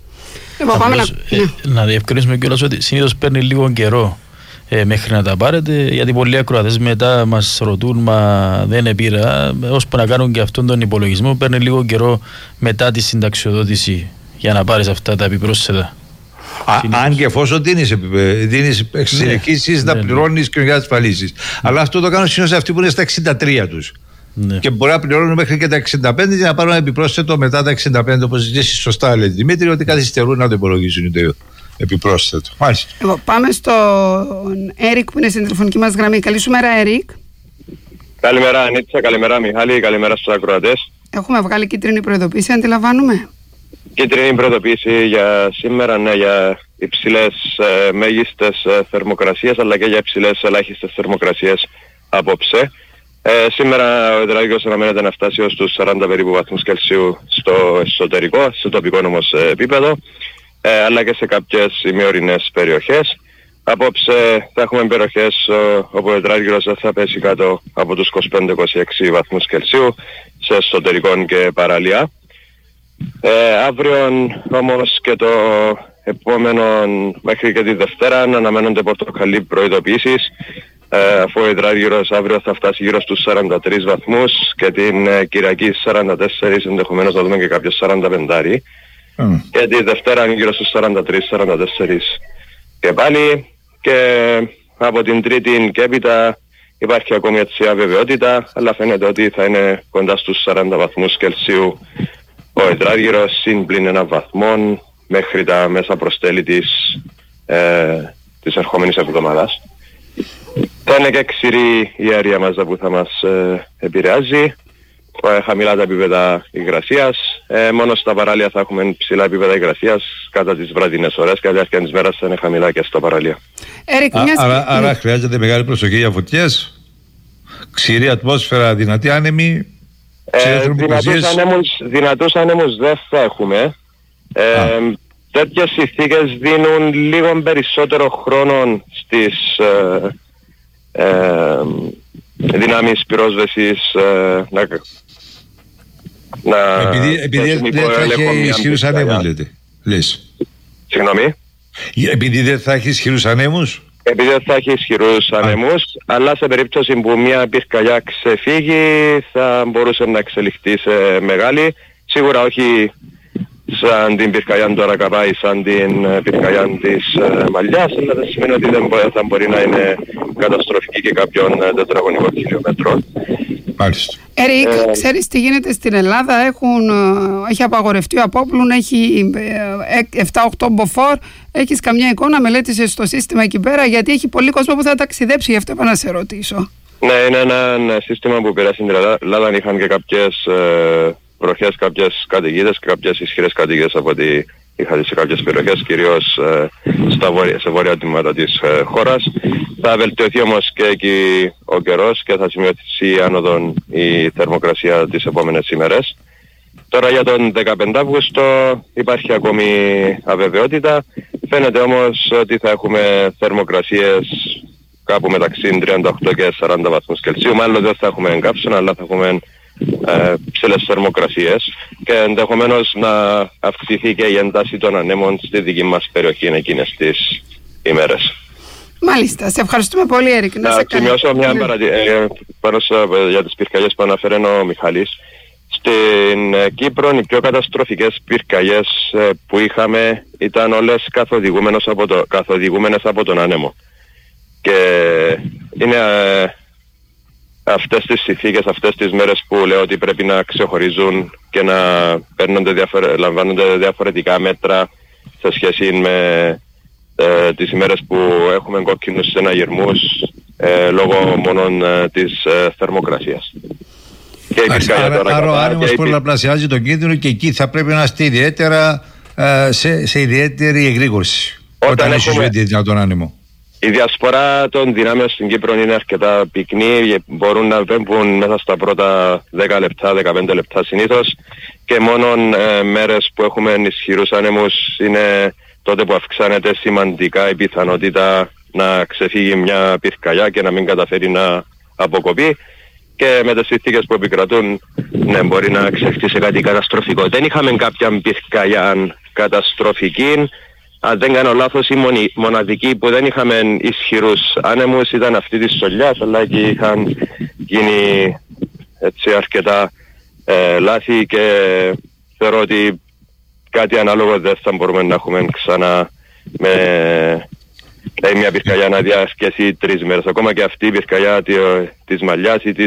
Να διευκρινίσουμε κιόλας ότι συνήθως παίρνει λίγο καιρό μέχρι να τα πάρετε, γιατί πολλοί ακροατές μετά μας ρωτούν, μα δεν επήρα, ώσπου να κάνουν και αυτόν τον υπολογισμό παίρνει λίγο καιρό μετά τη συνταξιοδότηση για να πάρεις αυτά τα επιπρόσθετα. Αν και εφόσον δίνεις εξελικήσεις να πληρώνεις κοινωνικές ασφαλίσεις. Αλλά αυτό το κάνουν συνήθως αυτοί που είναι στα 63 τους. Ναι. Και μπορεί να πληρώνουν μέχρι και τα 65 για να πάρουν επιπρόσθετο μετά τα 65, όπως ζητήσεις σωστά, λέει Δημήτρη, ότι καθυστερούν να το υπολογίζουν το επιπρόσθετο. Πάμε στον Έρικ που είναι στην τηλεφωνική μας γραμμή. Καλή σου μέρα, Έρικ. Καλημέρα, Νίτσα, καλημέρα, Μιχάλη, καλημέρα στους ακροατές. Έχουμε βγάλει κίτρινη προειδοποίηση, αντιλαμβάνουμε. Κίτρινη προειδοποίηση για σήμερα, ναι, για υψηλές μέγιστες θερμοκρασίες αλλά και για υψηλές ελάχιστες θερμοκρασίες απόψε. Σήμερα ο υδραγικός αναμένεται να φτάσει ως τους 40 περίπου βαθμούς Κελσίου στο εσωτερικό, σε τοπικό όμως επίπεδο, αλλά και σε κάποιες ημιορεινές περιοχές. Απόψε θα έχουμε περιοχές όπου ο υδραγικός θα πέσει κάτω από τους 25-26 βαθμούς Κελσίου σε εσωτερικό και παραλία. Αύριο όμως και το επόμενο μέχρι και τη Δευτέρα αναμένονται πορτοκαλί προειδοποιήσεις, αφού ο υδράργυρος αύριο θα φτάσει γύρω στους 43 βαθμούς και την Κυριακή 44, ενδεχομένως να δούμε και κάποιος 45. Και τη Δευτέρα γύρω στους 43-44 και πάλι, και από την Τρίτη και έπειτα υπάρχει ακόμη έτσι αβεβαιότητα, αλλά φαίνεται ότι θα είναι κοντά στους 40 βαθμούς Κελσίου ο υδράργυρος, συν πλην 1 βαθμό μέχρι τα μέσα προστέλη της ερχόμενης εβδομάδας. Θα είναι και ξηρή η αέρια μας που θα μας επηρεάζει. Χαμηλά τα επίπεδα υγρασίας. Μόνο στα παράλια θα έχουμε ψηλά επίπεδα υγρασίας κατά τις βραδινές ώρες και διάρκεια της μέρας θα είναι χαμηλά και στα παράλια. Άρα χρειάζεται μεγάλη προσοχή για φωτιές, ξηρή ατμόσφαιρα, δυνατή άνεμη, δυνατούς άνεμους δεν θα έχουμε. Τέτοιες συνθήκες δίνουν λίγο περισσότερο χρόνο στις δυνάμεις πυρόσβεσης επειδή δεν θα έχει ισχυρούς ανέμους λες. Συγγνώμη. Επειδή δεν θα έχει ισχυρούς ανέμους. Επειδή δεν θα έχει ισχυρούς ανέμους, αλλά σε περίπτωση που μια πυρκαγιά ξεφύγει θα μπορούσε να εξελιχθεί σε μεγάλη. Σίγουρα όχι σαν την πυρκαγιά του Αρακαπά ή σαν την πυρκαγιά της Μαλλιάς, αλλά δεν σημαίνει ότι δεν θα μπορεί να είναι καταστροφική και κάποιων τετραγωνικών χιλιόμετρων. Μάλιστα. Ερικ, ξέρεις τι γίνεται στην Ελλάδα? Έχει απαγορευτεί ο απόπλουν, έχει 7-8 μποφόρ. Έχεις καμιά εικόνα, μελέτησες το σύστημα εκεί πέρα? Γιατί έχει πολύ κόσμο που θα ταξιδέψει, γι' αυτό είπα να σε ρωτήσω. Ναι, είναι ένα σύστημα που πήρε στην Ελλάδα. Είχαν και κάποιες προχές, κάποιες καταιγίδες και κάποιες ισχυρές καταιγίδες από ό,τι είχα σε κάποιες περιοχές, κυρίως σε βόρεια τμήματα της χώρας. Θα βελτιωθεί όμως και εκεί ο καιρός και θα σημειωθεί άνοδον η θερμοκρασία τις επόμενες ημέρες. Τώρα για τον 15 Αύγουστο υπάρχει ακόμη αβεβαιότητα. Φαίνεται όμως ότι θα έχουμε θερμοκρασίες κάπου μεταξύ 38 και 40 βαθμούς Κελσίου. Μάλλον δεν θα έχουμε κάψωνα, αλλά θα έχουμε ψηλές θερμοκρασίες και ενδεχομένως να αυξηθεί και η ένταση των ανέμων στη δική μας περιοχή εκείνες τις ημέρες. Μάλιστα, σε ευχαριστούμε πολύ, Έρικ. Να σημειώσω μια πάνω για τις πυρκαγιές που αναφέρει ο Μιχάλης. Στην Κύπρο οι πιο καταστροφικές πυρκαγιές που είχαμε ήταν όλες καθοδηγούμενες από τον άνεμο. Και είναι αυτές τις συνθήκες, αυτές τις μέρες που λέω ότι πρέπει να ξεχωρίζουν και να λαμβάνονται διαφορετικά μέτρα σε σχέση με τις ημέρες που έχουμε κόκκινους στεναγερμούς λόγω μόνον της θερμοκρασίας. Άρα ο άνεμος πολλαπλασιάζει τον κίνδυνο και εκεί θα πρέπει να είστε ιδιαίτερα σε ιδιαίτερη εγρήγορση όταν έχει τον άνεμο. Η διασπορά των δυνάμεων στην Κύπρο είναι αρκετά πυκνή, μπορούν να βέμπουν μέσα στα πρώτα 10 λεπτά, 15 λεπτά συνήθως και μόνο μέρες που έχουμε ισχυρούς άνεμους είναι τότε που αυξάνεται σημαντικά η πιθανότητα να ξεφύγει μια πυρκαγιά και να μην καταφέρει να αποκοπεί και με τις συνθήκες που επικρατούν μπορεί να ξεφύγει σε κάτι καταστροφικό. Δεν είχαμε κάποια πυρκαγιά καταστροφική. Αν δεν κάνω λάθος, η μοναδική που δεν είχαμε ισχυρούς άνεμους ήταν αυτή της Σολιάς, αλλά εκεί είχαν γίνει έτσι αρκετά λάθη και θεωρώ ότι κάτι ανάλογο δεν θα μπορούμε να έχουμε ξανά με μια πυρκαγιά να διαρκέσει 3 μέρες. Ακόμα και αυτή η πυρκαγιά της Μαλλιάς ή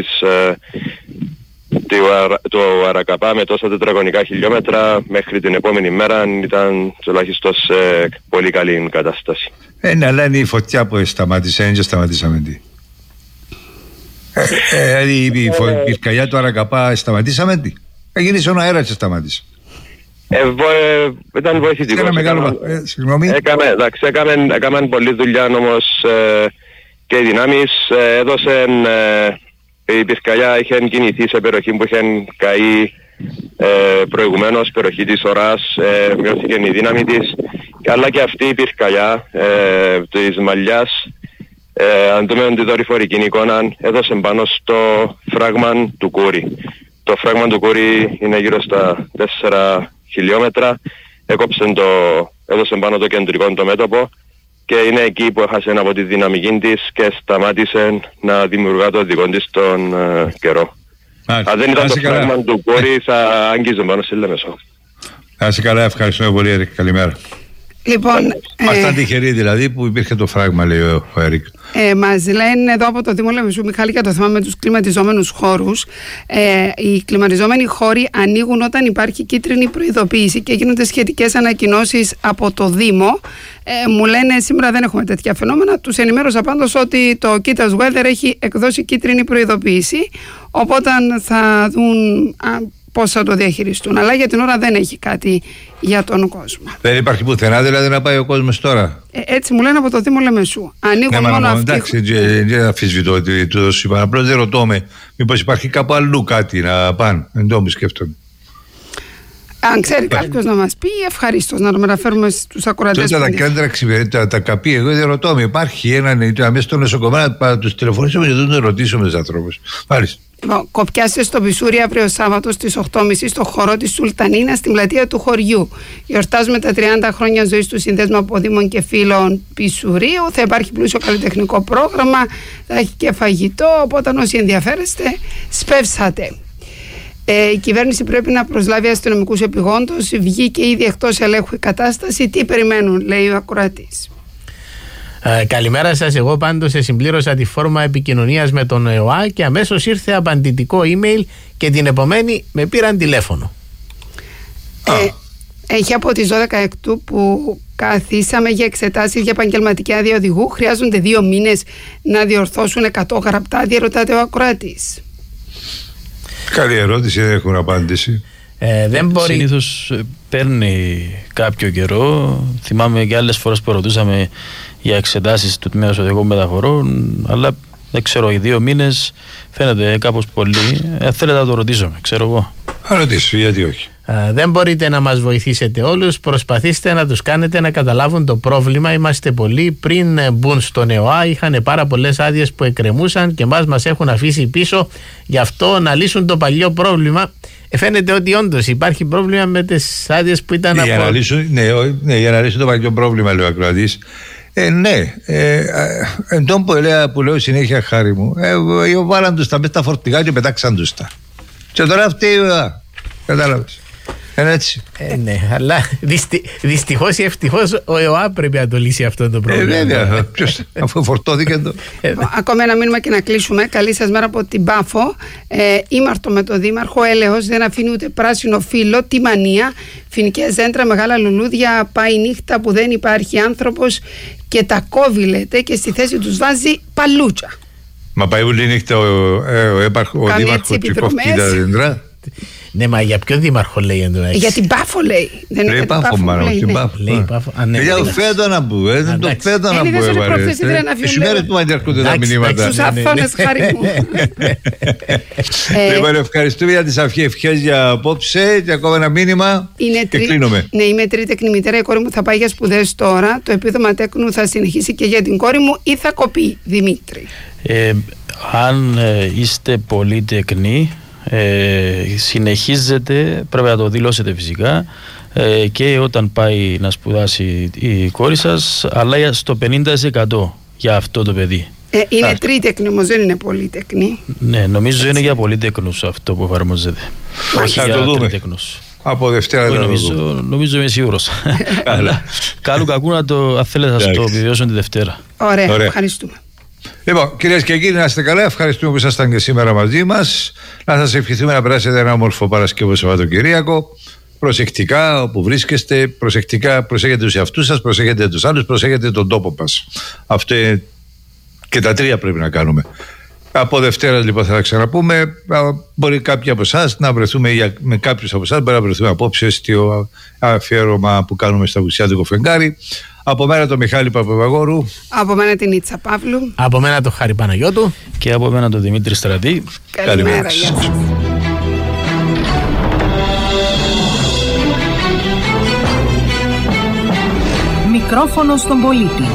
του Αρακαπά με τόσα τετραγωνικά χιλιόμετρα μέχρι την επόμενη μέρα ήταν τουλάχιστον σε πολύ καλή κατάσταση. Ναι, αλλά είναι η φωτιά που σταμάτησε, δεν σταματήσαμε τι. Η πυρκαγιά του Αρακαπά σταματήσαμε τι. Έγινε στον αέρα και σταμάτησε. Ήταν βοηθητικός. Συγγνώμη. Έκαμε πολλή δουλειά όμως και οι δυνάμεις έδωσαν. Η πυρκαγιά είχε κινηθεί σε περιοχή που είχε καεί προηγουμένως, περιοχή της Οράς, μειώθηκε η δύναμη της, αλλά και αυτή η πυρκαγιά της Μαλλιάς, αν δούμε τη δορυφορική εικόνα, έδωσε πάνω στο φράγμα του Κούρη. Το φράγμα του Κούρη είναι γύρω στα 4 χιλιόμετρα, έδωσε πάνω το κεντρικό το μέτωπο και είναι εκεί που έχασε από τη δυναμική της και σταμάτησε να δημιουργά το δικό της τον καιρό. Αν δεν ήταν το φράγμα του Κόρη θα άγγιζε πάνω στη Λεμεσό. Να είσαι καλά, ευχαριστούμε πολύ, Έρικ. Καλημέρα. Λοιπόν, Ήμασταν τυχεροί δηλαδή που υπήρχε το φράγμα, λέει ο Έρικ. Μας λένε εδώ από το Δήμο Λεμεσού, Μιχάλη, για το θέμα με τους κλιματιζόμενους χώρους. Οι κλιματιζόμενοι χώροι ανοίγουν όταν υπάρχει κίτρινη προειδοποίηση και γίνονται σχετικές ανακοινώσεις από το Δήμο. Μου λένε σήμερα δεν έχουμε τέτοια φαινόμενα. Τους ενημέρωσα πάντως ότι το Kitas Weather έχει εκδώσει κίτρινη προειδοποίηση, οπότε θα δουν πώς θα το διαχειριστούν. Αλλά για την ώρα δεν έχει κάτι για τον κόσμο. Δεν υπάρχει πουθενά δηλαδή να πάει ο κόσμος τώρα? Έτσι μου λένε από το Δήμο Λεμεσού. Ανοίγουν μόνο αυτοί. Εντάξει, δεν αφισβητώ ότι του είπα. Απλώς δεν ρωτώ με μήπως υπάρχει κάπου αλλού κάτι να πάνε. Δεν το σκέφτομαι. Αν ξέρει κάποιος να μας πει, ευχαρίστως να το μεταφέρουμε στους ακροατές. Τότε τα κέντρα τα καπεί, εγώ δεν ρωτώ με. Υπάρχει έναν μέσα στο νοσοκομείο να τους τηλεφωνήσουμε και δεν τους ρωτήσουμε τους ανθρώπους. Μάλιστα. Κοπιάστε στο Πισούρι αύριο Σάββατο στις 8.30 στο χορό της Σουλτανίνα στην πλατεία του χωριού. Γιορτάζουμε τα 30 χρόνια ζωής του Συνδέσμου Αποδήμων και Φίλων Πισουρίου. Θα υπάρχει πλούσιο καλλιτεχνικό πρόγραμμα, θα έχει και φαγητό, οπότε όσοι ενδιαφέρεστε σπεύσατε. Η κυβέρνηση πρέπει να προσλάβει αστυνομικούς επιγόντως. Βγήκε ήδη εκτός ελέγχου η κατάσταση. Τι περιμένουν, λέει ο ακροατής. Καλημέρα σας. Εγώ πάντως συμπλήρωσα τη φόρμα επικοινωνίας με τον ΕΟΑ και αμέσως ήρθε απαντητικό email και την επομένη με πήραν τηλέφωνο. Έχει από τις 12 Εκτού που καθίσαμε για εξετάσεις για επαγγελματική άδεια οδηγού. Χρειάζονται 2 μήνες να διορθώσουν 100 γραπτά, διαρωτάται ο ακροατής. Καλή ερώτηση, δεν έχουν απάντηση. Δεν μπορεί. Συνήθως παίρνει κάποιο καιρό. Θυμάμαι και άλλες φορές που ρωτούσαμε για εξετάσεις του τμήματος οδηγών μεταφορών, αλλά δεν ξέρω, οι 2 μήνες φαίνεται κάπως πολύ. Θέλετε να το ρωτήσω, ξέρω εγώ. Θα ρωτήσω, γιατί όχι. Δεν μπορείτε να μας βοηθήσετε όλους. Προσπαθήστε να τους κάνετε να καταλάβουν το πρόβλημα. Είμαστε πολλοί. Πριν μπουν στον ΕΟΑ είχαν πάρα πολλές άδειες που εκκρεμούσαν και μας έχουν αφήσει πίσω. Γι' αυτό να λύσουν το παλιό πρόβλημα. Φαίνεται ότι όντως υπάρχει πρόβλημα με τις άδειες που ήταν για να λύσουν το παλιό πρόβλημα, λέει ο ακροατής. Εν τόν που λέω συνέχεια, χάρη μου, βάλαν τους τα μέσα στα φορτηγά και πετάξαν τους τα. Και τώρα αυτή κατάλαβες. Έτσι. Ναι, αλλά δυστυχώς ή ευτυχώς ο ΕΟΑ πρέπει να το λύσει αυτό το πρόβλημα. Βέβαια, αφού φορτώθηκε το. Ακόμα ένα μήνυμα και να κλείσουμε. Καλή σας μέρα από την Πάφο. Ήμαρτο με το Δήμαρχο. Έλεος δεν αφήνει ούτε πράσινο φύλλο. Τι μανία. Φοινικές δέντρα, μεγάλα λουλούδια. Πάει νύχτα που δεν υπάρχει άνθρωπος και τα κόβει, λέτε, και στη θέση τους βάζει παλούτσα. Μα πάει όλη νύχτα ο Δήμαρχος και κόβει τα δέντρα. Ναι, μα για ποιο δήμαρχο λέει εντωμεταξύ? Για την Πάφο λέει. Δεν είναι Πάφο, μάλλον. Λέει Πάφο. Για το φέτο να μπω. Δεν το φέτο να μπω. Τις μέρες που αντιαρκούνται τα μηνύματα. Στους αφώνες, χάρη μου. Λοιπόν, ευχαριστούμε για τις ευχές για απόψε και ακόμα ένα μήνυμα και κλείνουμε. Ναι, είμαι τρίτεκνη μητέρα. Η κόρη μου θα πάει για σπουδές τώρα. Το επίδομα τέκνου θα συνεχίσει και για την κόρη μου ή θα κοπεί, Δημήτρη? Αν είστε πολυτεκνοί, συνεχίζετε, πρέπει να το δηλώσετε φυσικά, και όταν πάει να σπουδάσει η κόρη σας, αλλά στο 50% για αυτό το παιδί. Είναι τρίτεκνη όμως, δεν είναι πολυτεκνή. Ναι, νομίζω είναι για πολυτεκνούς αυτό που εφαρμόζεται. Όχι για τρίτεκνους. Από Δευτέρα δεν νομίζω είμαι σίγουρος. Καλού κακού να το, αν θέλετε, θα σας το επιβιώσουν τη Δευτέρα. Ωραία, ευχαριστούμε. Λοιπόν, κυρίες και κύριοι, να είστε καλά. Ευχαριστούμε που ήσασταν και σήμερα μαζί μας. Να σας ευχηθούμε να περάσετε ένα όμορφο Παρασκευό Σαββατοκυριακό. Προσεκτικά όπου βρίσκεστε, προσέχετε τους εαυτούς σας, προσέχετε τους άλλους, προσέχετε τον τόπο μας. Αυτό και τα 3 πρέπει να κάνουμε. Από Δευτέρα λοιπόν θα τα ξαναπούμε. Μπορεί κάποιοι από εσάς να βρεθούμε, με κάποιους από εσάς μπορεί να βρεθούμε απόψε στο αφιέρωμα που κάνουμε στα Βουσιάτικο Φεγγάρι. Από μένα το Μιχάλη Παπαδαγόρου. Από μένα την Ήτσα Παύλου. Από μένα το Χάρη Παναγιώτου. Και από μένα το Δημήτρη Στρατή. Καλημέρα. Μικρόφωνο στον πολίτη.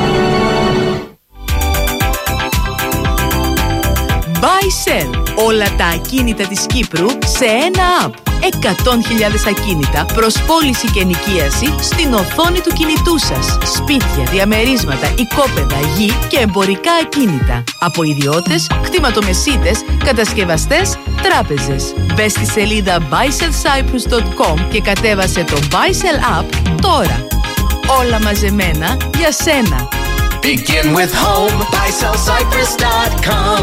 Buy Sell. Όλα τα ακίνητα της Κύπρου σε ένα app. 100.000 ακίνητα προς πώληση και ενοικίαση στην οθόνη του κινητού σας. Σπίτια, διαμερίσματα, οικόπεδα, γη και εμπορικά ακίνητα. Από ιδιώτες, κτηματομεσίτες, κατασκευαστές, τράπεζες. Μπες στη σελίδα buysellcyprus.com και κατέβασε το Buy Sell app τώρα. Όλα μαζεμένα για σένα. Begin with home, buysellcyprus.com.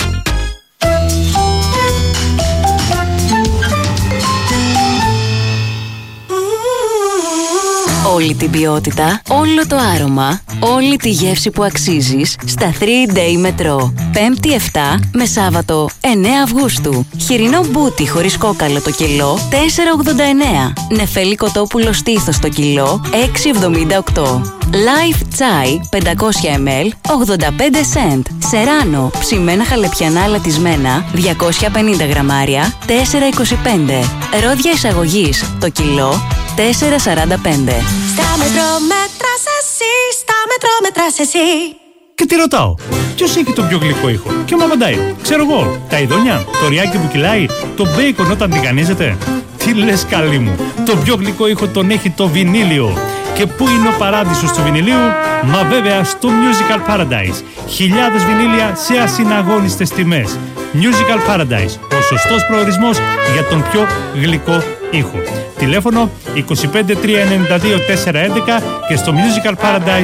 Όλη την ποιότητα, όλο το άρωμα, όλη τη γεύση που αξίζεις στα 3-Day Metro. 5η 7 με Σάββατο 9 Αυγούστου. Χοιρινό μπούτι χωρίς κόκαλο το κιλό 4,89. Νεφέλη κοτόπουλο στήθος το κιλό 6,78. Life Chai 500 ml 85 cent. Σεράνο ψημένα χαλεπιανά λατισμένα 250 γραμμάρια 4,25. Ρόδια εισαγωγής το κιλό 4,45. Στα μετρό μέτρας εσύ, στα μετρό μετράς εσύ. Και τι ρωτάω, ποιος έχει τον πιο γλυκό ήχο? Και μου απαντάει, ξέρω εγώ, τα ειδόνια, το ριάκι που κυλάει, το μπέικον όταν τηγανίζεται. Τι λες καλή μου, το πιο γλυκό ήχο τον έχει το βινίλιο. Και πού είναι ο παράδεισος του βινιλίου? Μα βέβαια στο Musical Paradise. Χιλιάδες βινίλια σε ασυναγώνιστες τιμές. Musical Paradise, ο σωστός προορισμός για τον πιο γλυκό ήχο. Τηλέφωνο 25 392 411 και στο Musical Paradise